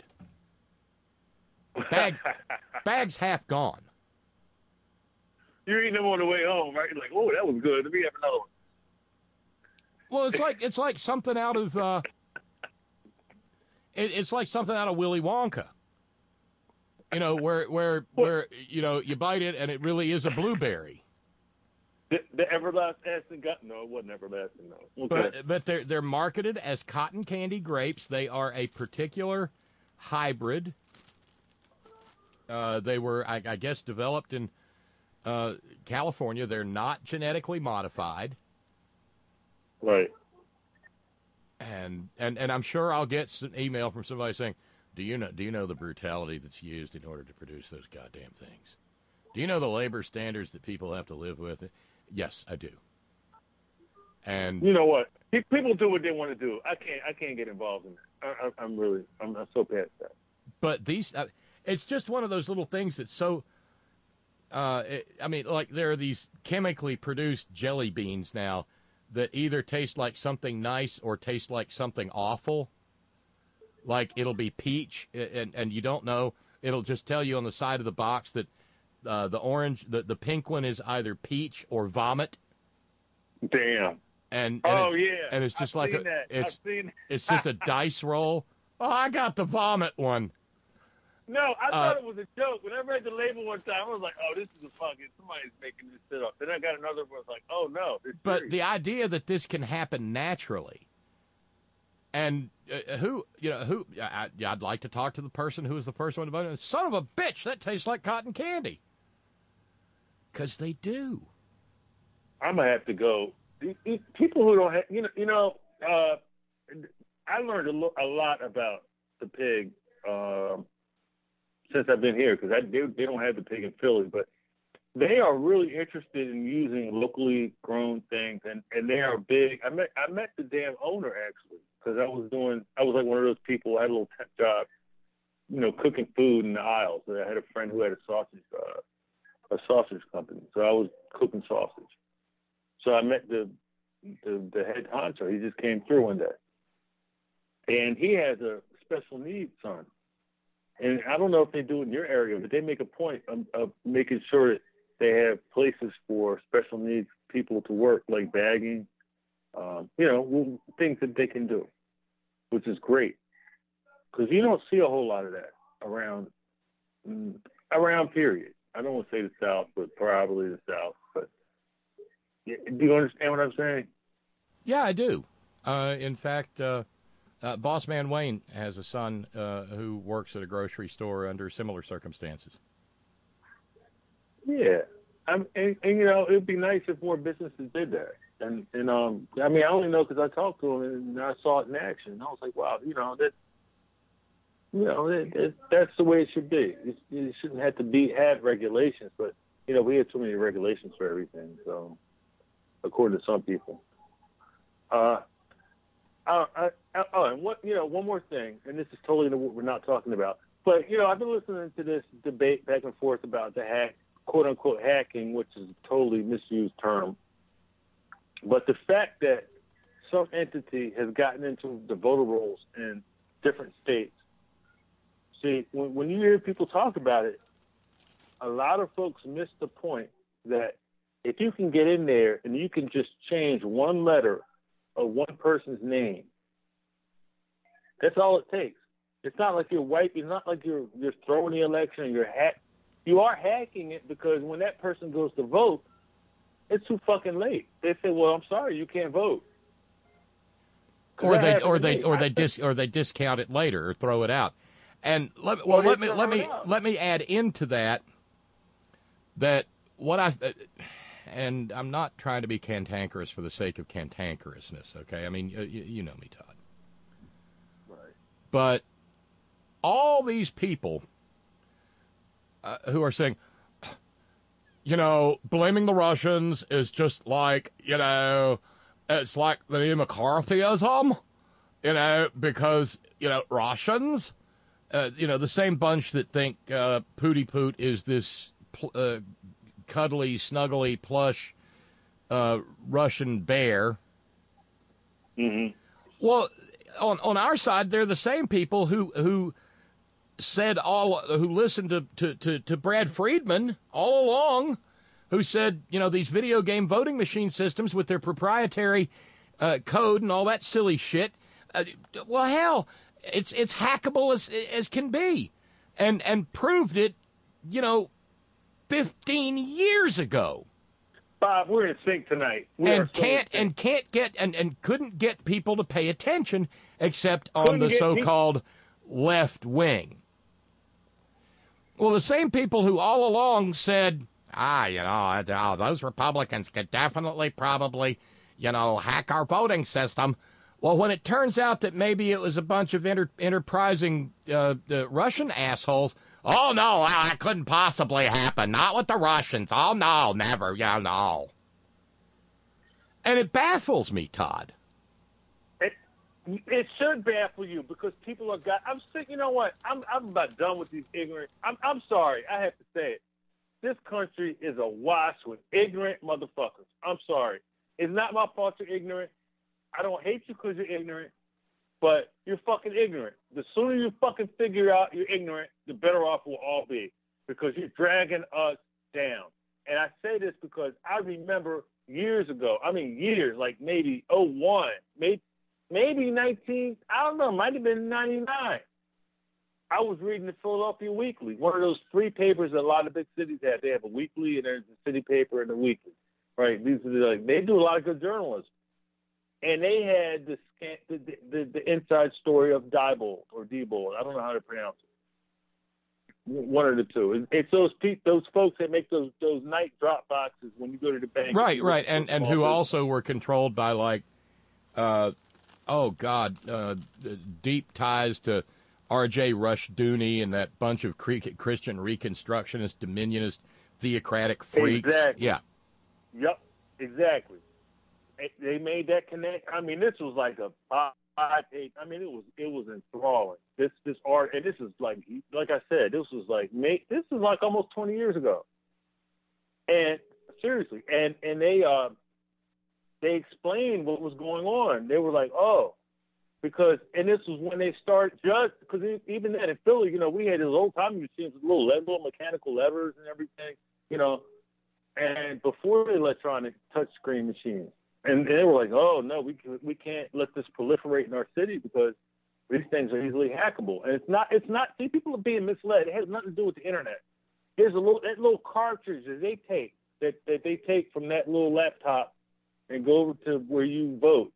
Bag, bag's half gone. You're eating them on the way home, right? You're like, oh, that was good. Let me have another one. Well, it's like it's like something out of uh, it, it's like something out of Willy Wonka. You know, where where where you know you bite it and it really is a blueberry. The, the everlasting gut? No, it wasn't everlasting. No. Okay. But but they're they're marketed as cotton candy grapes. They are a particular hybrid. Uh, they were, I, I guess, developed in uh, California. They're not genetically modified. Right. And and and I'm sure I'll get an email from somebody saying, "Do you know? Do you know the brutality that's used in order to produce those goddamn things? Do you know the labor standards that people have to live with?" Yes, I do. And You know what? Pe- People do what they want to do. I can't. I can't get involved in that. I, I, I'm really. I'm, I'm so past that. But these, uh, it's just one of those little things that's so. Uh, it, I mean, like there are these chemically produced jelly beans now that either taste like something nice or taste like something awful. Like it'll be peach, and and you don't know. It'll just tell you on the side of the box that uh, the orange, the the pink one is either peach or vomit. Damn. And, and Oh, it's, yeah. and it's just I've like seen a, that. it's I've seen- it's just a dice roll. Oh, I got the vomit one. No, I Uh, thought it was a joke. When I read the label one time, I was like, "Oh, this is a fucking somebody's making this shit up." Then I got another one. I was like, "Oh no!" It's But serious. the idea that this can happen naturally, and uh, who you know who I, I'd like to talk to the person who was the first one to vote. Son of a bitch, that tastes like cotton candy. Because they do. I'm gonna have to go. These- these People who don't have, you know, you know, uh, I learned a, lo- a lot about the pig um, since I've been here because they they don't have the pig in Philly, but they are really interested in using locally grown things, and, and they are big. I met I met the damn owner actually because I was doing I was like one of those people. I had a little temp job, you know, cooking food in the aisles. So I had a friend who had a sausage uh, a sausage company, so I was cooking sausage. So I met the, the the head honcho. He just came through one day, and he has a special needs son. And I don't know if they do it in your area, but they make a point of, of making sure that they have places for special needs people to work, like bagging, um, you know, things that they can do, which is great. Because you don't see a whole lot of that around, around period. I don't want to say the South, but probably the South. But do you understand what I'm saying? Yeah, I do. Uh, in fact, uh, uh, Boss Man Wayne has a son uh, who works at a grocery store under similar circumstances. Yeah, I'm, and, and you know, it'd be nice if more businesses did that. And and um, I mean, I only know because I talked to him and I saw it in action. And I was like, wow, you know that, you know, that, that, that's the way it should be. It, it shouldn't have to be have regulations, but you know, we had too many regulations for everything. So, according to some people, uh, I, I, I, oh, and what you know, one more thing, and this is totally what we're not talking about. But you know, I've been listening to this debate back and forth about the hack, quote unquote hacking, which is a totally misused term. But the fact that some entity has gotten into the voter rolls in different states. See, when, when you hear people talk about it, a lot of folks miss the point that if you can get in there and you can just change one letter of one person's name, that's all it takes. It's not like you're wiping. It's not like you're you're throwing the election and you're hack. You are hacking it because when that person goes to vote, it's too fucking late. They say, "Well, I'm sorry, you can't vote." Or they, or happened to they, me. or I they think- dis, or they discount it later or throw it out. And let, well, Well, let they me, throw let it me, out. let me add into that that what I, and I'm not trying to be cantankerous for the sake of cantankerousness. Okay, I mean, you, you know me, Todd. Right. But all these people uh, who are saying, you know, blaming the Russians is just like, you know, it's like the new McCarthyism, you know, because, you know, Russians, uh, you know, the same bunch that think uh, Pooty Poot is this pl- uh, cuddly, snuggly, plush uh, Russian bear. Mm-hmm. Well, on on our side, they're the same people who who said all who listened to, to, to, to Brad Friedman all along, who said, you know, these video game voting machine systems with their proprietary uh, code and all that silly shit. Uh, well, hell, it's it's hackable as as can be, and and proved it, you know, fifteen years ago. Bob, we're in sync tonight. We are and so can't in sync. and can't get and, and couldn't get people to pay attention except on Couldn't the get so-called left wing. Well, the same people who all along said, ah, you know, oh, those Republicans could definitely, probably, you know, hack our voting system. Well, when it turns out that maybe it was a bunch of enter- enterprising uh, uh, Russian assholes, oh, no, that couldn't possibly happen. Not with the Russians. Oh, no, never. Yeah, no. And it baffles me, Todd. It it should baffle you because people are got. I'm sick. You know what? I'm I'm about done with these ignorant. I'm I'm sorry. I have to say it. This country is awash with ignorant motherfuckers. I'm sorry. It's not my fault you're ignorant. I don't hate you because you're ignorant, but you're fucking ignorant. The sooner you fucking figure out you're ignorant, the better off we'll all be because you're dragging us down. And I say this because I remember years ago, I mean years, like maybe oh one, maybe, maybe nineteen, I don't know, might have been ninety-nine. I was reading the Philadelphia Weekly, one of those free papers that a lot of big cities have. They have a weekly and there's a city paper and a weekly, right? These are the, like, they do a lot of good journalism. And they had the, the, the, the inside story of Diebold or Diebold. I don't know how to pronounce it. One of the two. It's those pe- those folks that make those those night drop boxes when you go to the bank. Right, right, and and who also were controlled by like, uh, oh God, uh, deep ties to R J Rushdoony and that bunch of Christian Reconstructionist, Dominionist, theocratic freaks. Exactly. Yeah. Yep. Exactly. They made that connect. I mean, this was like a five, eight. I mean, it was it was enthralling. This this art, and this is like like I said, this was like this is like almost twenty years ago. And seriously, and and they uh they explained what was going on. They were like, oh, because and this was when they started just because even then in Philly, you know, we had those old timey machines with little little mechanical levers and everything, you know, and before the electronic touchscreen machines. And they were like, "Oh no, we we can't let this proliferate in our city because these things are easily hackable." And it's not. It's not. See, people are being misled. It has nothing to do with the internet. There's a little that little cartridge that they take that, that they take from that little laptop and go over to where you vote,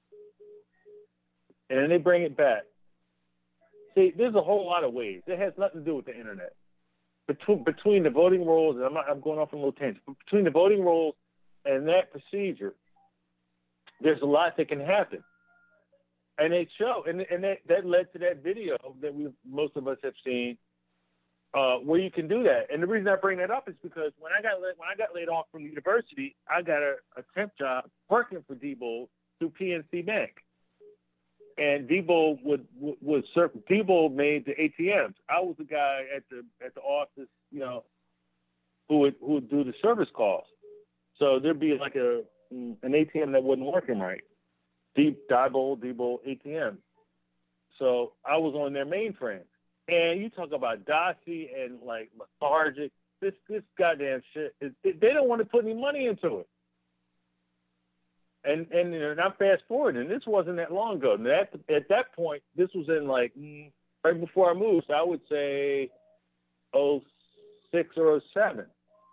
and then they bring it back. See, there's a whole lot of ways. It has nothing to do with the internet. Between between the voting rolls, and I'm not, I'm going off on a little tangent. But between the voting rolls and that procedure, there's a lot that can happen. And they show, and, and that, that led to that video that we most of us have seen, uh, where you can do that. And the reason I bring that up is because when I got let, when I got laid off from the university, I got a, a temp job working for Diebold through P N C Bank. And Diebold would would serve. Diebold made the A T Ms. I was the guy at the at the office, you know, who would who would do the service calls. So there'd be like a an A T M that wasn't working right. Deep Diebold, Diebold A T M. So I was on their mainframe. And you talk about dossy and like lethargic. This this goddamn shit. It, it, they don't want to put any money into it. And and, and I'm fast forward, and this wasn't that long ago. And at, at that point, this was in like right before I moved. So I would say oh six or oh seven.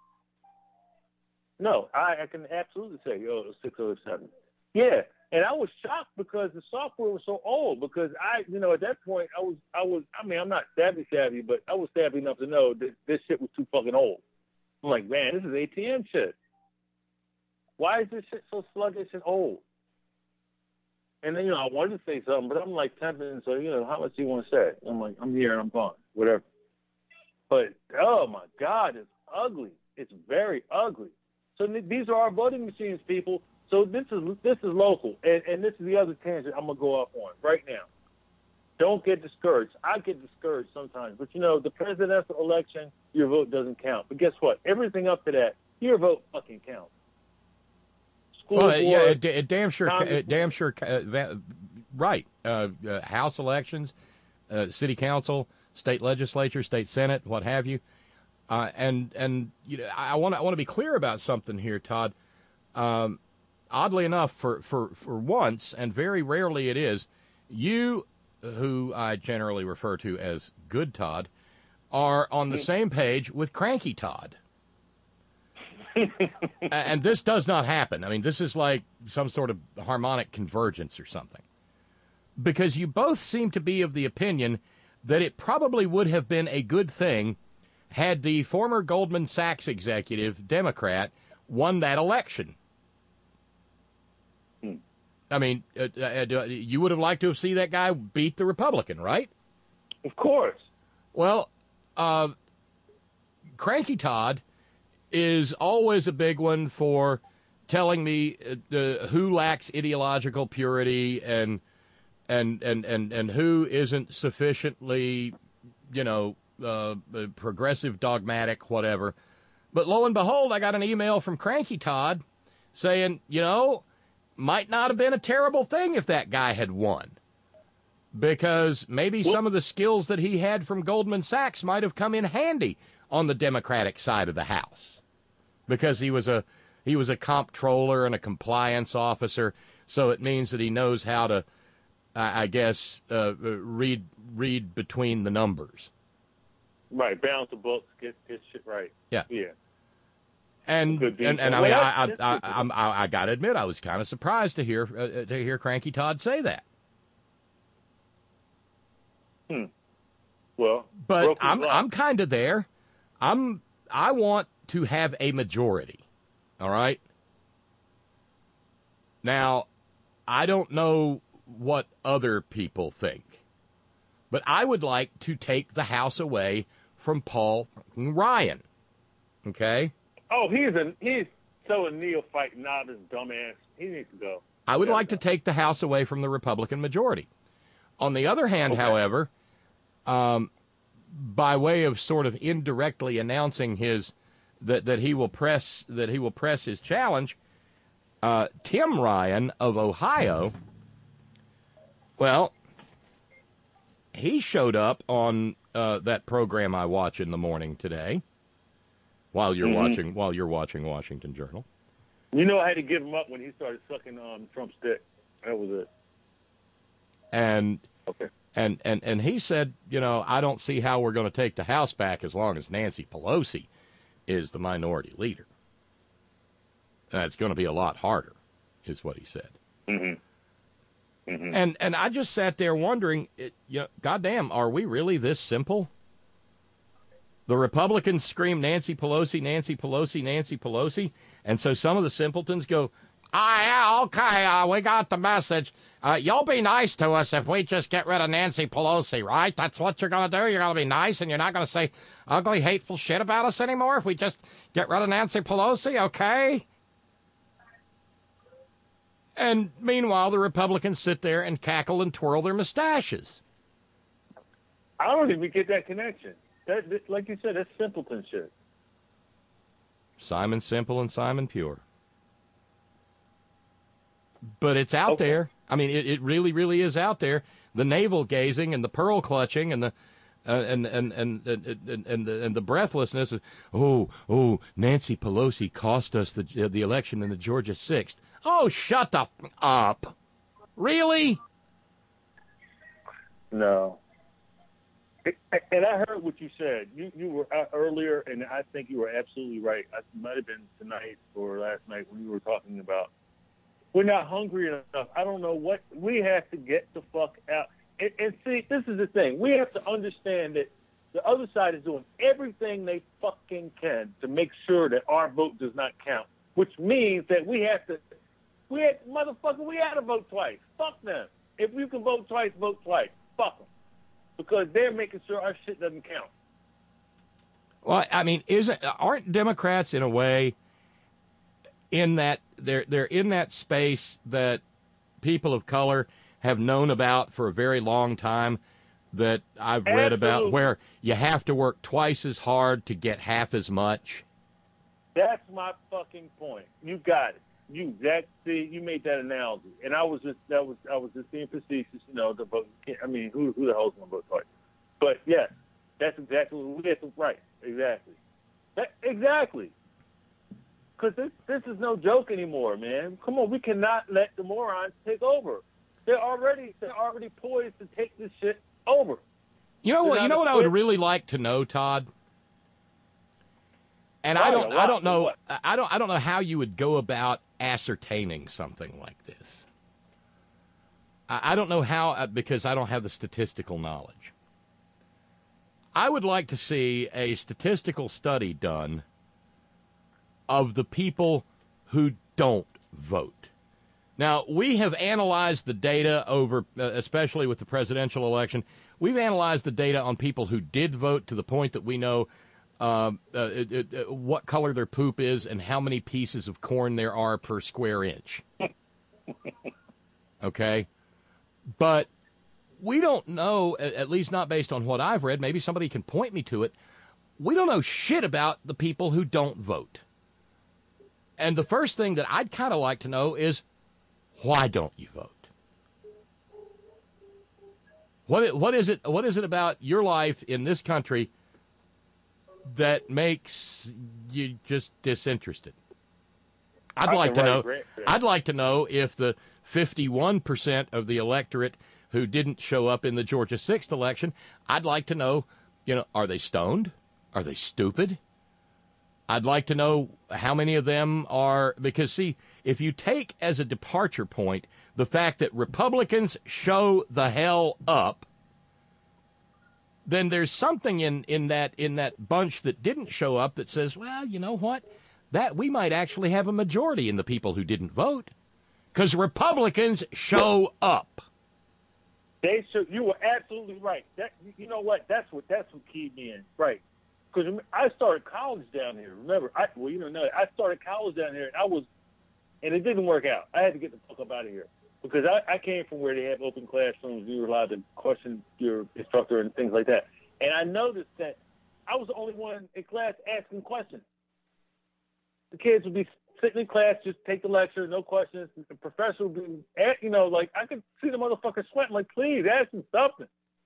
No, I, I can absolutely say oh six or oh seven. Yeah, and I was shocked because the software was so old. Because I, you know, at that point, I was, I was, I mean, I'm not savvy savvy, but I was savvy enough to know that this shit was too fucking old. I'm like, man, this is A T M shit. Why is this shit so sluggish and old? And then, you know, I wanted to say something, but I'm like tempted, so, you know, how much do you want to say? I'm like, I'm here and I'm gone, whatever. But, oh, my God, it's ugly. It's very ugly. So these are our voting machines, people. So this is this is local, and, and this is the other tangent I'm going to go off on right now. Don't get discouraged. I get discouraged sometimes. But, you know, the presidential election, your vote doesn't count. But guess what? Everything up to that, your vote fucking counts. School well, yeah, board, it, it damn sure, Congress, it damn sure, uh, that, right. Uh, uh, House elections, uh, city council, state legislature, state senate, what have you. Uh, and and you know, I want I want to be clear about something here, Todd. Um, oddly enough, for, for, for once, and very rarely it is, you, who I generally refer to as Good Todd, are on the same page with Cranky Todd. And this does not happen. I mean, this is like some sort of harmonic convergence or something. Because you both seem to be of the opinion that it probably would have been a good thing had the former Goldman Sachs executive, Democrat, won that election. Hmm. I mean, uh, uh, you would have liked to have seen that guy beat the Republican, right? Of course. Well, uh, Cranky Todd is always a big one for telling me uh, uh, who lacks ideological purity and and and and and who isn't sufficiently, you know, uh, progressive, dogmatic, whatever. But lo and behold, I got an email from Cranky Todd saying, you know, might not have been a terrible thing if that guy had won, because maybe some of the skills that he had from Goldman Sachs might have come in handy on the Democratic side of the House, because he was a he was a comptroller and a compliance officer, so it means that he knows how to, I I guess, uh, read read between the numbers. Right, balance the books, get get shit right. Yeah. Yeah. And Could be. and, and I Well, mean, that's- I I, that's I, good. I'm- I I gotta admit, I was kind of surprised to hear uh, to hear Cranky Todd say that. Hmm. Well, But broken I'm luck. I'm kind of there. I'm I want to have a majority. All right. Now, I don't know what other people think, but I would like to take the House away from Paul Ryan. Okay. Oh, he's a he's so a neophyte, novice, dumbass. He needs to go. I would like to take the House away from the Republican majority. On the other hand, however, um, by way of sort of indirectly announcing his that, that he will press that he will press his challenge, uh, Tim Ryan of Ohio, well, he showed up on uh, that program I watch in the morning today, while you're Mhm. watching while you're watching Washington Journal. You know, I had to give him up when he started sucking on Trump's dick. That was it. And Okay. and, and and he said, you know, I don't see how we're going to take the House back as long as Nancy Pelosi is the minority leader. And it's going to be a lot harder, is what he said. Mm-hmm. Mm-hmm. And and I just sat there wondering, it, you know, goddamn, are we really this simple? The Republicans scream Nancy Pelosi, Nancy Pelosi, Nancy Pelosi, and so some of the simpletons go, ah, yeah, okay, uh, we got the message. Uh, you'll be nice to us if we just get rid of Nancy Pelosi, right? That's what you're going to do? You're going to be nice, and you're not going to say ugly, hateful shit about us anymore if we just get rid of Nancy Pelosi, okay? And meanwhile, the Republicans sit there and cackle and twirl their mustaches. I don't even get that connection. That, that like you said, that's simpleton shit. Simon Simple and Simon Pure. But it's out Okay. there. I mean, it, it really, really is out there. The navel gazing and the pearl clutching and the uh, and, and, and, and, and, and the and the breathlessness. Of, oh, oh, Nancy Pelosi cost us the uh, the election in the Georgia sixth. Oh, shut the f- up! Really? No. And I heard what you said. You you were out earlier, and I think you were absolutely right. It might have been tonight or last night when you were talking about we're not hungry enough. I don't know what we have to get the fuck out. And, and see, this is the thing. We have to understand that the other side is doing everything they fucking can to make sure that our vote does not count, which means that we have to. We had motherfucker. We had to vote twice. Fuck them. If you can vote twice, vote twice. Fuck them. Because they're making sure our shit doesn't count. Well, I mean, isn't aren't Democrats in a way in that they're they're in that space that people of color have known about for a very long time, that I've read about, Absolutely. where you have to work twice as hard to get half as much? That's my fucking point. You got it. You that see, you made that analogy, and I was just that was I was just being facetious. You know, the vote. I mean, who who the hell's gonna vote twice? But yes, that's exactly what we have to right. Exactly. That, exactly. Because this this is no joke anymore, man. Come on, we cannot let the morons take over. They're already they're already poised to take this shit over. You know They're what? You not know what I would equipped. really like to know, Todd. And I Right, don't, a I lot. don't know, What? I don't, I don't know how you would go about ascertaining something like this. I, I don't know how, uh, because I don't have the statistical knowledge. I would like to see a statistical study done of the people who don't vote. Now, we have analyzed the data over, uh, especially with the presidential election, we've analyzed the data on people who did vote to the point that we know um, uh, it, it, uh, what color their poop is and how many pieces of corn there are per square inch. Okay? But we don't know, at least not based on what I've read, maybe somebody can point me to it, we don't know shit about the people who don't vote. And the first thing that I'd kind of like to know is, why don't you vote? What what is it? What is it about your life in this country that makes you just disinterested? I'd I like to can write know. a grant for that. I'd like to know if the fifty-one percent of the electorate who didn't show up in the Georgia sixth election, I'd like to know, you know, are they stoned? Are they stupid? I'd like to know how many of them are, because, see, if you take as a departure point the fact that Republicans show the hell up, then there's something in, in that in that bunch that didn't show up that says, well, you know what, that we might actually have a majority in the people who didn't vote, because Republicans show up. They should. You were absolutely right. That you know what? That's what that's what keyed me in. Right. Because I started college down here. Remember, I well, you don't know, I started college down here, and I was, and it didn't work out. I had to get the fuck up out of here because I, I came from where they have open classrooms. You were allowed to question your instructor and things like that. And I noticed that I was the only one in class asking questions. The kids would be sitting in class, just take the lecture, no questions. The professor would be, you know, like I could see the motherfucker sweating. Like, please ask him something.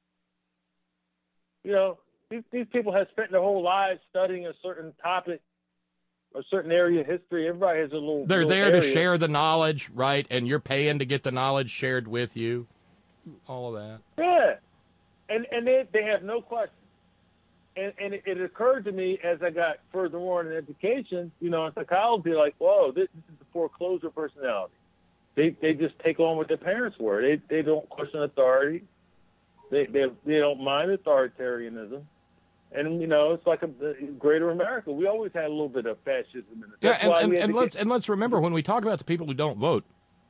You know. These, these people have spent their whole lives studying a certain topic, a certain area of history. Everybody has a little. They're little there area. to share the knowledge, right? And you're paying to get the knowledge shared with you. All of that. Yeah, and and they they have no questions. And and it, it occurred to me as I got further on in education, you know, in psychology, like, whoa, this, this is the foreclosure personality. They they just take on what their parents were. They they don't question authority. They they they don't mind authoritarianism. And, you know, it's like a, the greater America. We always had a little bit of fascism in it. Yeah, That's and, why and, we had and to let's get- and let's remember, when we talk about the people who don't vote,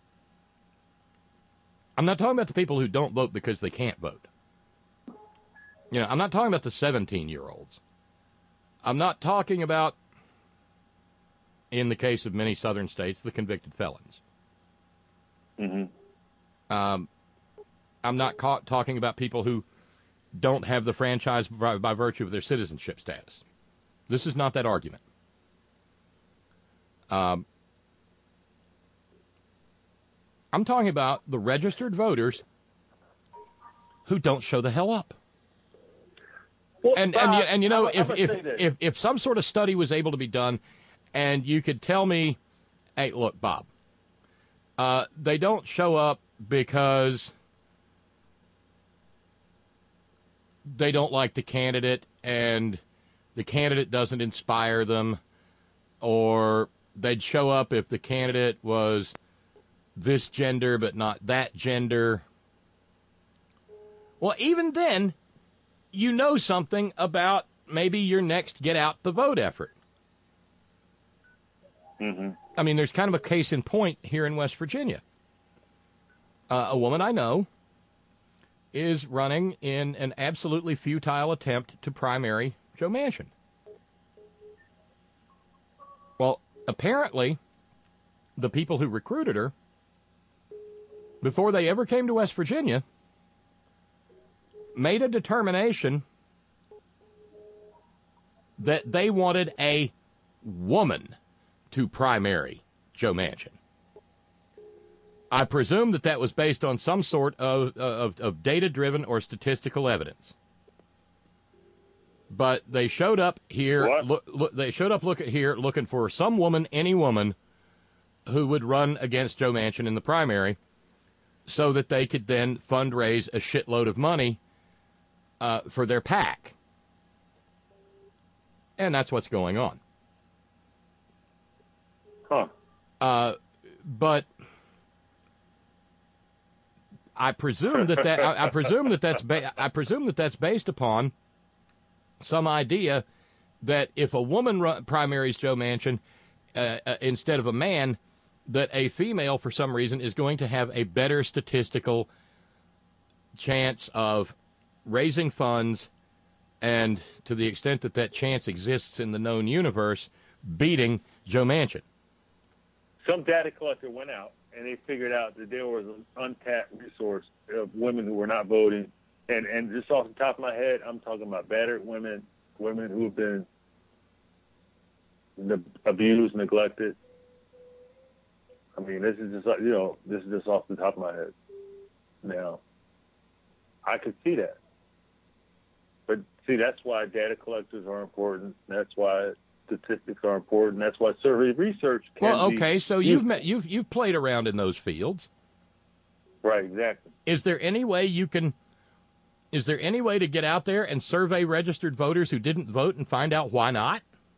I'm not talking about the people who don't vote because they can't vote. You know, I'm not talking about the seventeen-year-olds. I'm not talking about, in the case of many southern states, the convicted felons. Mm-hmm. Um, I'm not ca- talking about people who don't have the franchise by, by virtue of their citizenship status. This is not that argument. Um, I'm talking about the registered voters who don't show the hell up. Well, And Bob, and you, and you know, I'm- if I'm if, gonna say this. if if some sort of study was able to be done, and you could tell me, hey, look, Bob, uh, they don't show up because they don't like the candidate and the candidate doesn't inspire them, or they'd show up if the candidate was this gender but not that gender. Well, even then, you know something about maybe your next get out the vote effort. Mm-hmm. I mean, there's kind of a case in point here in West Virginia. Uh, a woman I know is running in an absolutely futile attempt to primary Joe Manchin. Well, apparently, the people who recruited her, before they ever came to West Virginia, made a determination that they wanted a woman to primary Joe Manchin. I presume that that was based on some sort of, of, of data-driven or statistical evidence. But they showed up here. Look, look, they showed up look at here looking for some woman, any woman, who would run against Joe Manchin in the primary, so that they could then fundraise a shitload of money uh, for their PAC. And that's what's going on. Huh. Uh, but I presume that that I, I presume that that's ba- I presume that that's based upon some idea that if a woman run, primaries Joe Manchin uh, uh, instead of a man, that a female for some reason is going to have a better statistical chance of raising funds and to the extent that that chance exists in the known universe, beating Joe Manchin. Some data collector went out and they figured out that there was an untapped resource of women who were not voting. And and just off the top of my head, I'm talking about battered women, women who have been ne- abused, neglected. I mean, this is just, you know, this is just off the top of my head. Now, I could see that. But see, that's why data collectors are important. That's why statistics are important. That's why survey research can Well, be okay, so you've met, you've you've played around in those fields. Right, exactly. Is there any way you can is there any way to get out there and survey registered voters who didn't vote and find out why not?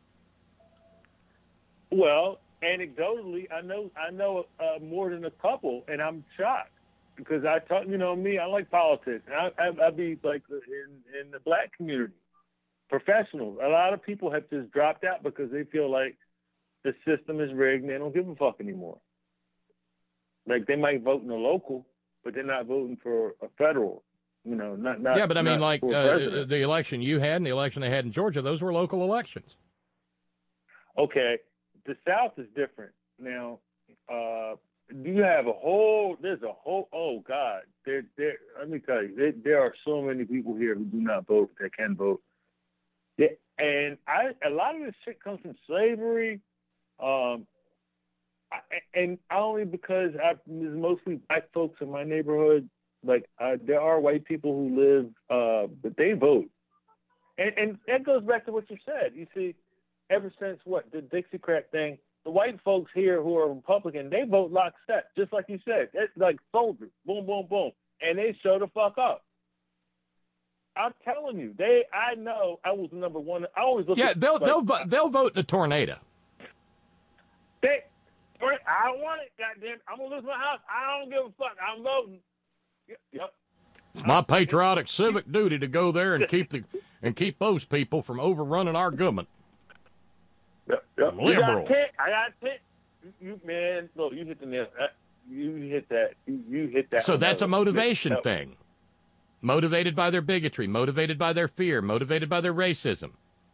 Well, anecdotally, I know I know uh, more than a couple, and I'm shocked because I talk, you know, me, I like politics. I I, I be like in in the black community, professionals. A lot of people have just dropped out because they feel like the system is rigged and they don't give a fuck anymore. Like they might vote in the local, but they're not voting for a federal. You know, not not. Yeah, but I mean, not like for uh, president. the election you had and the election they had in Georgia, those were local elections. Okay, the South is different. Now, uh, you have a whole, there's a whole, oh, God, there, there. let me tell you, there, there are so many people here who do not vote that can vote. Yeah, and I, a lot of this shit comes from slavery, um, I, and only because I, there's mostly black folks in my neighborhood. Like, uh, there are white people who live, uh, but they vote. And, and that goes back to what you said. You see, ever since what the Dixiecrat thing, the white folks here who are Republican, they vote lockstep, just like you said. It's like soldiers, boom, boom, boom, and they show the fuck up. I'm telling you, they. I know. I was the number one. I always look. Yeah, at, they'll like, they'll vo- they'll vote in a tornado. They. I don't want it. Goddamn, I'm gonna lose my house. I don't give a fuck. I'm voting. Yep. It's my patriotic civic duty to go there and keep the and keep those people from overrunning our government. Yep, yep. You Liberals. got ten. I got ten. You, you man, look, you hit the nail. Uh, You hit that. You, you hit that. So that's a motivation Yep. thing. Motivated by their bigotry, motivated by their fear, motivated by their racism.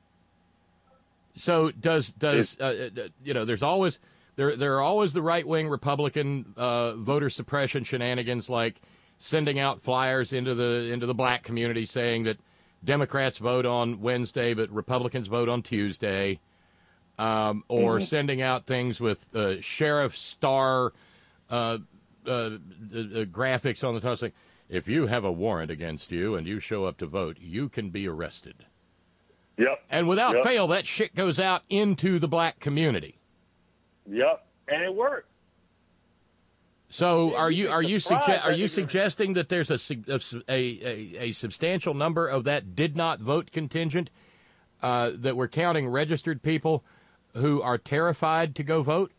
So does does uh, uh, you know? There's always there there are always the right wing Republican uh, voter suppression shenanigans, like sending out flyers into the into the black community saying that Democrats vote on Wednesday but Republicans vote on Tuesday, um, or Mhm. sending out things with uh, sheriff star uh, uh, uh, graphics on the top saying, if you have a warrant against you and you show up to vote, you can be arrested. Yep. And without Yep. fail, that shit goes out into the black community. Yep, and it worked. So, are you are you surprised sugge- are that you it- suggesting that there's a, sig- a, a, a substantial number of that did not vote contingent uh, that we're counting registered people who are terrified to go vote,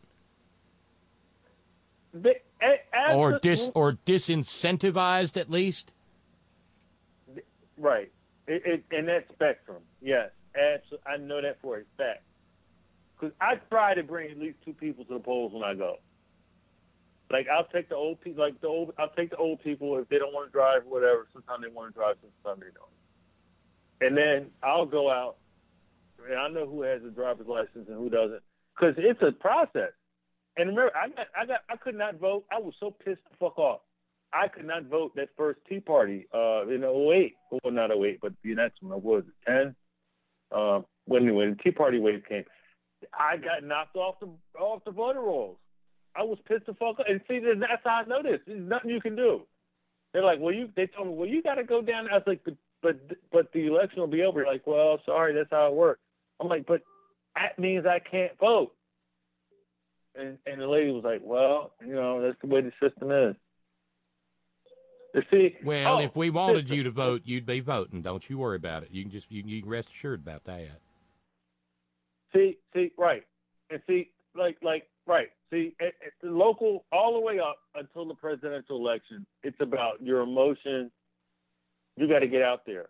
They, a- or dis absolute- or disincentivized at least? Right. It, it, in that spectrum, yes. Absolutely. I know that for a fact. Because I try to bring at least two people to the polls when I go. Like, I'll take the old people, like the old, I'll take the old people if they don't want to drive or whatever. Sometimes they want to drive, sometimes they don't. And then I'll go out, and I know who has a driver's license and who doesn't. Because it's a process. And remember, I got, I got, I could not vote. I was so pissed the fuck off. I could not vote that first Tea Party uh, in oh eight. Well, not oh eight, but the next one. What was it, ten? Uh, when when the Tea Party wave came, I got knocked off the off the voter rolls. I was pissed the fuck off. And see, that's how I know this. There's nothing you can do. They're like, well, you. They told me, well, you got to go down. I was like, but but but the election will be over. Like, well, sorry, that's how it works. I'm like, but that means I can't vote. And and the lady was like, well, you know, that's the way the system is. You see, Well, oh, if we wanted you to vote, you'd be voting. Don't you worry about it. You can just you, you can rest assured about that. See, see, right, and see, like, like, right. See, at, at the local, all the way up until the presidential election, it's about your emotion. You got to get out there.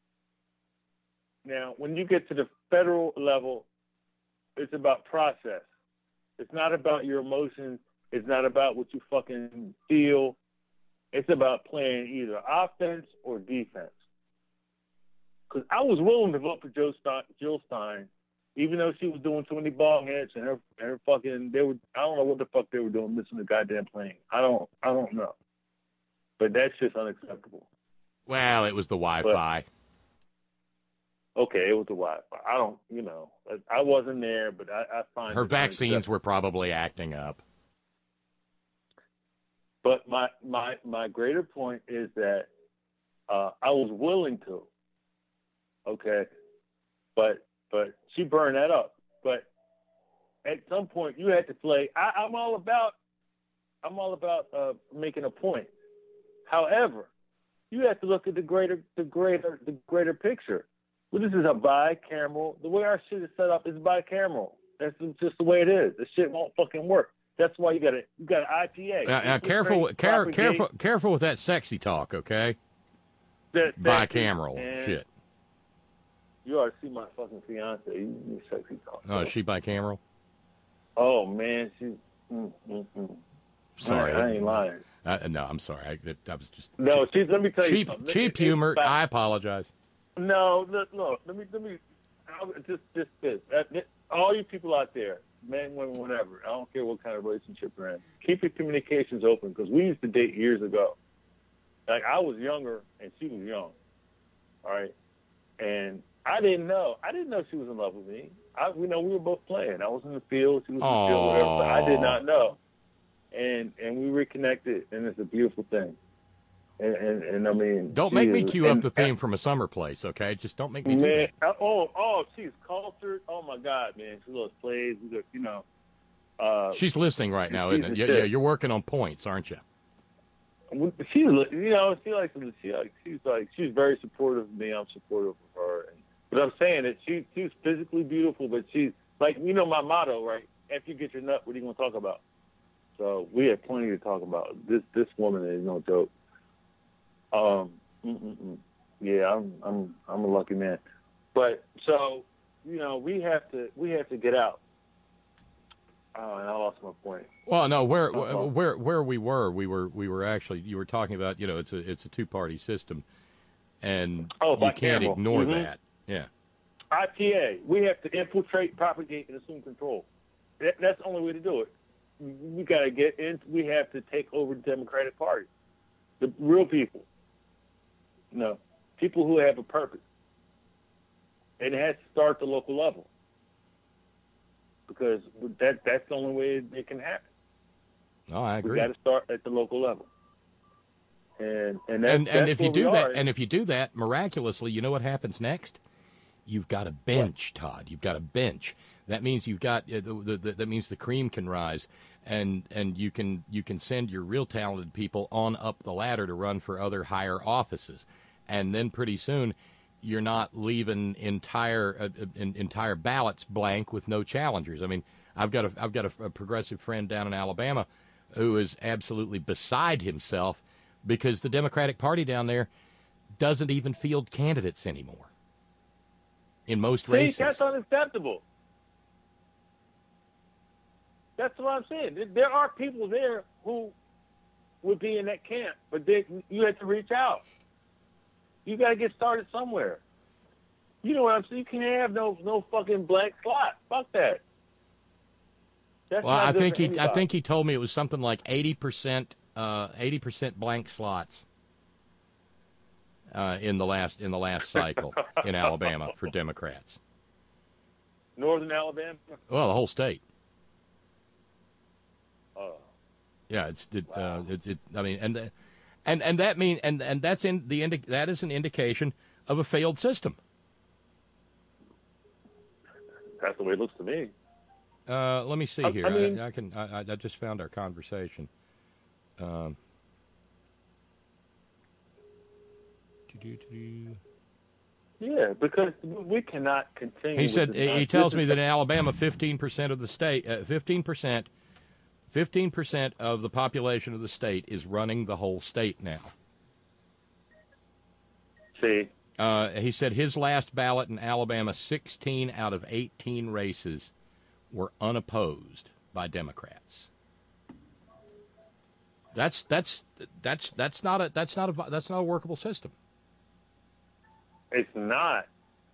Now, when you get to the federal level, it's about process. It's not about your emotions. It's not about what you fucking feel. It's about playing either offense or defense. because I was willing to vote for Joe Stein, Jill Stein, even though she was doing too many ball hits and her and her fucking they were I don't know what the fuck they were doing missing the goddamn plane. I don't I don't know, but that's just unacceptable. Well, it was the Wi-Fi. But, okay, it was the Wi-Fi. I don't, you know, I, I wasn't there, but I, I find Her it vaccines were probably acting up. But my my my greater point is that uh, I was willing to. Okay, but but she burned that up. But at some point, you had to play. I, I'm all about I'm all about uh, making a point. However, you have to look at the greater the greater the greater picture. Well, this is a bicameral. The way our shit is set up is bicameral. That's just the way it is. The shit won't fucking work. That's why you got to you got an I P A. Now, now careful, care, careful, careful with that sexy talk, okay? That, that bicameral and shit. You ought to see my fucking fiance. You, you sexy talk. Oh, is she bicameral? Oh man, she's. Mm, mm, mm. Sorry, I, I ain't lying. Uh, no, I'm sorry. I, that, I was just no. She's. Let me tell cheap, you something. cheap It- it- humor. it's I apologize. No, look, look. Let me, let me. I'll, just, just this. That, that- all you people out there, men, women, whatever. I don't care what kind of relationship you're in. Keep your communications open because we used to date years ago. Like I was younger and she was young. All right, and I didn't know. I didn't know she was in love with me. I, you know, we were both playing. I was in the field. She was in the field. Whatever. But I did not know. And and we reconnected, and it's a beautiful thing. And and, and I mean, Don't make me Jesus. cue up And- the theme from A Summer Place, okay? Just don't make me do Man, that. uh, oh, oh, she's cultured. Oh my God, man, she loves plays. We got, you know. Uh, She's listening right now, she's isn't it? a Yeah, chick. yeah, you're working on points, aren't you? She's, you know, she likes to. She like, she's like, she's very supportive of me. I'm supportive of her. And, but I'm saying that she, she's physically beautiful, but she's like, you know, my motto, right? After you get your nut, what are you going to talk about? So we have plenty to talk about. This, this woman is no joke. Um, mm-mm-mm. yeah, I'm, I'm, I'm a lucky man. But so, you know, we have to, we have to get out. Oh, and I lost my point. Well, no, where Uh-huh. where where we were, we were we were actually you were talking about, you know, it's a it's a two party system, and Oh, you can't bicameral. ignore Mhm. that. Yeah. I P A. We have to infiltrate, propagate, and assume control. That, that's the only way to do it. We got to get in. We have to take over the Democratic Party. The real people. You know, people who have a purpose. And it has to start at the local level. Because that that's the only way it can happen. Oh, I We agree. got to start at the local level. And and that's, And and that's if you where we do that, are. and if you do that miraculously, you know what happens next? You've got a bench, Todd. You've got a bench. That means you've got uh, the, the, the, that means the cream can rise, and and you can you can send your real talented people on up the ladder to run for other higher offices, and then pretty soon you're not leaving entire uh, uh, entire ballots blank with no challengers. I mean, I've got a I've got a, a progressive friend down in Alabama who is absolutely beside himself because the Democratic Party down there doesn't even field candidates anymore in most See, races. that's unacceptable. That's what I'm saying. There- There are people there who would be in that camp, but they, you have to reach out. You got to get started somewhere. You know what I'm saying? You can't have no no fucking blank slot. Fuck that. That's Well, not I good think for he I anybody. think he told me it was something like eighty percent uh, eighty percent blank slots uh, in the last in the last cycle in Alabama for Democrats. Northern Alabama. Well, the whole state. Oh. Yeah, it's it, uh, it, it I mean, and and and that mean and and that's in the indi- that is an indication of a failed system. That's the way it looks to me. Uh, let me see I- here. I I, mean- I can. I, I just found our conversation. Um, doo-doo-doo-doo. Yeah, because we cannot continue. He with said this he tells nonsense. me that in Alabama, fifteen percent of the state, uh, fifteen percent, fifteen percent of the population of the state is running the whole state now. See, uh, he said his last ballot in Alabama, sixteen out of eighteen races were unopposed by Democrats. That's that's that's that's not a that's not a that's not a workable system. It's not.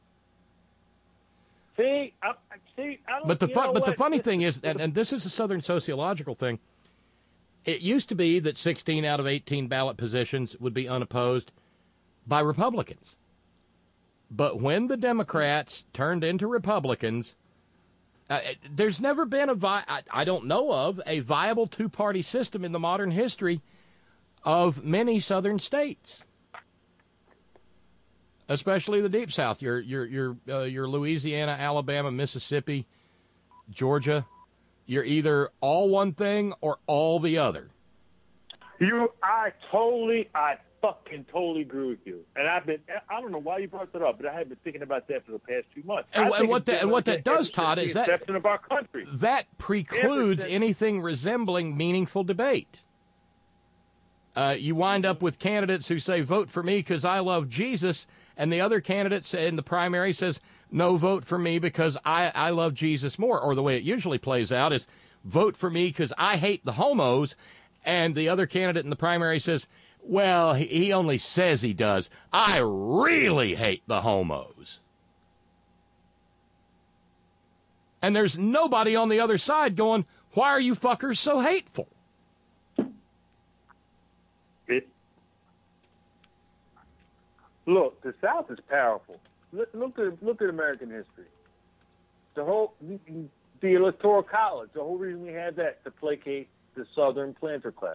See, I, I- see, I don't. But the you fun, know but the what? funny This- thing is, and, and this is a Southern sociological thing. It used to be that sixteen out of eighteen ballot positions would be unopposed by Republicans. But when the Democrats turned into Republicans, uh, there's never been a vi- I, I don't know of a viable two-party system in the modern history of many Southern states, especially the Deep South. Your your your uh, your Louisiana, Alabama, Mississippi, Georgia. You're either all one thing or all the other. You, I totally, I fucking totally agree with you. And I've been, I don't know why you brought that up, but I have been thinking about that for the past few months. And, I and think what it's that, been and what like that does, ever Todd, since is the that inception of our country. that precludes anything resembling meaningful debate. Uh, you wind up with candidates who say, vote for me because I love Jesus, and the other candidate in the primary says, no, vote for me because I, I love Jesus more. Or the way it usually plays out is, vote for me because I hate the homos, and the other candidate in the primary says, well, he, he only says he does. I really hate the homos. And there's nobody on the other side going, why are you fuckers so hateful? It, look, the South is powerful. Look, look at look at American history. The whole the Electoral College. The whole reason we had that to placate the Southern planter class.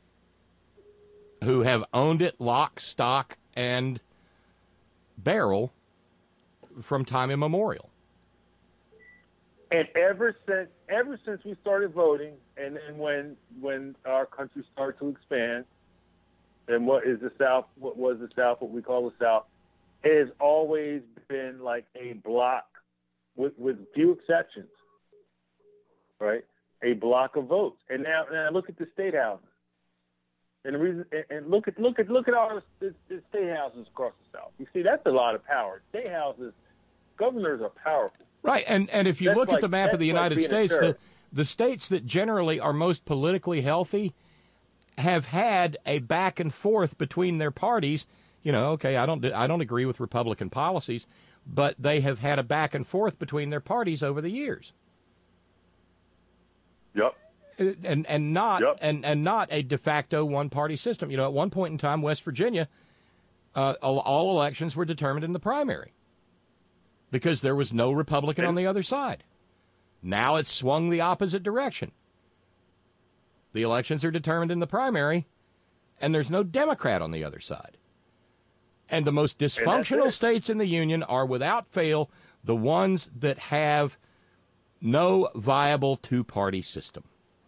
Who have owned it lock, stock, and barrel from time immemorial. And ever since ever since we started voting, and then when when our country started to expand, and what is the South? What was the South? What we call the South? It has always been like a block, with with few exceptions, right? A block of votes. And now, now look at the state houses. And the reason, and- and look at look at look at all the, the state houses across the South. You see, that's a lot of power. State houses, governors are powerful. Right, and, and if you That's look like- at the map of the that's like United being a States, the, terrorist. the states that generally are most politically healthy have had a back and forth between their parties. You know, okay, I don't I don't agree with Republican policies, but they have had a back and forth between their parties over the years. Yep. And and not and, and not a de facto one party system. You know, at one point in time, West Virginia, uh, all, all elections were determined in the primary because there was no Republican on the other side. Now it's swung the opposite direction. The elections are determined in the primary, and there's no Democrat on the other side. And the most dysfunctional states in the Union are, without fail, the ones that have no viable two-party system.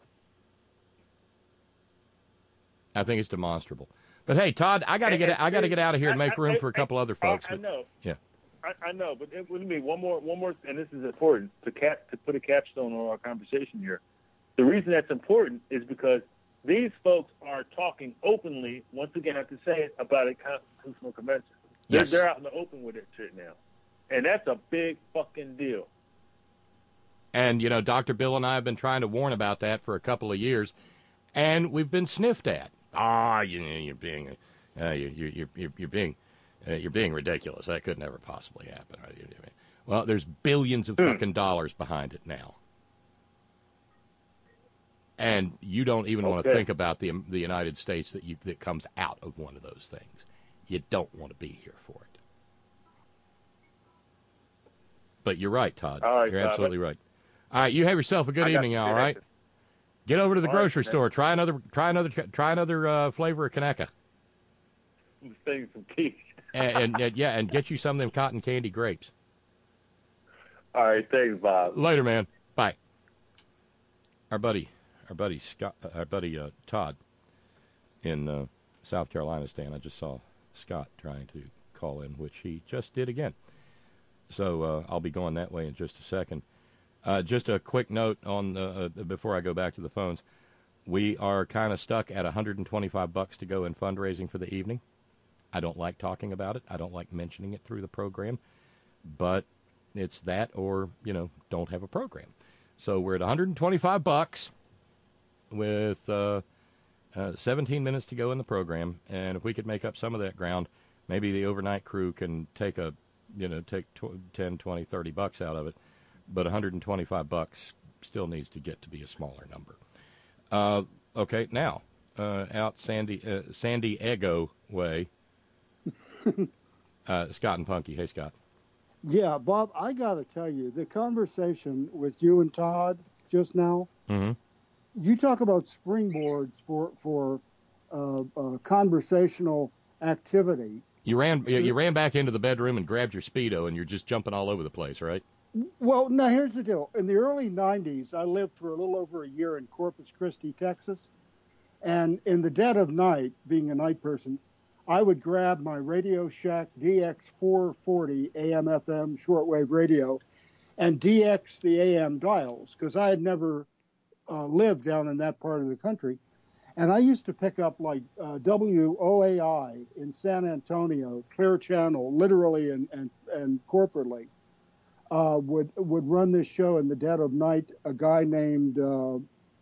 I think it's demonstrable. But hey, Todd, I got to get I got to get out of here and make room for a couple other folks. I, I know. Yeah. I, I know, but it, with me, one more, one more, and this is important to cap to put a capstone on our conversation here. The reason that's important is because these folks are talking openly. Once again, I have to say it about a constitutional convention. Yes. They're, they're out in the open with that shit now, and that's a big fucking deal. And, you know, Doctor Bill and I have been trying to warn about that for a couple of years, and we've been sniffed at. Ah, you, you're being, uh, you, you, you're, you're being, uh, you're being ridiculous. That could never possibly happen. Well, there's billions of fucking dollars behind it now, and you don't even want to Okay. think about the the United States that you that comes out of one of those things. You don't want to be here for it. But you're right, Todd. All right, you're Todd. absolutely right. All right, you have yourself a good I got evening. you. All right. Get over to the All right, grocery man. store. Try another. Try another. Try another uh, flavor of Kaneka. I'm saying some quiche. and, and, and yeah, and get you some of them cotton candy grapes. All right, thanks, Bob. Later, man. Bye. Our buddy, our buddy Scott, uh, our buddy uh, Todd, in uh, South Carolina, Stan. I just saw Scott trying to call in, which he just did again. So uh, I'll be going that way in just a second. Uh, just a quick note on uh, uh, before I go back to the phones. We are kind of stuck at one hundred twenty-five bucks to go in fundraising for the evening. I don't like talking about it. I don't like mentioning it through the program, but it's that or, you know, don't have a program. So we're at one hundred twenty-five bucks with uh, uh, seventeen minutes to go in the program, and if we could make up some of that ground, maybe the overnight crew can take a, you know, take tw- ten, twenty, thirty bucks out of it, but one hundred twenty-five bucks still needs to get to be a smaller number. Uh, okay, now, uh, out Sandy, uh, San Diego way, uh, Scott and Punky. Hey, Scott. Yeah, Bob, I got to tell you, the conversation with you and Todd just now, Mm-hmm. you talk about springboards for for uh, uh, conversational activity. You ran, you, you ran back into the bedroom and grabbed your Speedo, and you're just jumping all over the place, right? Well, now here's the deal. In the early nineties, I lived for a little over a year in Corpus Christi, Texas. And in the dead of night, being a night person, I would grab my Radio Shack D X four forty A M F M shortwave radio and D X the A M dials, because I had never uh, lived down in that part of the country. And I used to pick up like uh, W O A I in San Antonio, Clear Channel, literally and, and, and corporately. Uh, would would run this show in the dead of night. A guy named uh, uh,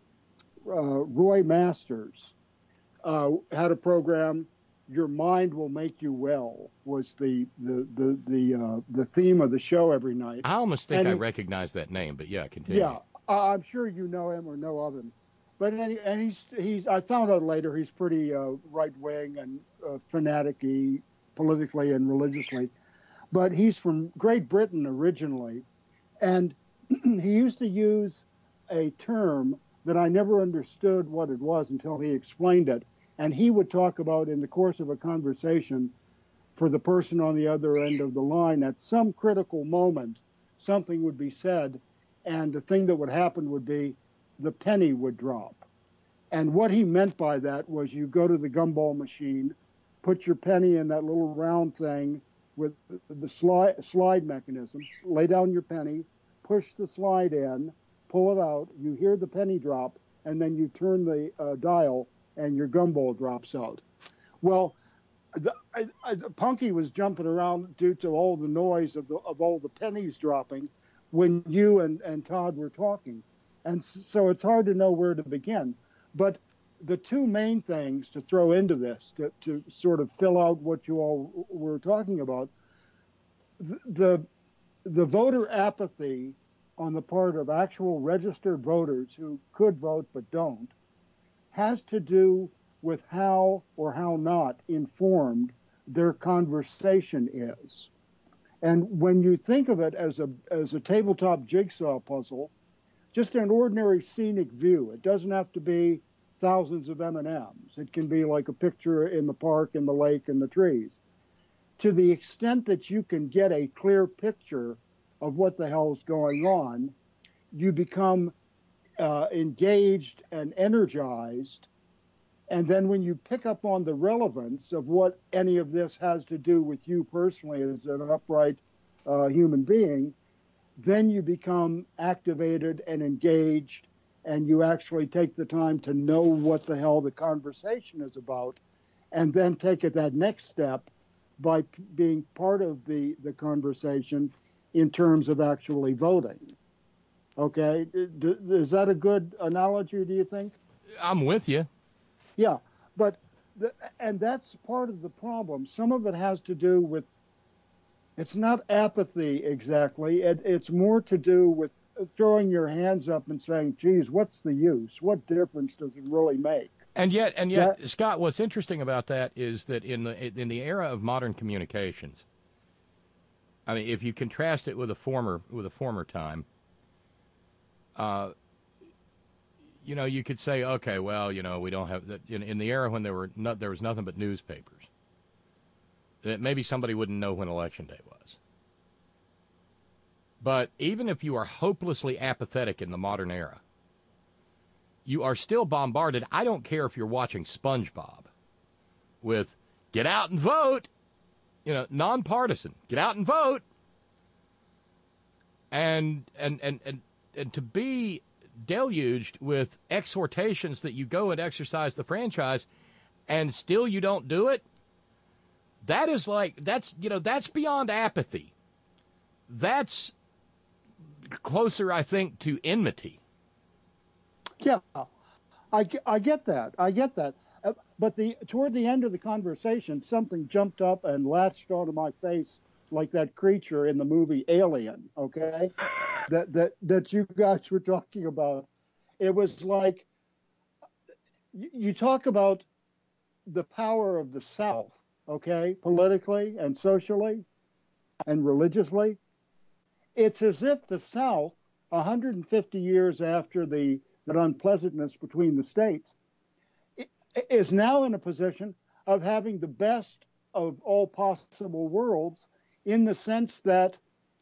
Roy Masters uh, had a program. Your mind will make you well was the the the the, uh, the theme of the show every night. I almost think And I he- recognize that name, but yeah, continue. Yeah, uh, I'm sure you know him or know of him. But any, and he's he's I found out later he's pretty uh, right wing and uh, fanatic-y politically and religiously. But he's from Great Britain originally, and he used to use a term that I never understood what it was until he explained it. And he would talk about in the course of a conversation for the person on the other end of the line, at some critical moment, something would be said, and the thing that would happen would be the penny would drop. And what he meant by that was you go to the gumball machine, put your penny in that little round thing with the slide, slide mechanism, lay down your penny, push the slide in, pull it out, you hear the penny drop, and then you turn the uh, dial and your gumball drops out. Well, the, I, I, Punky was jumping around due to all the noise of, the, of all the pennies dropping when you and, and Todd were talking. And so it's hard to know where to begin. But the two main things to throw into this, to, to sort of fill out what you all were talking about, the, the the voter apathy on the part of actual registered voters who could vote but don't, has to do with how or how not informed their conversation is. And when you think of it as a as a tabletop jigsaw puzzle, just an ordinary scenic view, it doesn't have to be thousands of M and M's. It can be like a picture in the park, in the lake, in the trees. To the extent that you can get a clear picture of what the hell's going on, you become uh, engaged and energized. And then when you pick up on the relevance of what any of this has to do with you personally as an upright uh, human being, then you become activated and engaged, and you actually take the time to know what the hell the conversation is about, and then take it that next step by p- being part of the, the conversation in terms of actually voting. Okay? D- is that a good analogy, do you think? I'm with you. Yeah, but, the, and that's part of the problem. Some of it has to do with, it's not apathy exactly, it, it's more to do with throwing your hands up and saying, geez, what's the use? What difference does it really make? And yet, and yet, That- Scott, what's interesting about that is that in the in the era of modern communications, I mean, if you contrast it with a former with a former time, uh, you know, you could say, okay, well, you know, we don't have that in, in the era when there were no, there was nothing but newspapers. That maybe somebody wouldn't know when election day was. But even if you are hopelessly apathetic in the modern era, you are still bombarded. I don't care if you're watching SpongeBob with get out and vote, you know, nonpartisan, get out and vote. And and and and, and to be deluged with exhortations that you go and exercise the franchise and still you don't do it, that is like, that's, you know, that's beyond apathy. That's closer, I think, to enmity. Yeah, I, ge- I get that. I get that. Uh, But the toward the end of the conversation, something jumped up and latched onto my face like that creature in the movie Alien. Okay, that that that you guys were talking about. It was like you, you talk about the power of the South. Okay, politically and socially and religiously. It's as if the South, one hundred fifty years after the that unpleasantness between the states, is now in a position of having the best of all possible worlds, in the sense that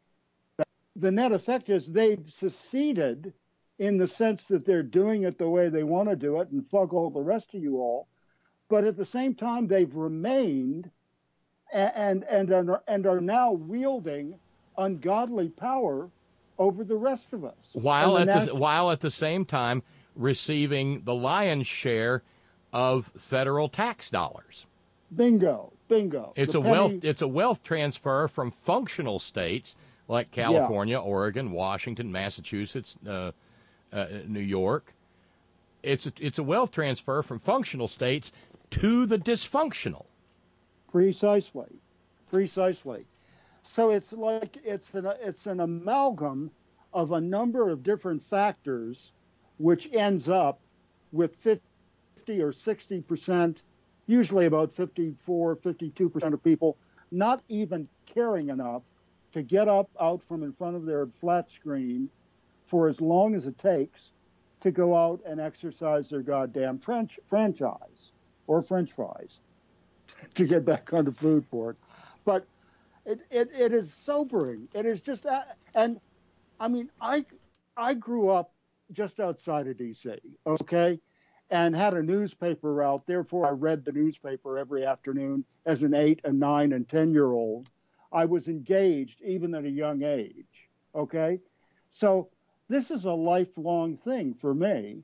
the net effect is they've seceded in the sense that they're doing it the way they want to do it and fuck all the rest of you all. But at the same time, they've remained and, and, and, are, and are now wielding ungodly power over the rest of us. While And at the, national- while at the same time receiving the lion's share of federal tax dollars. Bingo, bingo. It's The a penny- wealth it's a wealth transfer from functional states like California, Oregon, Washington, Massachusetts, uh, uh, New York. It's a, it's a wealth transfer from functional states to the dysfunctional. Precisely, precisely. So it's like it's an it's an amalgam of a number of different factors, which ends up with fifty or sixty percent, usually about fifty-four, fifty-two percent of people not even caring enough to get up out from in front of their flat screen for as long as it takes to go out and exercise their goddamn French franchise or French fries, to get back on the food board. But it, it, it is sobering. It is just, uh, and I mean, I, I grew up just outside of D C, okay, and had a newspaper route. Therefore, I read the newspaper every afternoon as an eight, and nine, and ten-year-old. I was engaged even at a young age, okay? So this is a lifelong thing for me.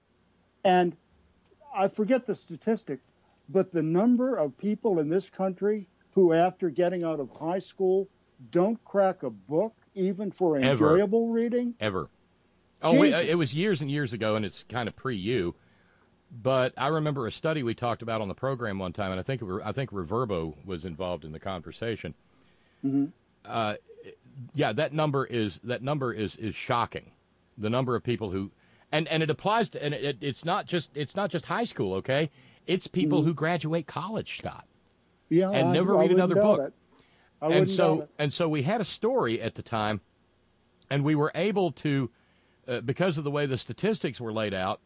And I forget the statistic, but the number of people in this country who, after getting out of high school, don't crack a book, even for Ever. enjoyable reading. Ever. Oh, wait, Jesus. it was years and years ago, and it's kind of pre-you. But I remember a study we talked about on the program one time, and I think it were, I think Reverbo was involved in the conversation. Mm-hmm. Uh, yeah, that number is that number is is shocking. The number of people who, and, and it applies to, and it, it's not just it's not just high school, okay? It's people Mm-hmm. who graduate college, Scott, Yeah, and I- never I read wouldn't another doubt book. it. I and wouldn't so doubt it. and so we had a story at the time, and we were able to, uh, because of the way the statistics were laid out,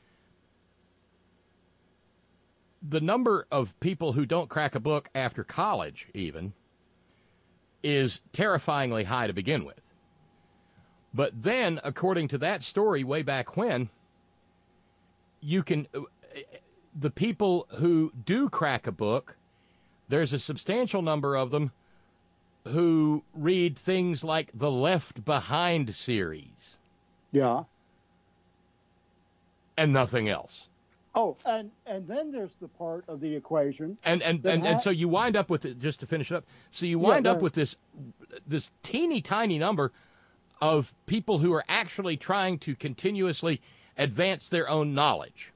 the number of people who don't crack a book after college even is terrifyingly high to begin with. But then, according to that story way back when, you can, the people who do crack a book, there's a substantial number of them who read things like the Left Behind series Yeah. and nothing else. Oh, and and then there's the part of the equation. And and, that and, ha- and so you wind up with it, just to finish it up. So you Yeah, wind go up ahead. with this this teeny tiny number of people who are actually trying to continuously advance their own knowledge.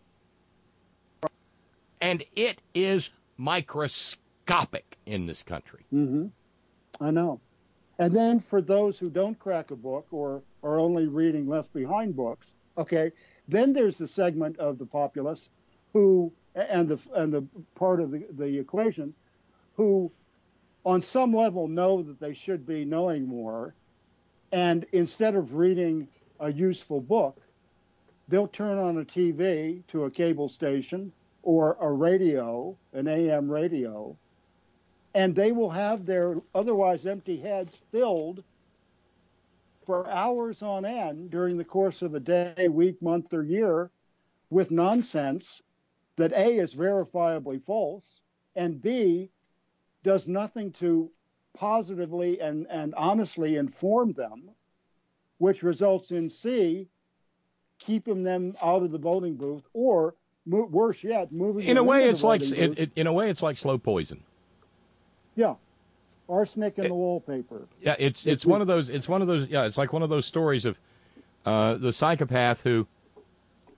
And it is microscopic in this country. Mm-hmm. I know. And then for those who don't crack a book or are only reading Left Behind books, okay, then there's the segment of the populace who, and the and the part of the, the equation, who on some level know that they should be knowing more, and instead of reading a useful book, they'll turn on a T V to a cable station or a radio, an A M radio, and they will have their otherwise empty heads filled for hours on end during the course of a day, week, month, or year with nonsense that A, is verifiably false, and B, does nothing to positively and, and honestly inform them, which results in C, keeping them out of the voting booth, or mo- worse yet, moving In a them way, into it's the like voting it, booth. it, in a way it's like slow poison. Yeah, arsenic in the wallpaper. Yeah, it's it's one of those it's one of those yeah, it's like one of those stories of uh, the psychopath who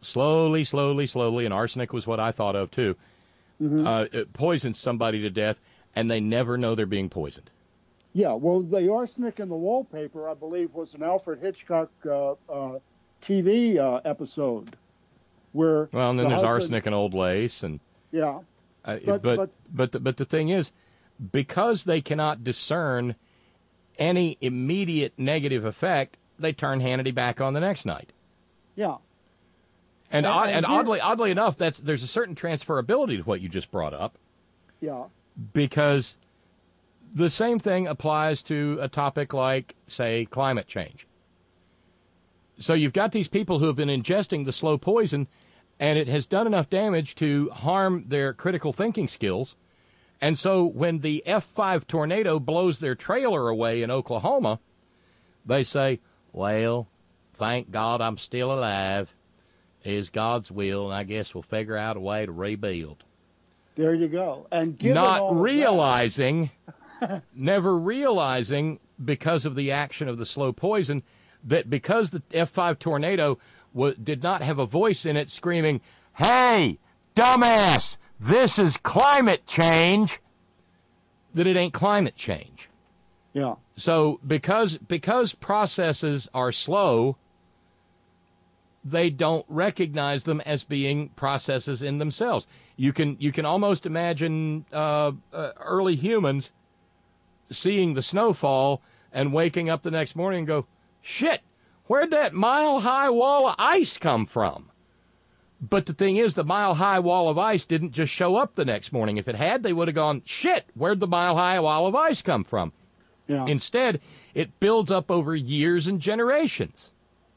slowly, slowly, slowly, and arsenic was what I thought of too, Mhm. uh, it poisons somebody to death, and they never know they're being poisoned. Yeah, well, the arsenic in the wallpaper, I believe, was an Alfred Hitchcock uh, uh, T V uh, episode where. Well, and then the there's husband- arsenic in Old Lace, and Yeah, uh, But- but but but- but the, but the thing is, because they cannot discern any immediate negative effect, they turn Hannity back on the next night. yeah. And And- odd, and and here- oddly oddly enough, that's there's a certain transferability to what you just brought up, Yeah. because the same thing applies to a topic like, say, climate change. So you've got these people who have been ingesting the slow poison, and it has done enough damage to harm their critical thinking skills. And so when the F five tornado blows their trailer away in Oklahoma, they say, well, thank God I'm still alive. Is God's will, and I guess we'll figure out a way to rebuild. There you go. And given all Not of that- realizing, never realizing, because of the action of the slow poison, that because the F five tornado wa did not have a voice in it screaming, hey, dumbass, this is climate change, that it ain't climate change. Yeah. So because because processes are slow, they don't recognize them as being processes in themselves. You can you can almost imagine uh, uh, early humans seeing the snowfall and waking up the next morning and go, shit, where'd that mile-high wall of ice come from? But the thing is, the mile-high wall of ice didn't just show up the next morning. If it had, they would have gone, shit, where'd the mile-high wall of ice come from? Yeah. Instead, it builds up over years and generations.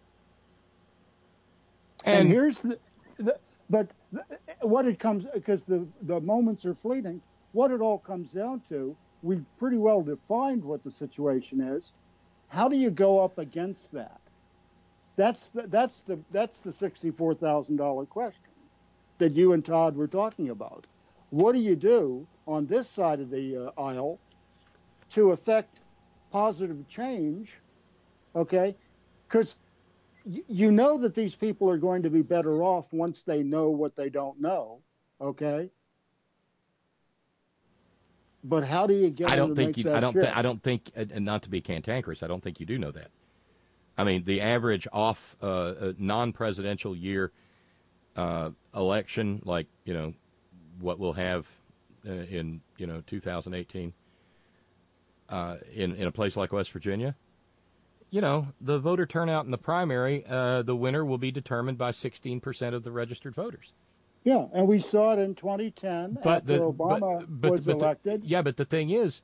And, And, here's the, the but the, what it comes, because the the moments are fleeting. What it all comes down to, we've pretty well defined what the situation is. How do you go up against that? That's the, that's the that's the sixty-four thousand dollar question that you and Todd were talking about. What do you do on this side of the uh, aisle to affect positive change? Okay, because you know that these people are going to be better off once they know what they don't know, okay? But how do you get I them don't to think make you. that I don't. shift? Th- I don't think. And not to be cantankerous, I don't think you do know that. I mean, the average off uh, uh, non-presidential year uh, election, like you know, what we'll have uh, in you know two thousand eighteen uh, in in a place like West Virginia. You know, the voter turnout in the primary, uh, the winner will be determined by sixteen percent of the registered voters. Yeah, and we saw it in twenty ten But after the, Obama but, but, was but the- elected. yeah, but the thing is,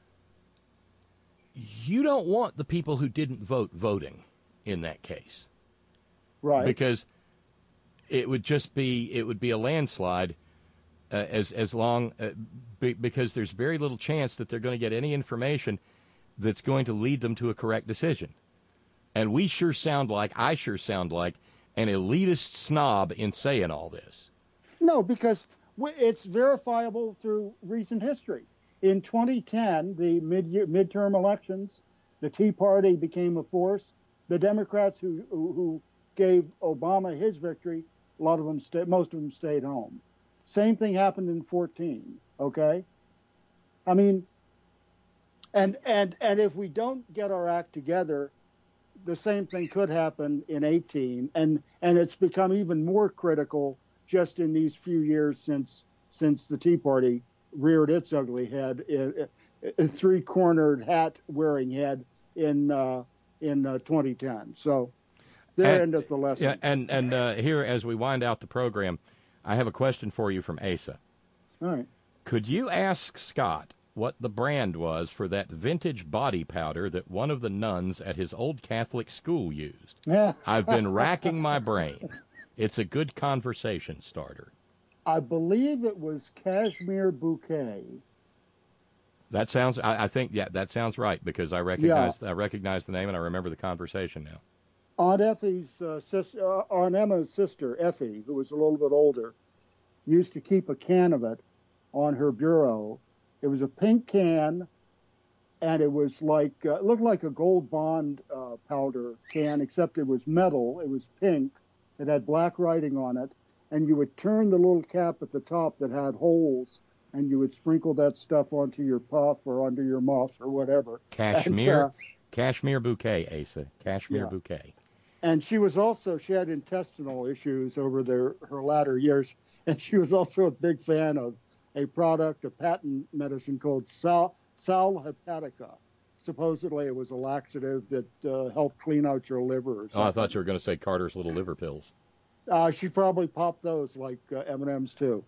you don't want the people who didn't vote voting in that case. Right. Because it would just be it would be a landslide uh, as as long uh, be, because there's very little chance that they're going to get any information that's going to lead them to a correct decision. And we sure sound like, I sure sound like an elitist snob in saying all this. No, because w- it's verifiable through recent history. In twenty ten, the mid midterm elections, the Tea Party became a force. The Democrats who who, who gave Obama his victory, a lot of them stayed, most of them stayed home. Same thing happened in fourteen. Okay, I mean, and and and if we don't get our act together, the same thing could happen in eighteen, and and it's become even more critical just in these few years since since the Tea Party reared its ugly head, a, a three-cornered hat-wearing head in uh, in uh, twenty ten. So there And- endeth the lesson. Yeah, and and uh, here, as we wind out the program, I have a question for you from Asa. All right. Could you ask Scott what the brand was for that vintage body powder that one of the nuns at his old Catholic school used? I've been racking my brain. It's a good conversation starter. I believe it was Cashmere Bouquet. That sounds. I, I think. Yeah, that sounds right because I recognize. I recognize the name and I remember the conversation now. Aunt Effie's uh, sister, uh, Aunt Emma's sister, Effie, who was a little bit older, used to keep a can of it on her bureau. It was a pink can, and it was like uh, it looked like a Gold Bond uh, powder can, except it was metal. It was pink, It had black writing on it, and you would turn the little cap at the top that had holes, and you would sprinkle that stuff onto your puff or onto your muff or whatever. Cashmere, And, uh, cashmere bouquet, Asa. Cashmere Yeah. bouquet. and she was also, she had intestinal issues over their, her latter years, and she was also a big fan of a product, a patent medicine called Sal, Sal Hepatica. Supposedly it was a laxative that uh, helped clean out your liver or something. Oh, I thought you were going to say Carter's little liver pills. Uh, she probably popped those like uh, M and M's too.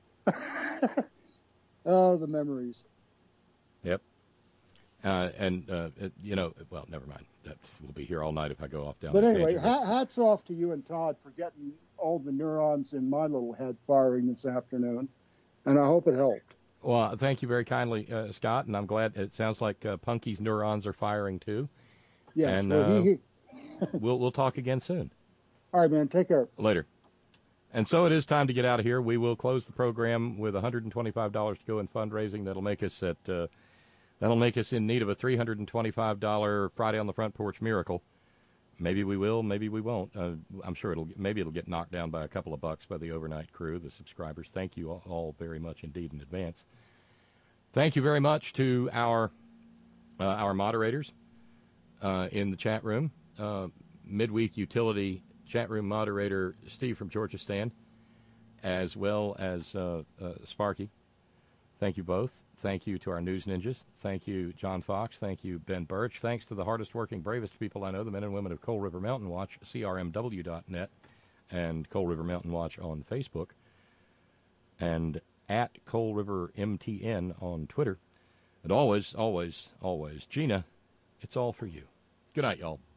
Oh, the memories. Yep. Uh, and, uh, it- you know, well, never mind. That, we'll be here all night if I go off down But that anyway, tangent. ha- hats off to you and Todd for getting all the neurons in my little head firing this afternoon, and I hope it helped. Well, thank you very kindly, uh, Scott, and I'm glad it sounds like uh, Punky's neurons are firing too. Yes. And well, uh, he, he, we'll we'll talk again soon. all right, man. Take care. Later. And so it is time to get out of here. We will close the program with one hundred twenty-five dollars to go in fundraising. That'll make us at uh, that'll make us in need of a three hundred twenty-five dollars Friday on the Front Porch miracle. Maybe we will, maybe we won't. Uh, I'm sure it'll maybe it'll get knocked down by a couple of bucks by the overnight crew, the subscribers. Thank you all, all very much indeed in advance. Thank you very much to our uh, our moderators uh, in the chat room. Uh, midweek utility chat room moderator Steve from Georgistan, as well as uh, uh, Sparky. Thank you both. Thank you to our news ninjas. Thank you, John Fox. Thank you, Ben Birch. Thanks to the hardest working, bravest people I know, the men and women of Coal River Mountain Watch, C R M W dot net, and Coal River Mountain Watch on Facebook, and at Coal River M T N on Twitter. And always, always, always, Gina, it's all for you. Good night, y'all.